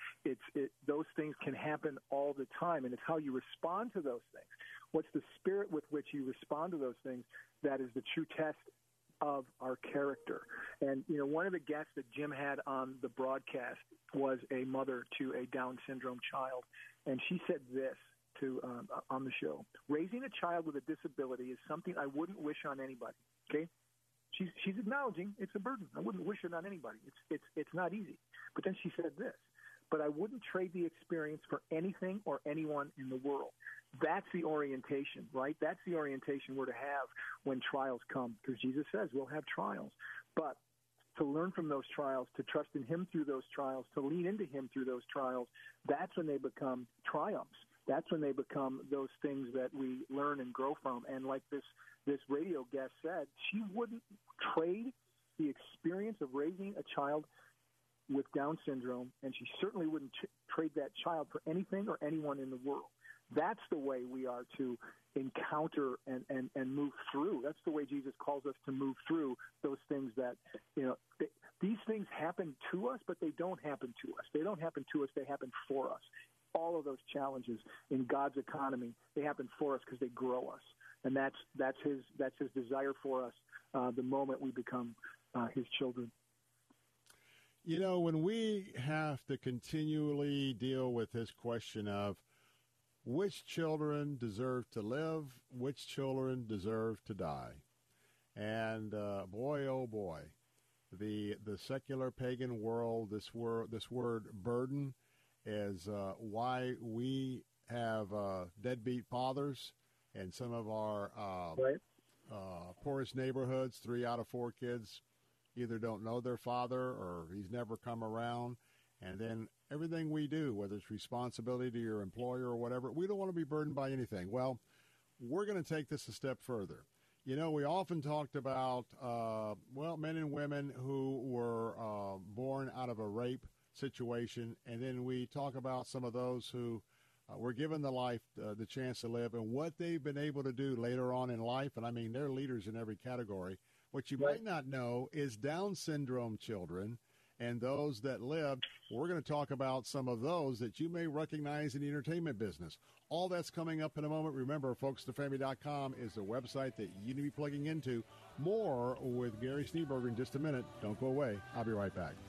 Those things can happen all the time, and it's how you respond to those things. What's the spirit with which you respond to those things that is the true test of our character. And, you know, one of the guests that Jim had on the broadcast was a mother to a Down syndrome child. And she said this on the show: raising a child with a disability is something I wouldn't wish on anybody. Okay. She's acknowledging it's a burden. I wouldn't wish it on anybody. It's not easy. But then she said this: but I wouldn't trade the experience for anything or anyone in the world. That's the orientation, right? That's the orientation we're to have when trials come, because Jesus says we'll have trials. But to learn from those trials, to trust in him through those trials, to lean into him through those trials, that's when they become triumphs. That's when they become those things that we learn and grow from. And like this radio guest said, she wouldn't trade the experience of raising a child with Down syndrome, and she certainly wouldn't trade that child for anything or anyone in the world. That's the way we are to encounter and move through. That's the way Jesus calls us to move through those things that, you know, these things happen to us, but they don't happen to us. They don't happen to us. They happen for us. All of those challenges in God's economy, they happen for us because they grow us. And that's his desire for us the moment we become his children. You know, when we have to continually deal with this question of which children deserve to live, which children deserve to die, and boy, oh boy, the secular pagan world, this word burden is why we have deadbeat fathers, and some of our poorest neighborhoods, 3 out of 4 kids either don't know their father or he's never come around. And then everything we do, whether it's responsibility to your employer or whatever, we don't want to be burdened by anything. Well, we're going to take this a step further. You know, we often talked about, men and women who were born out of a rape situation, and then we talk about some of those who were given the chance to live and what they've been able to do later on in life. And, I mean, they're leaders in every category. What you might not know is Down syndrome children and those that lived. We're going to talk about some of those that you may recognize in the entertainment business. All that's coming up in a moment. Remember, FocusOnTheFamily.com is the website that you need to be plugging into. More with Gary Schneeberger in just a minute. Don't go away. I'll be right back.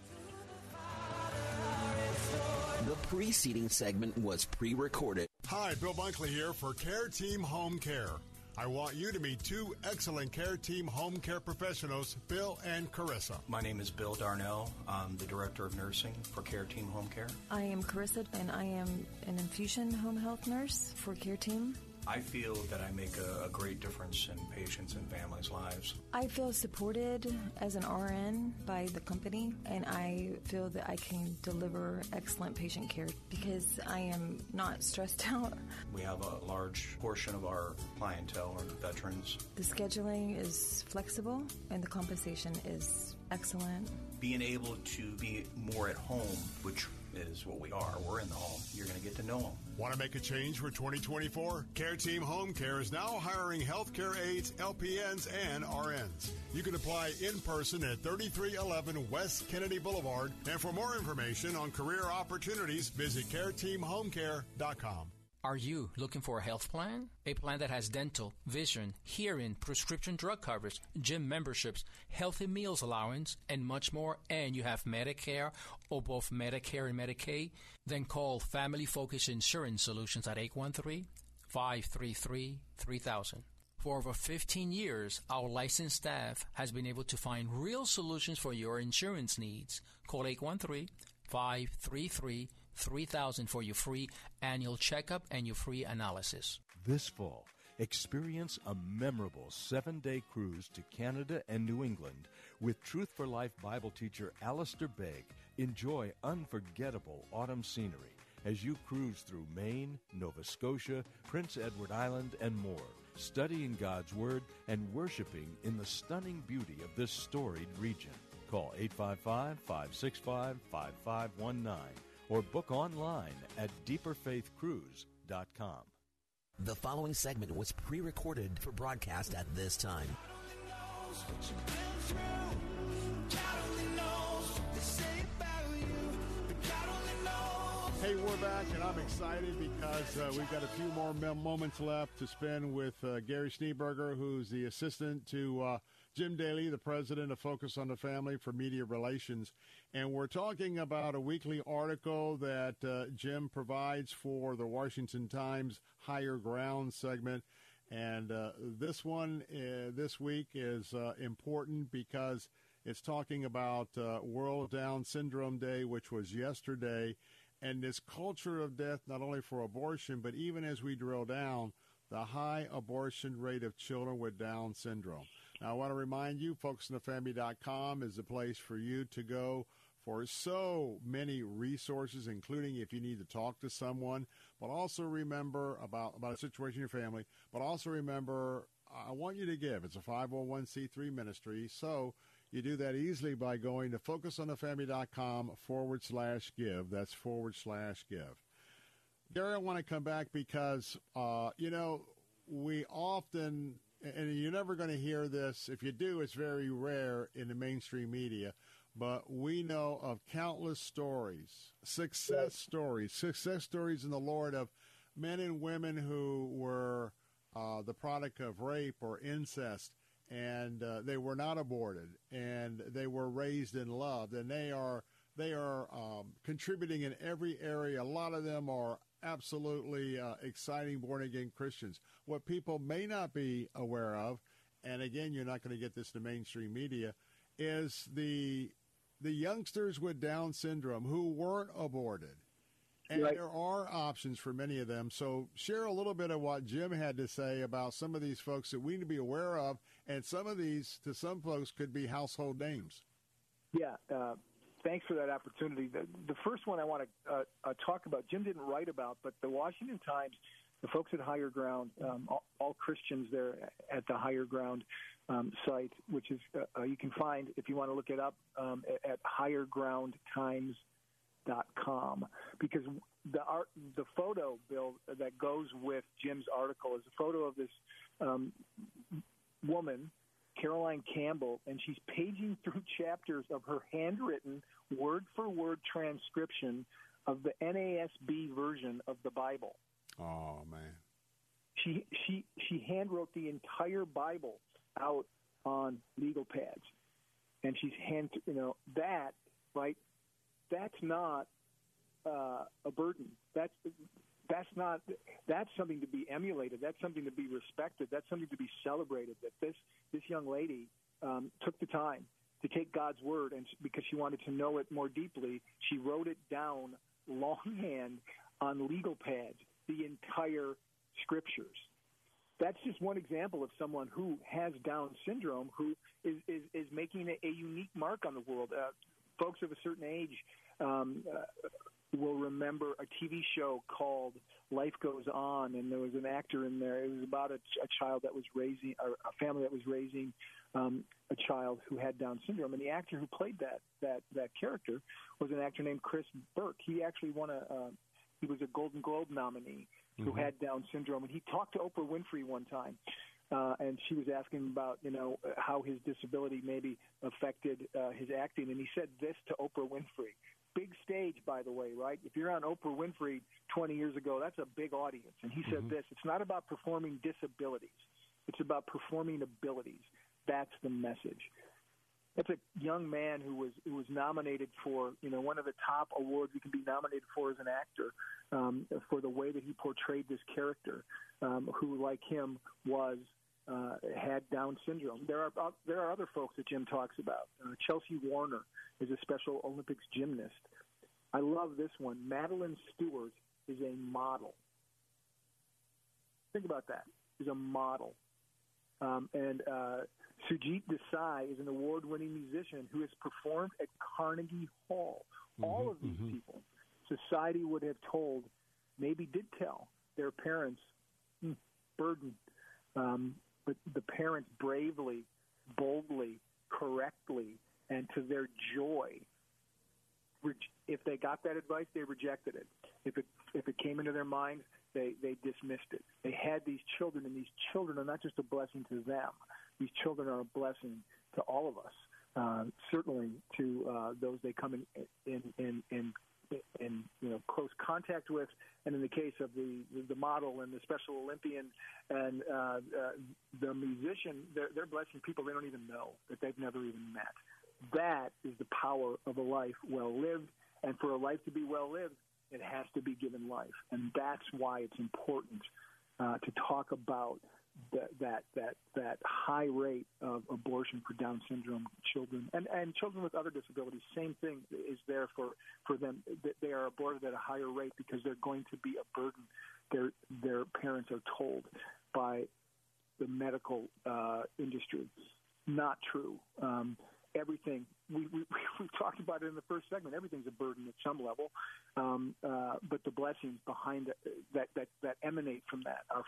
The preceding segment was pre-recorded. Hi, Bill Bunkley here for Care Team Home Care. I want you to meet two excellent Care Team Home Care professionals, Bill and Carissa. My name is Bill Darnell. I'm the Director of Nursing for Care Team Home Care. I am Carissa, and I am an infusion home health nurse for Care Team. I feel that I make a great difference in patients and families' lives. I feel supported as an RN by the company, and I feel that I can deliver excellent patient care because I am not stressed out. We have a large portion of our clientele are veterans. The scheduling is flexible, and the compensation is excellent. Being able to be more at home, which is what we are. We're in the home. You're going to get to know them. Want to make a change for 2024? Care Team Home Care is now hiring healthcare aides, LPNs, and RNs. You can apply in person at 3311 West Kennedy Boulevard. And for more information on career opportunities, visit CareTeamHomeCare.com. Are you looking for a health plan? A plan that has dental, vision, hearing, prescription drug coverage, gym memberships, healthy meals allowance, and much more, and you have Medicare or both Medicare and Medicaid? Then call Family Focus Insurance Solutions at 813-533-3000. For over 15 years, our licensed staff has been able to find real solutions for your insurance needs. Call 813-533-3000 for your free annual checkup and your free analysis. This fall, experience a memorable 7-day cruise to Canada and New England with Truth for Life Bible teacher Alistair Begg. Enjoy unforgettable autumn scenery as you cruise through Maine, Nova Scotia, Prince Edward Island, and more, studying God's Word and worshiping in the stunning beauty of this storied region. Call 855-565-5519. or book online at deeperfaithcruise.com. The following segment was pre-recorded for broadcast at this time. Hey, we're back, and I'm excited because we've got a few more moments left to spend with Gary Schneeberger, who's the assistant to Jim Daly, the president of Focus on the Family for Media Relations. And we're talking about a weekly article that Jim provides for the Washington Times Higher Ground segment. And this one this week is important because it's talking about World Down Syndrome Day, which was yesterday, and this culture of death, not only for abortion, but even as we drill down, the high abortion rate of children with Down syndrome. Now, I want to remind you, FocusOnTheFamily.com is the place for you to go for so many resources, including if you need to talk to someone, but also remember about a situation in your family, but also remember, I want you to give. It's a 501c3 ministry, so you do that easily by going to FocusOnTheFamily.com/give. That's /give. Gary, I want to come back because, we often, and you're never going to hear this. If you do, it's very rare in the mainstream media. But we know of countless stories, success stories in the Lord of men and women who were the product of rape or incest, and they were not aborted, and they were raised in love, and they are contributing in every area. A lot of them are absolutely exciting born-again Christians. What people may not be aware of, and again, you're not going to get this in the mainstream media, is the youngsters with Down syndrome who weren't aborted. And right. There are options for many of them. So share a little bit of what Jim had to say about some of these folks that we need to be aware of, and some of these, to some folks, could be household names. Yeah, thanks for that opportunity. The first one I want to talk about, Jim didn't write about, but the Washington Times the folks at Higher Ground, all Christians there at the Higher Ground site, which is you can find, if you want to look it up, at highergroundtimes.com, because the photo, Bill, that goes with Jim's article is a photo of this woman, Caroline Campbell, and she's paging through chapters of her handwritten word-for-word transcription of the NASB version of the Bible. Oh, man. She handwrote the entire Bible out on legal pads, and she's that, right? That's not a burden. That's something to be emulated. That's something to be respected. That's something to be celebrated. That this young lady took the time to take God's word, and because she wanted to know it more deeply, she wrote it down longhand on legal pads, the entire scriptures. That's just one example of someone who has Down syndrome, who is making a unique mark on the world. Folks of a certain age will remember a TV show called Life Goes On, and there was an actor in there. It was about a child that was raising, or a family that was raising a child who had Down syndrome, and the actor who played that character was an actor named Chris Burke. He actually he was a Golden Globe nominee who had Down syndrome, and he talked to Oprah Winfrey one time. And she was asking about, how his disability maybe affected his acting, and he said this to Oprah Winfrey. Big stage, by the way, right? If you're on Oprah Winfrey 20 years ago, that's a big audience. And he said this: it's not about performing disabilities. It's about performing abilities. That's the message. That's a young man who was nominated for, one of the top awards you can be nominated for as an actor, for the way that he portrayed this character, who, like him, had Down syndrome. There are other folks that Jim talks about. Chelsea Warner is a Special Olympics gymnast. I love this one. Madeline Stewart is a model. Think about that. Is a model. And Sujit Desai is an award-winning musician who has performed at Carnegie Hall. All of these people, society would have told, maybe did tell their parents, burden. But the parents bravely, boldly, correctly, and to their joy, if they got that advice, they rejected it. If it came into their mind, they dismissed it. They had these children, and these children are not just a blessing to them. These children are a blessing to all of us, certainly to those they come in close contact with, and in the case of the model and the Special Olympian and the musician, they're blessing people they don't even know, that they've never even met. That is the power of a life well lived, and for a life to be well lived, it has to be given life, and that's why it's important to talk about that high rate of abortion for Down syndrome children and children with other disabilities. Same thing is there for them. They are aborted at a higher rate because they're going to be a burden. Their parents are told by the medical industry. Not true. Everything we talked about it in the first segment. Everything's a burden at some level, but the blessings behind that emanate from that are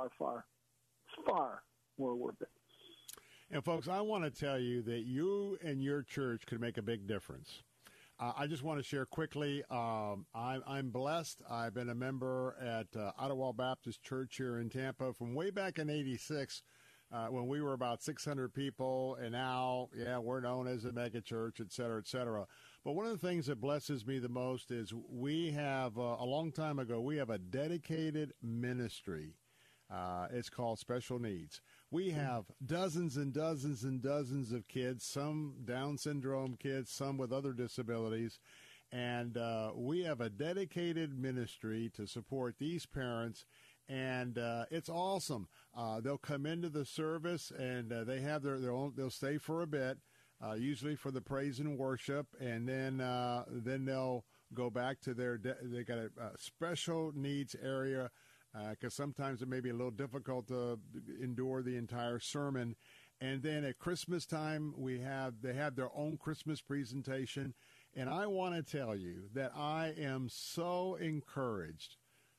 far more worth it. And folks, I want to tell you that you and your church could make a big difference. I just want to share quickly. I'm blessed. I've been a member at Ottawa Baptist Church here in Tampa from way back in '86. When we were about 600 people, and now, we're known as a mega church, et cetera, et cetera. But one of the things that blesses me the most is we have, a long time ago, we have a dedicated ministry. It's called Special Needs. We have dozens and dozens and dozens of kids, some Down syndrome kids, some with other disabilities. And we have a dedicated ministry to support these parents. And it's awesome. They'll come into the service, and they have their own. They'll stay for a bit, usually for the praise and worship, and then they'll go back to they got a special needs area because sometimes it may be a little difficult to endure the entire sermon. And then at Christmas time, they have their own Christmas presentation. And I want to tell you that I am so encouraged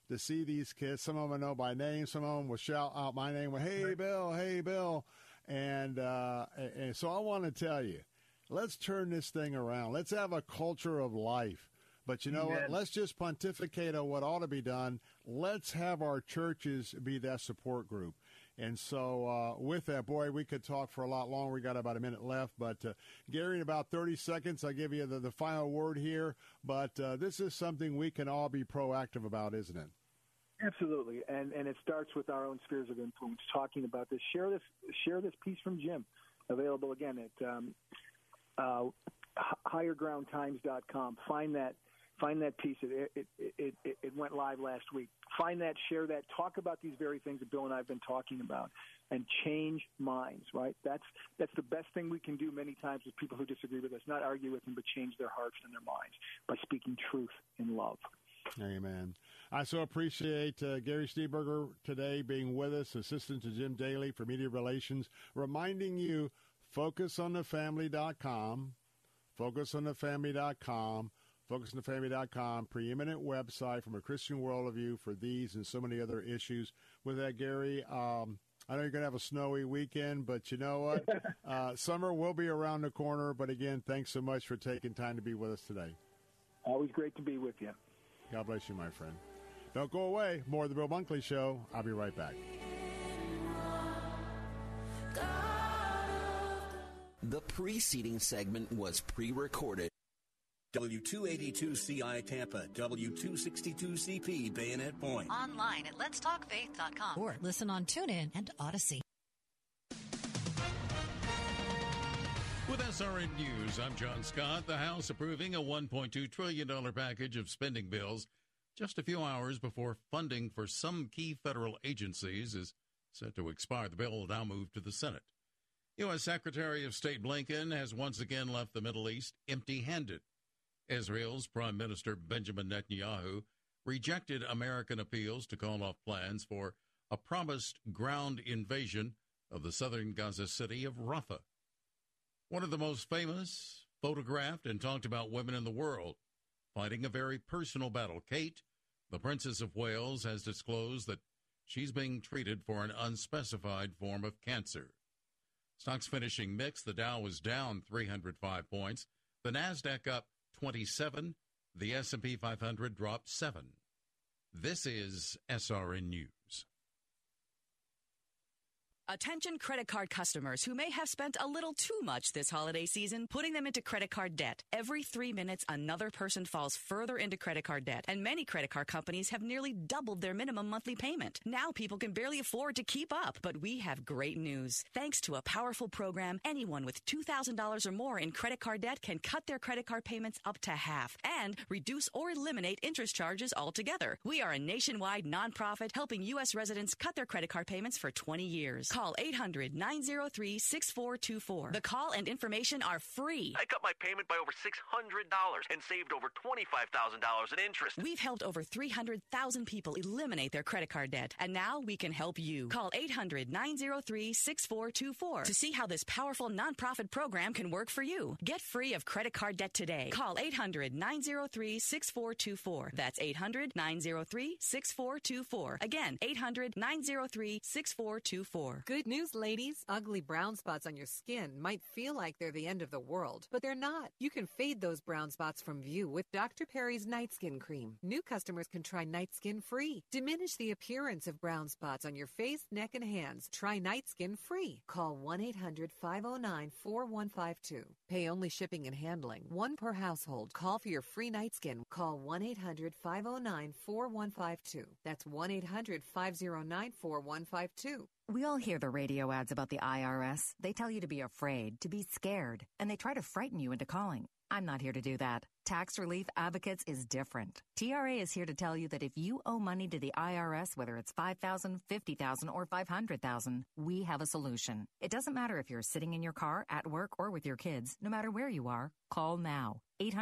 to see these kids. Some of them I know by name. Some of them will shout out my name. Hey, Bill. Hey, Bill. And so I want to tell you, let's turn this thing around. Let's have a culture of life. But you know what? Let's just pontificate on what ought to be done. Let's have our churches be that support group. And so with that, boy, we could talk for a lot longer. We got about a minute left. But, Gary, in about 30 seconds, I'll give you the final word here. But this is something we can all be proactive about, isn't it? Absolutely. And it starts with our own spheres of influence, talking about this. Share this piece from Jim, available again at highergroundtimes.com. Find that piece. It went live last week. Find that, share that, talk about these very things that Bill and I have been talking about, and change minds, right? That's the best thing we can do many times with people who disagree with us, not argue with them, but change their hearts and their minds by speaking truth in love. Amen. I so appreciate Gary Schneeberger today being with us, assistant to Jim Daly for Media Relations, reminding you, focusonthefamily.com, focusonthefamily.com, focusonthefamily.com, preeminent website from a Christian worldview for these and so many other issues. With that, Gary, I know you're going to have a snowy weekend, but you know what? Summer will be around the corner. But again, thanks so much for taking time to be with us today. Always great to be with you. God bless you, my friend. Don't go away. More of the Bill Bunkley Show. I'll be right back. The preceding segment was pre-recorded. W282CI Tampa, W262CP Bayonet Point. Online at letstalkfaith.com or listen on TuneIn and Odyssey. With SRN News, I'm John Scott. The House approving a $1.2 trillion package of spending bills just a few hours before funding for some key federal agencies is set to expire. The bill will now move to the Senate. U.S. Secretary of State Blinken has once again left the Middle East empty-handed. Israel's Prime Minister Benjamin Netanyahu rejected American appeals to call off plans for a promised ground invasion of the southern Gaza city of Rafah. One of the most famous, photographed, and talked about women in the world, fighting a very personal battle. Kate, the Princess of Wales, has disclosed that she's being treated for an unspecified form of cancer. Stocks finishing mixed. The Dow was down 305 points. The Nasdaq up 27. The S&P 500 dropped 7. This is SRN News. Attention credit card customers who may have spent a little too much this holiday season putting them into credit card debt. Every 3 minutes, another person falls further into credit card debt, and many credit card companies have nearly doubled their minimum monthly payment. Now people can barely afford to keep up, but we have great news. Thanks to a powerful program, anyone with $2,000 or more in credit card debt can cut their credit card payments up to half and reduce or eliminate interest charges altogether. We are a nationwide nonprofit helping U.S. residents cut their credit card payments for 20 years. Call 800-903-6424. The call and information are free. I cut my payment by over $600 and saved over $25,000 in interest. We've helped over 300,000 people eliminate their credit card debt, and now we can help you. Call 800-903-6424 to see how this powerful nonprofit program can work for you. Get free of credit card debt today. Call 800-903-6424. That's 800-903-6424. Again, 800-903-6424. Good news, ladies. Ugly brown spots on your skin might feel like they're the end of the world, but they're not. You can fade those brown spots from view with Dr. Perry's Night Skin Cream. New customers can try Night Skin free. Diminish the appearance of brown spots on your face, neck, and hands. Try Night Skin free. Call 1-800-509-4152. Pay only shipping and handling. One per household. Call for your free Night Skin. Call 1-800-509-4152. That's 1-800-509-4152. We all hear the radio ads about the IRS. They tell you to be afraid, to be scared, and they try to frighten you into calling. I'm not here to do that. Tax Relief Advocates is different. TRA is here to tell you that if you owe money to the IRS, whether it's $5,000, $50,000, or $500,000, we have a solution. It doesn't matter if you're sitting in your car, at work, or with your kids. No matter where you are, call now.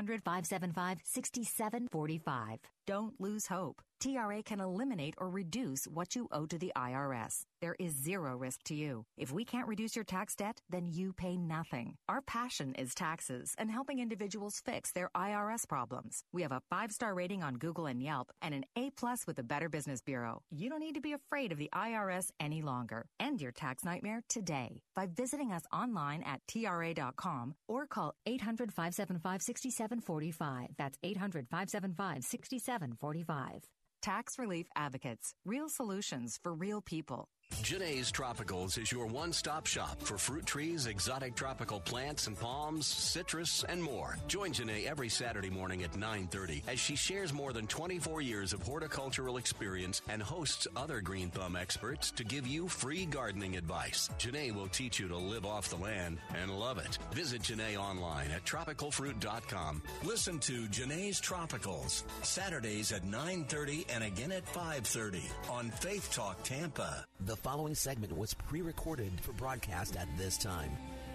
800-575-6745. Don't lose hope. TRA can eliminate or reduce what you owe to the IRS. There is zero risk to you. If we can't reduce your tax debt, then you pay nothing. Our passion is taxes and helping individuals fix their IRS IRS problems. We have a 5-star rating on Google and Yelp and an A+ with the Better Business Bureau. You don't need to be afraid of the IRS any longer. End your tax nightmare today by visiting us online at TRA.com or call 800-575-6745. That's 800-575-6745. Tax Relief Advocates. Real solutions for real people. Janae's Tropicals is your one-stop shop for fruit trees, exotic tropical plants and palms, citrus, and more. Join Janae every Saturday morning at 9:30 as she shares more than 24 years of horticultural experience and hosts other Green Thumb experts to give you free gardening advice. Janae will teach you to live off the land and love it. Visit Janae online at tropicalfruit.com. Listen to Janae's Tropicals, Saturdays at 9:30 and again at 5:30 on Faith Talk Tampa. The following segment was pre-recorded for broadcast at this time.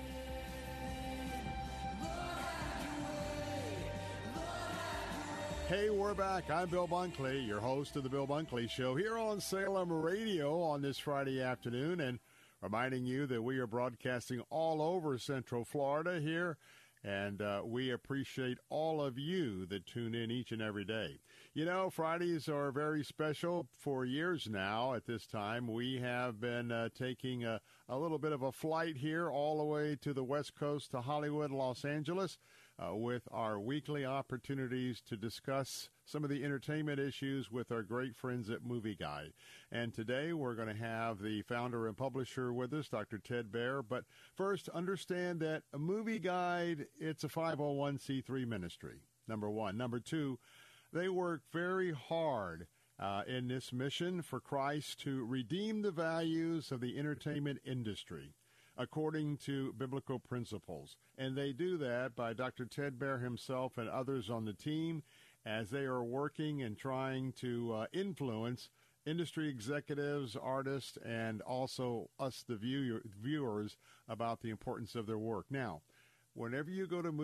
Hey, we're back. I'm Bill Bunkley, your host of the Bill Bunkley Show here on Salem Radio on this Friday afternoon, and reminding you that we are broadcasting all over Central Florida here, and we appreciate all of you that tune in each and every day. You know, Fridays are very special. For years now at this time, we have been taking a little bit of a flight here all the way to the West Coast to Hollywood, Los Angeles, with our weekly opportunities to discuss some of the entertainment issues with our great friends at Movie Guide. And today we're going to have the founder and publisher with us, Dr. Ted Baehr. But first, understand that a Movie Guide, it's a 501c3 ministry, number one. Number two, they work very hard in this mission for Christ to redeem the values of the entertainment industry according to biblical principles. And they do that by Dr. Ted Baehr himself and others on the team as they are working and trying to influence industry executives, artists, and also us, the viewers, about the importance of their work. Now, whenever you go to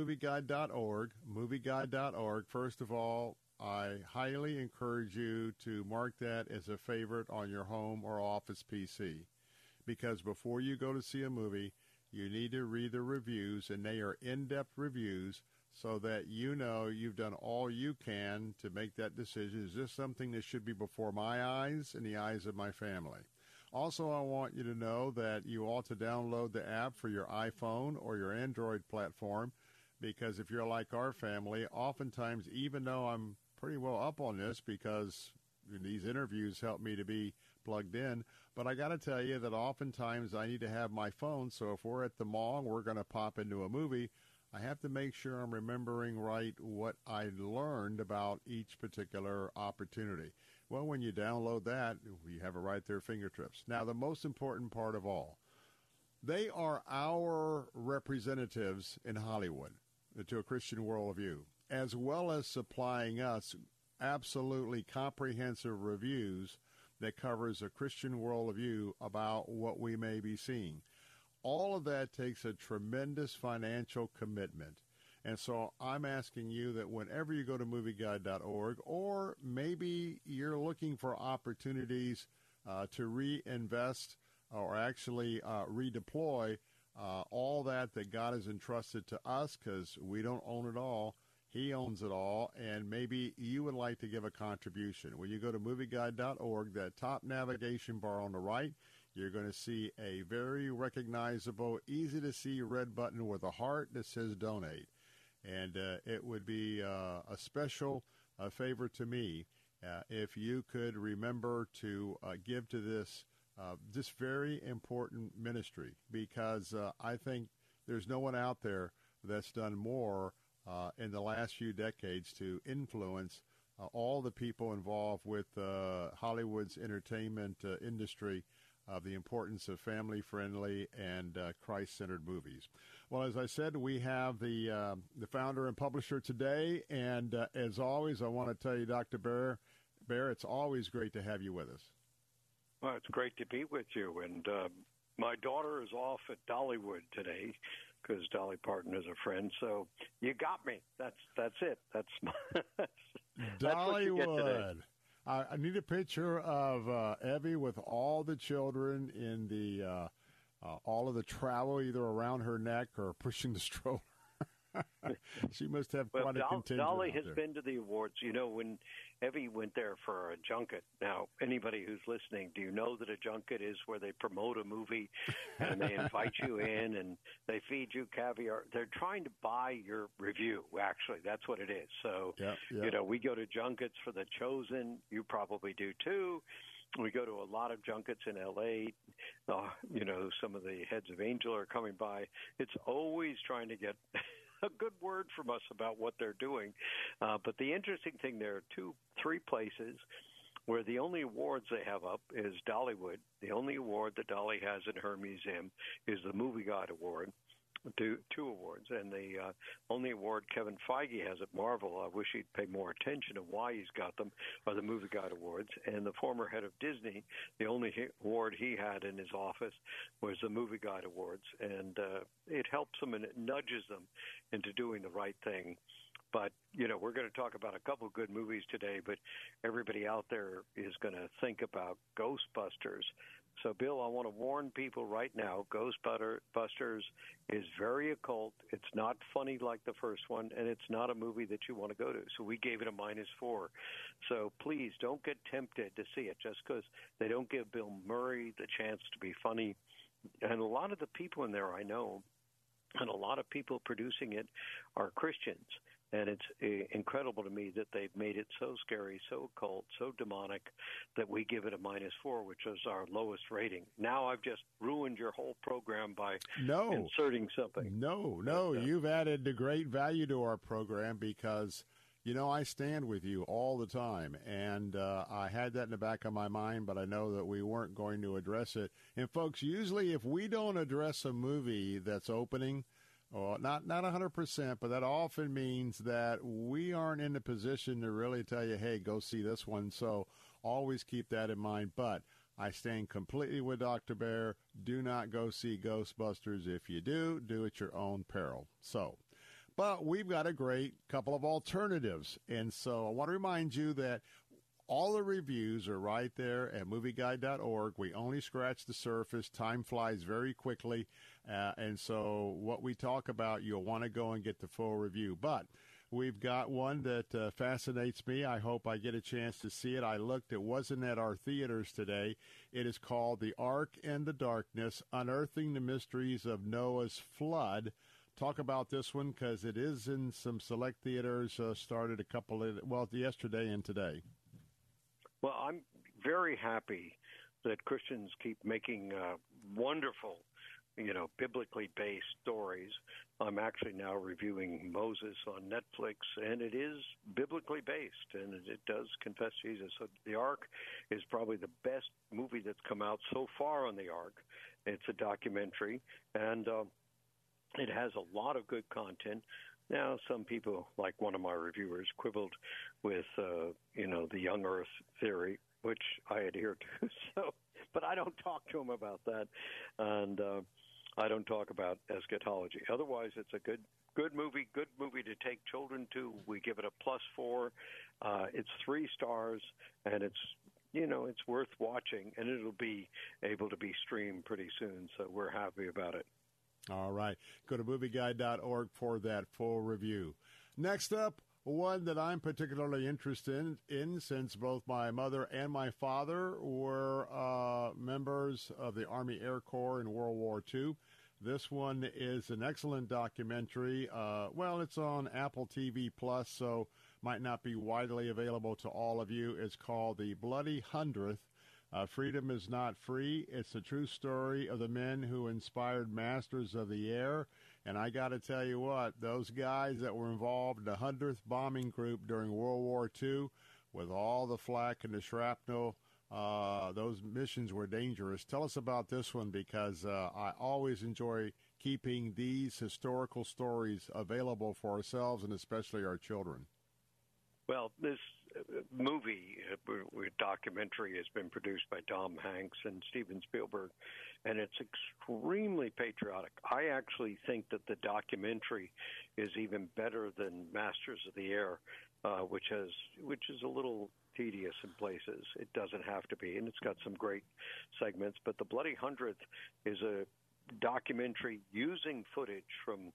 movieguide.org, first of all, I highly encourage you to mark that as a favorite on your home or office PC, because before you go to see a movie, you need to read the reviews, and they are in-depth reviews so that you know you've done all you can to make that decision. Is this something that should be before my eyes and the eyes of my family? Also, I want you to know that you ought to download the app for your iPhone or your Android platform, because if you're like our family, oftentimes, even though I'm pretty well up on this because these interviews help me to be plugged in, but I got to tell you that oftentimes I need to have my phone, so if we're at the mall and we're going to pop into a movie, I have to make sure I'm remembering right what I learned about each particular opportunity. Well, when you download that, you have it right there, fingertips. Now, the most important part of all, they are our representatives in Hollywood to a Christian worldview, as well as supplying us absolutely comprehensive reviews that covers a Christian worldview about what we may be seeing. All of that takes a tremendous financial commitment. And so I'm asking you that whenever you go to movieguide.org, or maybe you're looking for opportunities to reinvest or actually redeploy all that God has entrusted to us, because we don't own it all. He owns it all, and maybe you would like to give a contribution. When you go to movieguide.org, that top navigation bar on the right, you're going to see a very recognizable, easy-to-see red button with a heart that says Donate. And it would be a special favor to me if you could remember to give to this very important ministry, because I think there's no one out there that's done more in the last few decades to influence all the people involved with Hollywood's entertainment industry of the importance of family-friendly and Christ-centered movies. Well, as I said, we have the founder and publisher today, and as always, I want to tell you, Dr. Baehr, it's always great to have you with us. Well, it's great to be with you, and my daughter is off at Dollywood today because Dolly Parton is a friend, so you got me. That's it. That's Dollywood. I need a picture of Evie with all the children in the all of the travel, either around her neck or pushing the stroller. She must have quite a contingent. Dolly has there. been to the awards. You know, when Evie went there for a junket. Now, anybody who's listening, do you know that a junket is where they promote a movie and they invite you in and they feed you caviar? They're trying to buy your review, actually. That's what it is. So, you know, we go to junkets for The Chosen. You probably do, too. We go to a lot of junkets in L.A. You know, some of the heads of Angel are coming by. It's always trying to get a good word from us about what they're doing. But the interesting thing, there are 3 places where the only awards they have up is Dollywood. The only award that Dolly has in her museum is the Movie Guide Award. 2 awards, and the only award Kevin Feige has at Marvel, I wish he'd pay more attention to why he's got them, are the Movie Guide Awards. And the former head of Disney, the only award he had in his office was the Movie Guide Awards, and it helps them and it nudges them into doing the right thing. But, you know, we're going to talk about a couple of good movies today, but everybody out there is going to think about Ghostbusters. So, Bill, I want to warn people right now, Ghostbusters is very occult. It's not funny like the first one, and it's not a movie that you want to go to. So we gave it a -4. So please don't get tempted to see it just because they don't give Bill Murray the chance to be funny. And a lot of the people in there I know, and a lot of people producing it are Christians. And it's incredible to me that they've made it so scary, so occult, so demonic that we give it a -4, which is our lowest rating. Now I've just ruined your whole program by inserting something. No, you've added the great value to our program because, you know, I stand with you all the time. And I had that in the back of my mind, but I know that we weren't going to address it. And, folks, usually if we don't address a movie that's opening, not 100%, but that often means that we aren't in a position to really tell you, hey, go see this one. So always keep that in mind. But I stand completely with Dr. Bear. Do not go see Ghostbusters. If you do, do at your own peril. But we've got a great couple of alternatives. And so I want to remind you that all the reviews are right there at movieguide.org. We only scratch the surface. Time flies very quickly. And so what we talk about, you'll want to go and get the full review. But we've got one that fascinates me. I hope I get a chance to see it. I looked. It wasn't at our theaters today. It is called The Ark and the Darkness, Unearthing the Mysteries of Noah's Flood. Talk about this one because it is in some select theaters, started yesterday and today. Well, I'm very happy that Christians keep making wonderful, biblically based stories. I'm actually now reviewing Moses on Netflix, and it is biblically based, and it does confess Jesus. So The Ark is probably the best movie that's come out so far on the Ark. It's a documentary, and it has a lot of good content. Now, some people, like one of my reviewers, quibbled with, the young Earth theory, which I adhere to. But I don't talk to him about that, and I don't talk about eschatology. Otherwise, it's a good movie to take children to. We give it a +4. It's 3 stars, and it's worth watching, and it'll be able to be streamed pretty soon. So we're happy about it. All right. Go to movieguide.org for that full review. Next up, one that I'm particularly interested in since both my mother and my father were members of the Army Air Corps in World War II. This one is an excellent documentary. It's on Apple TV+, so might not be widely available to all of you. It's called The Bloody 100th. Freedom is not free. It's the true story of the men who inspired Masters of the Air. And I got to tell you what, those guys that were involved in the 100th bombing group during World War II, with all the flak and the shrapnel, those missions were dangerous. Tell us about this one, because I always enjoy keeping these historical stories available for ourselves and especially our children. Well, this movie, documentary, has been produced by Tom Hanks and Steven Spielberg, and it's extremely patriotic. I actually think that the documentary is even better than Masters of the Air, which is a little tedious in places. It doesn't have to be, and it's got some great segments. But The Bloody 100th is a documentary using footage from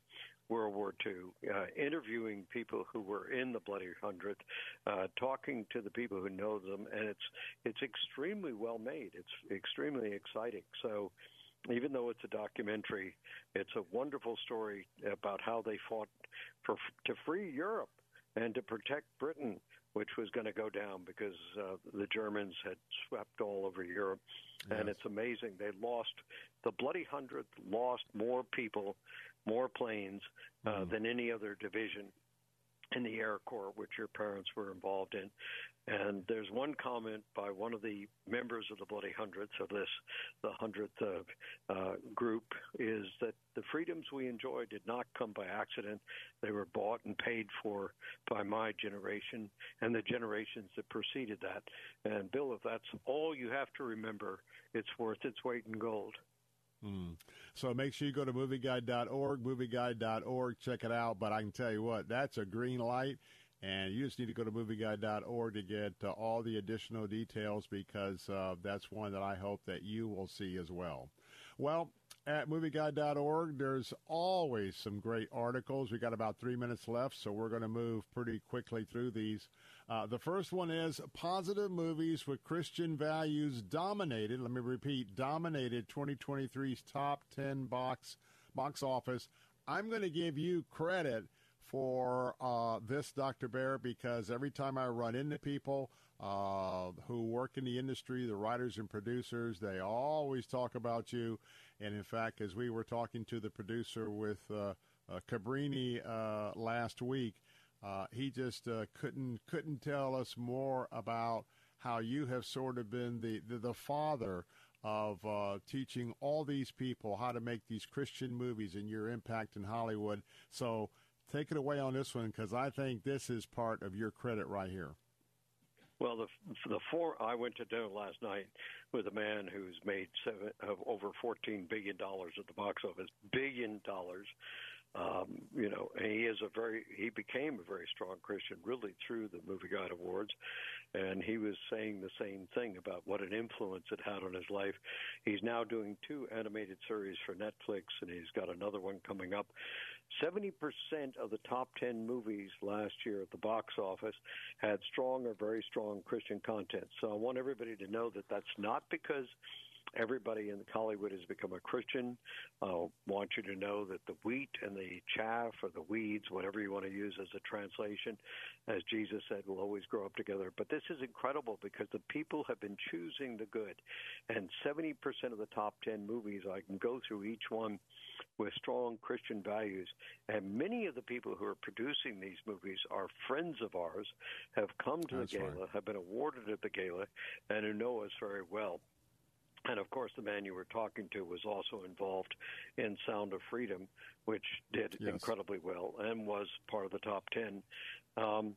World War II, interviewing people who were in the Bloody Hundred, talking to the people who know them, and it's extremely well made. It's extremely exciting. So even though it's a documentary, it's a wonderful story about how they fought to free Europe and to protect Britain, which was going to go down because the Germans had swept all over Europe. Yes. And it's amazing. The Bloody Hundred lost more people, more planes than any other division in the Air Corps, which your parents were involved in. And there's one comment by one of the members of the Bloody Hundred, so the 100th group, is that the freedoms we enjoy did not come by accident. They were bought and paid for by my generation and the generations that preceded that. And, Bill, if that's all you have to remember, it's worth its weight in gold. So make sure you go to movieguide.org, check it out. But I can tell you what, that's a green light. And you just need to go to movieguide.org to get all the additional details, because that's one that I hope that you will see as well. Well, at movieguide.org, there's always some great articles. We got about 3 minutes left, so we're going to move pretty quickly through these. The first one is Positive Movies with Christian Values dominated 2023's top 10 box office. I'm going to give you credit for this, Dr. Bear, because every time I run into people who work in the industry, the writers and producers, they always talk about you. And, in fact, as we were talking to the producer with Cabrini last week, he just couldn't tell us more about how you have sort of been the father of teaching all these people how to make these Christian movies and your impact in Hollywood. So take it away on this one, because I think this is part of your credit right here. Well, I went to dinner last night with a man who's made over $14 billion at the box office. $1 billion. And he became a very strong Christian really through the Movie Guide Awards, and he was saying the same thing about what an influence it had on his life. He's now doing 2 animated series for Netflix, and he's got another one coming up. 70% of the top 10 movies last year at the box office had strong or very strong Christian content. So I want everybody to know that that's not because everybody in Hollywood has become a Christian. I want you to know that the wheat and the chaff, or the weeds, whatever you want to use as a translation, as Jesus said, will always grow up together. But this is incredible because the people have been choosing the good. And 70% of the top 10 movies, I can go through each one with strong Christian values. And many of the people who are producing these movies are friends of ours, have come to the gala, have been awarded at the gala, and who know us very well. And, of course, the man you were talking to was also involved in Sound of Freedom, which did incredibly well and was part of the top 10. And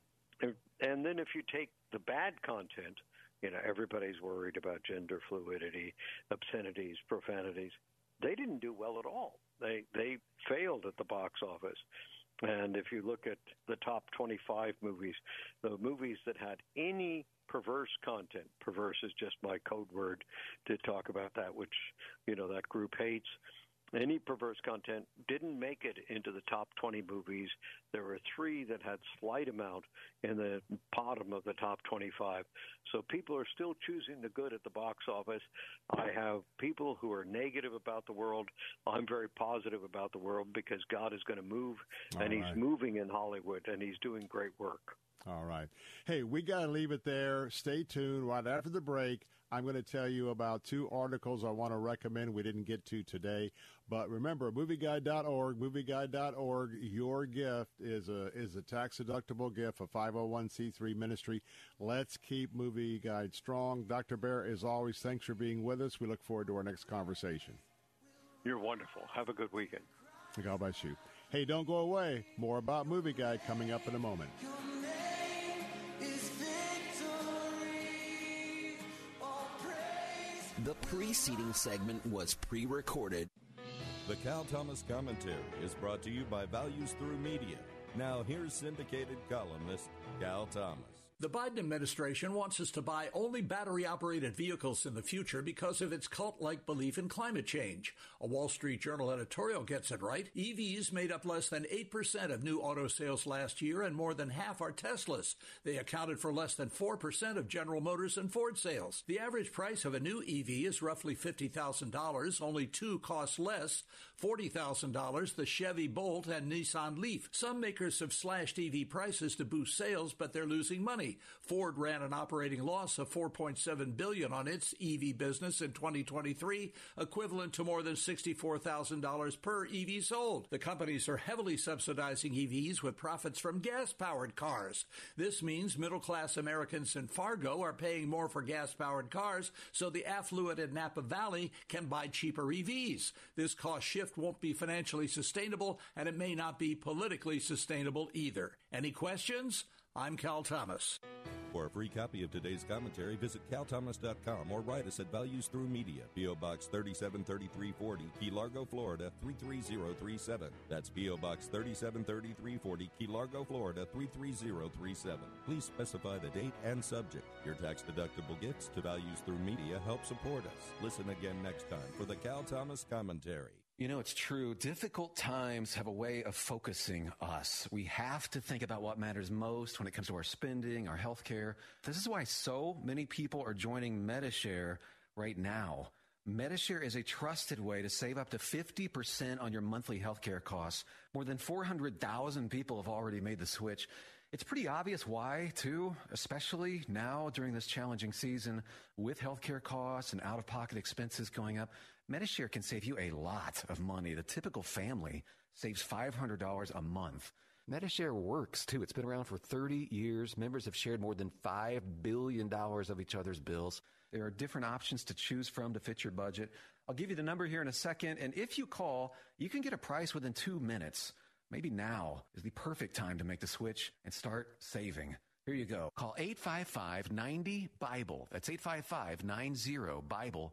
then if you take the bad content, everybody's worried about gender fluidity, obscenities, profanities. They didn't do well at all. They failed at the box office. And if you look at the top 25 movies, the movies that had any perverse content, perverse is just my code word to talk about that, which, that group hates. Any perverse content didn't make it into the top 20 movies. There were 3 that had slight amount in the bottom of the top 25. So people are still choosing the good at the box office. I have people who are negative about the world. I'm very positive about the world because God is going to move, and He's moving in Hollywood, and He's doing great work. All right. Hey, we got to leave it there. Stay tuned. Right after the break, I'm going to tell you about 2 articles I want to recommend we didn't get to today. But remember, movieguide.org, movieguide.org, your gift is a tax-deductible gift, a 501c3 ministry. Let's keep Movie Guide strong. Dr. Bear, as always, thanks for being with us. We look forward to our next conversation. You're wonderful. Have a good weekend. God bless you. Hey, don't go away. More about Movie Guide coming up in a moment. The preceding segment was pre-recorded. The Cal Thomas Commentary is brought to you by Values Through Media. Now here's syndicated columnist Cal Thomas. The Biden administration wants us to buy only battery-operated vehicles in the future because of its cult-like belief in climate change. A Wall Street Journal editorial gets it right. EVs made up less than 8% of new auto sales last year, and more than half are Teslas. They accounted for less than 4% of General Motors and Ford sales. The average price of a new EV is roughly $50,000. Only two cost less, $40,000, the Chevy Bolt and Nissan Leaf. Some makers have slashed EV prices to boost sales, but they're losing money. Ford ran an operating loss of $4.7 billion on its EV business in 2023, equivalent to more than $64,000 per EV sold. The companies are heavily subsidizing EVs with profits from gas-powered cars. This means middle-class Americans in Fargo are paying more for gas-powered cars so the affluent in Napa Valley can buy cheaper EVs. This cost shift won't be financially sustainable, and it may not be politically sustainable either. Any questions? I'm Cal Thomas. For a free copy of today's commentary, visit calthomas.com or write us at Values Through Media, P.O. Box 373340, Key Largo, Florida 33037. That's P.O. Box 373340, Key Largo, Florida 33037. Please specify the date and subject. Your tax-deductible gifts to Values Through Media help support us. Listen again next time for the Cal Thomas Commentary. You know, it's true. Difficult times have a way of focusing us. We have to think about what matters most when it comes to our spending, our health care. This is why so many people are joining Medi-Share right now. Medi-Share is a trusted way to save up to 50% on your monthly health care costs. More than 400,000 people have already made the switch. It's pretty obvious why, too, especially now during this challenging season with healthcare costs and out-of-pocket expenses going up. Medi-Share can save you a lot of money. The typical family saves $500 a month. Medi-Share works, too. It's been around for 30 years. Members have shared more than $5 billion of each other's bills. There are different options to choose from to fit your budget. I'll give you the number here in a second, and if you call, you can get a price within 2 minutes. Maybe now is the perfect time to make the switch and start saving. Here you go. Call 855-90-BIBLE. That's 855-90-BIBLE.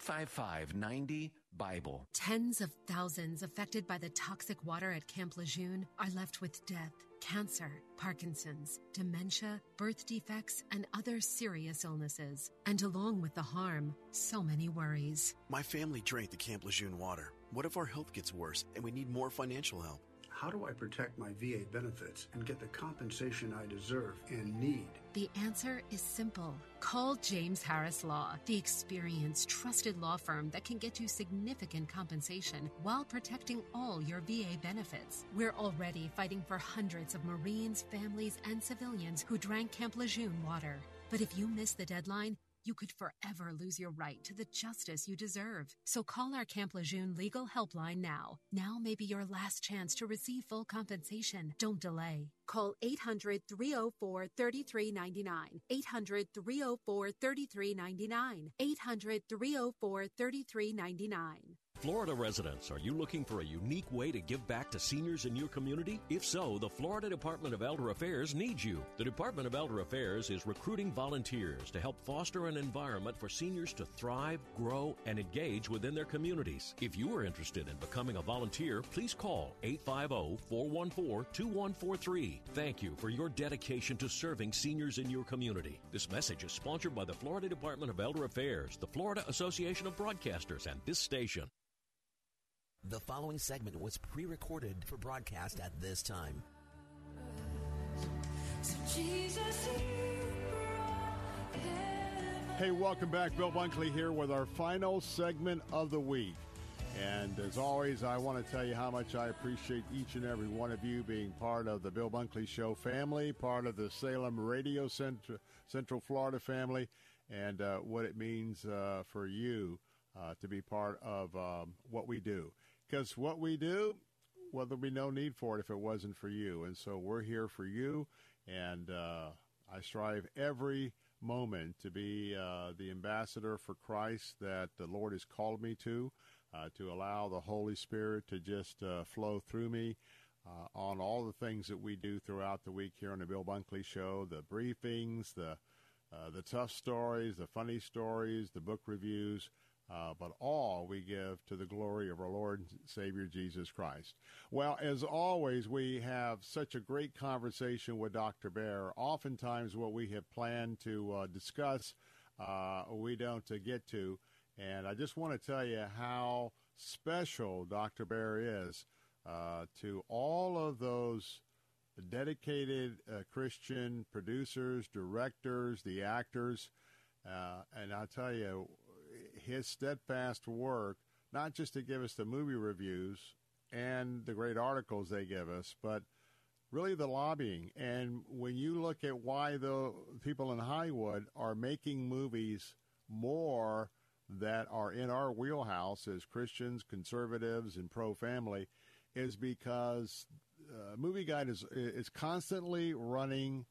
855-90-BIBLE. Tens of thousands affected by the toxic water at Camp Lejeune are left with death, cancer, Parkinson's, dementia, birth defects, and other serious illnesses. And along with the harm, so many worries. My family drank the Camp Lejeune water. What if our health gets worse and we need more financial help? How do I protect my VA benefits and get the compensation I deserve and need? The answer is simple. Call James Harris Law, the experienced, trusted law firm that can get you significant compensation while protecting all your VA benefits. We're already fighting for hundreds of Marines, families, and civilians who drank Camp Lejeune water. But if you miss the deadline, you could forever lose your right to the justice you deserve. So call our Camp Lejeune legal helpline now. Now may be your last chance to receive full compensation. Don't delay. Call 800-304-3399. 800-304-3399. 800-304-3399. Florida residents, are you looking for a unique way to give back to seniors in your community? If so, the Florida Department of Elder Affairs needs you. The Department of Elder Affairs is recruiting volunteers to help foster an environment for seniors to thrive, grow, and engage within their communities. If you are interested in becoming a volunteer, please call 850-414-2143. Thank you for your dedication to serving seniors in your community. This message is sponsored by the Florida Department of Elder Affairs, the Florida Association of Broadcasters, and this station. The following segment was pre-recorded for broadcast at this time. Hey, welcome back. Bill Bunkley here with our final segment of the week. And as always, I want to tell you how much I appreciate each and every one of you being part of the Bill Bunkley Show family, part of the Salem Radio Central Florida family, and what it means for you to be part of what we do. Because what we do, well, there'd be no need for it if it wasn't for you. And so we're here for you, and I strive every moment to be the ambassador for Christ that the Lord has called me to allow the Holy Spirit to just flow through me on all the things that we do throughout the week here on the Bill Bunkley Show, the briefings, the tough stories, the funny stories, the book reviews, but all we give to the glory of our Lord and Savior Jesus Christ. Well, as always, we have such a great conversation with Dr. Bear. Oftentimes what we have planned to discuss, we don't get to. And I just want to tell you how special Dr. Bear is to all of those dedicated Christian producers, directors, the actors. And I'll tell you, his steadfast work, not just to give us the movie reviews and the great articles they give us, but really the lobbying. And when you look at why the people in Hollywood are making movies more that are in our wheelhouse as Christians, conservatives, and pro-family, is because Movie Guide is constantly running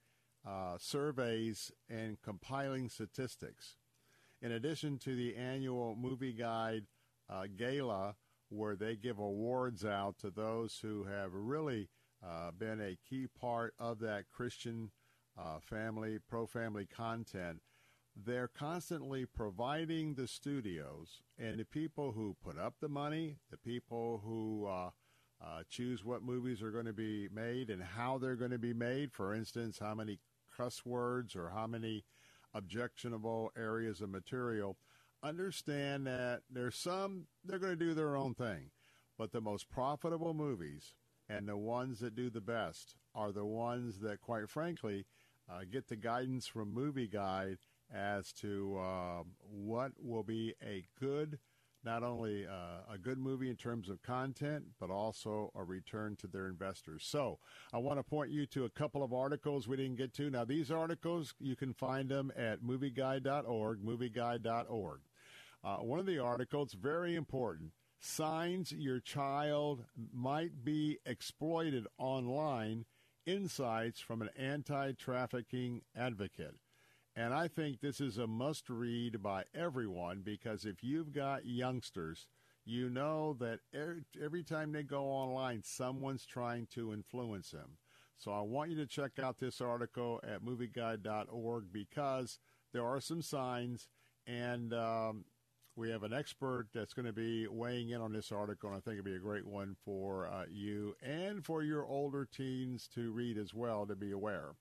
surveys and compiling statistics. In addition to the annual Movie Guide Gala, where they give awards out to those who have really been a key part of that Christian family, pro-family content, they're constantly providing the studios and the people who put up the money, the people who choose what movies are going to be made and how they're going to be made. For instance, how many cuss words or how many objectionable areas of material. Understand that there's some, they're going to do their own thing. But the most profitable movies and the ones that do the best are the ones that, quite frankly, get the guidance from Movie Guide as to what will be a good, not only a good movie in terms of content, but also a return to their investors. So I want to point you to a couple of articles we didn't get to. Now, these articles, you can find them at movieguide.org, movieguide.org. One of the articles, very important, signs your child might be exploited online, insights from an anti-trafficking advocate. And I think this is a must-read by everyone, because if you've got youngsters, you know that every time they go online, someone's trying to influence them. So I want you to check out this article at movieguide.org, because there are some signs, and we have an expert that's going to be weighing in on this article, and I think it'll be a great one for you and for your older teens to read as well, to be aware.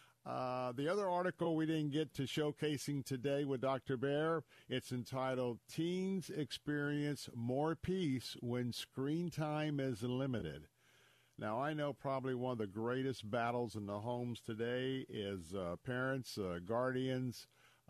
The other article we didn't get to showcasing today with Dr. Bear, it's entitled Teens Experience More Peace When Screen Time is Limited. Now, I know probably one of the greatest battles in the homes today is parents, guardians,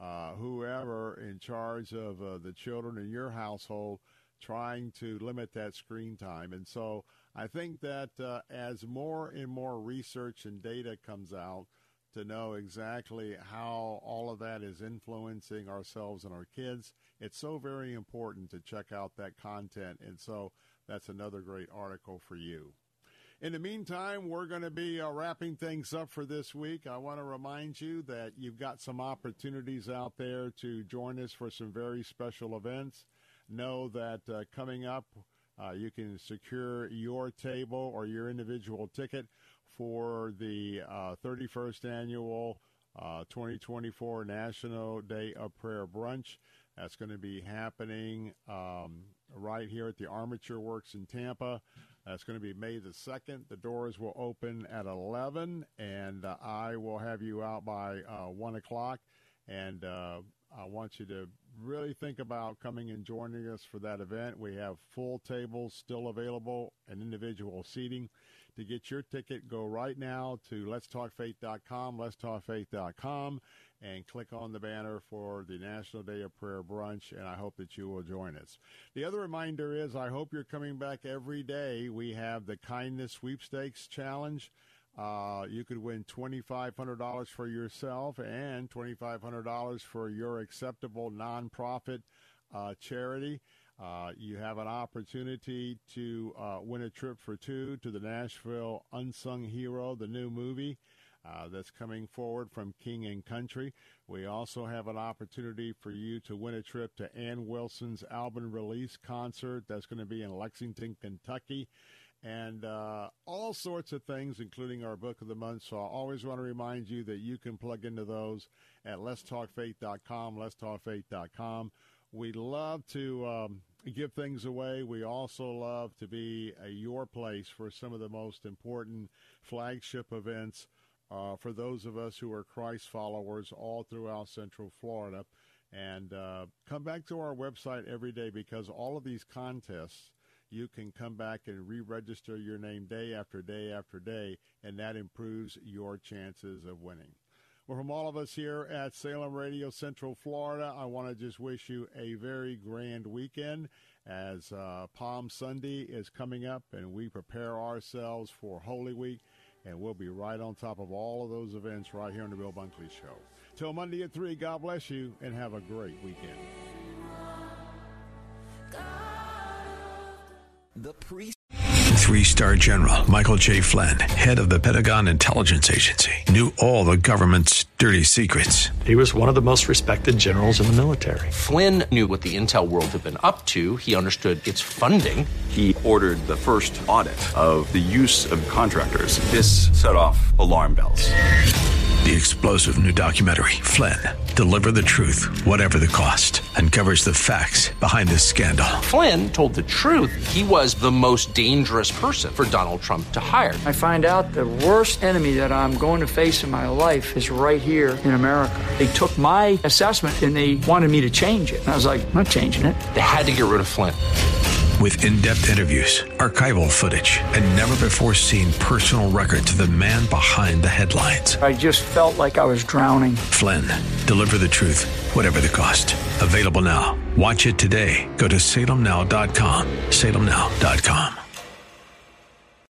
whoever in charge of the children in your household trying to limit that screen time. And so I think that as more and more research and data comes out, to know exactly how all of that is influencing ourselves and our kids, it's so very important to check out that content. And so that's another great article for you. In the meantime, we're going to be wrapping things up for this week. I want to remind you that you've got some opportunities out there to join us for some very special events. Know that coming up, you can secure your table or your individual ticket for the 31st Annual 2024 National Day of Prayer Brunch. That's going to be happening right here at the Armature Works in Tampa. That's going to be May the 2nd. The doors will open at 11, and I will have you out by 1 o'clock. And I want you to really think about coming and joining us for that event. We have full tables still available and individual seating. To get your ticket, go right now to letstalkfaith.com, letstalkfaith.com, and click on the banner for the National Day of Prayer Brunch, and I hope that you will join us. The other reminder is I hope you're coming back every day. We have the Kindness Sweepstakes Challenge. You could win $2,500 for yourself and $2,500 for your acceptable nonprofit charity. You have an opportunity to win a trip for two to the Nashville Unsung Hero, the new movie that's coming forward from King and Country. We also have an opportunity for you to win a trip to Ann Wilson's album release concert that's going to be in Lexington, Kentucky, and all sorts of things, including our book of the month. So I always want to remind you that you can plug into those at letstalkfaith.com, letstalkfaith.com. We love to give things away. We also love to be your place for some of the most important flagship events for those of us who are Christ followers all throughout Central Florida. And come back to our website every day, because all of these contests, you can come back and re-register your name day after day after day, and that improves your chances of winning. Well, from all of us here at Salem Radio Central Florida, I want to just wish you a very grand weekend as Palm Sunday is coming up, and we prepare ourselves for Holy Week, and we'll be right on top of all of those events right here on the Bill Bunkley Show. Till Monday at 3, God bless you, and have a great weekend. The priest. 3-star General Michael J. Flynn, head of the Pentagon Intelligence Agency, knew all the government's dirty secrets. He was one of the most respected generals in the military. Flynn knew what the intel world had been up to. He understood its funding. He ordered the first audit of the use of contractors. This set off alarm bells. The explosive new documentary, Flynn, Deliver the Truth, Whatever the Cost, uncovers the facts behind this scandal. Flynn told the truth. He was the most dangerous person for Donald Trump to hire. I find out the worst enemy that I'm going to face in my life is right here in America. They took my assessment and they wanted me to change it. And I was like, I'm not changing it. They had to get rid of Flynn. With in-depth interviews, archival footage, and never-before-seen personal records of the man behind the headlines. I just felt like I was drowning. Flynn, Deliver the Truth, Whatever the Cost. Available now. Watch it today. Go to salemnow.com. salemnow.com.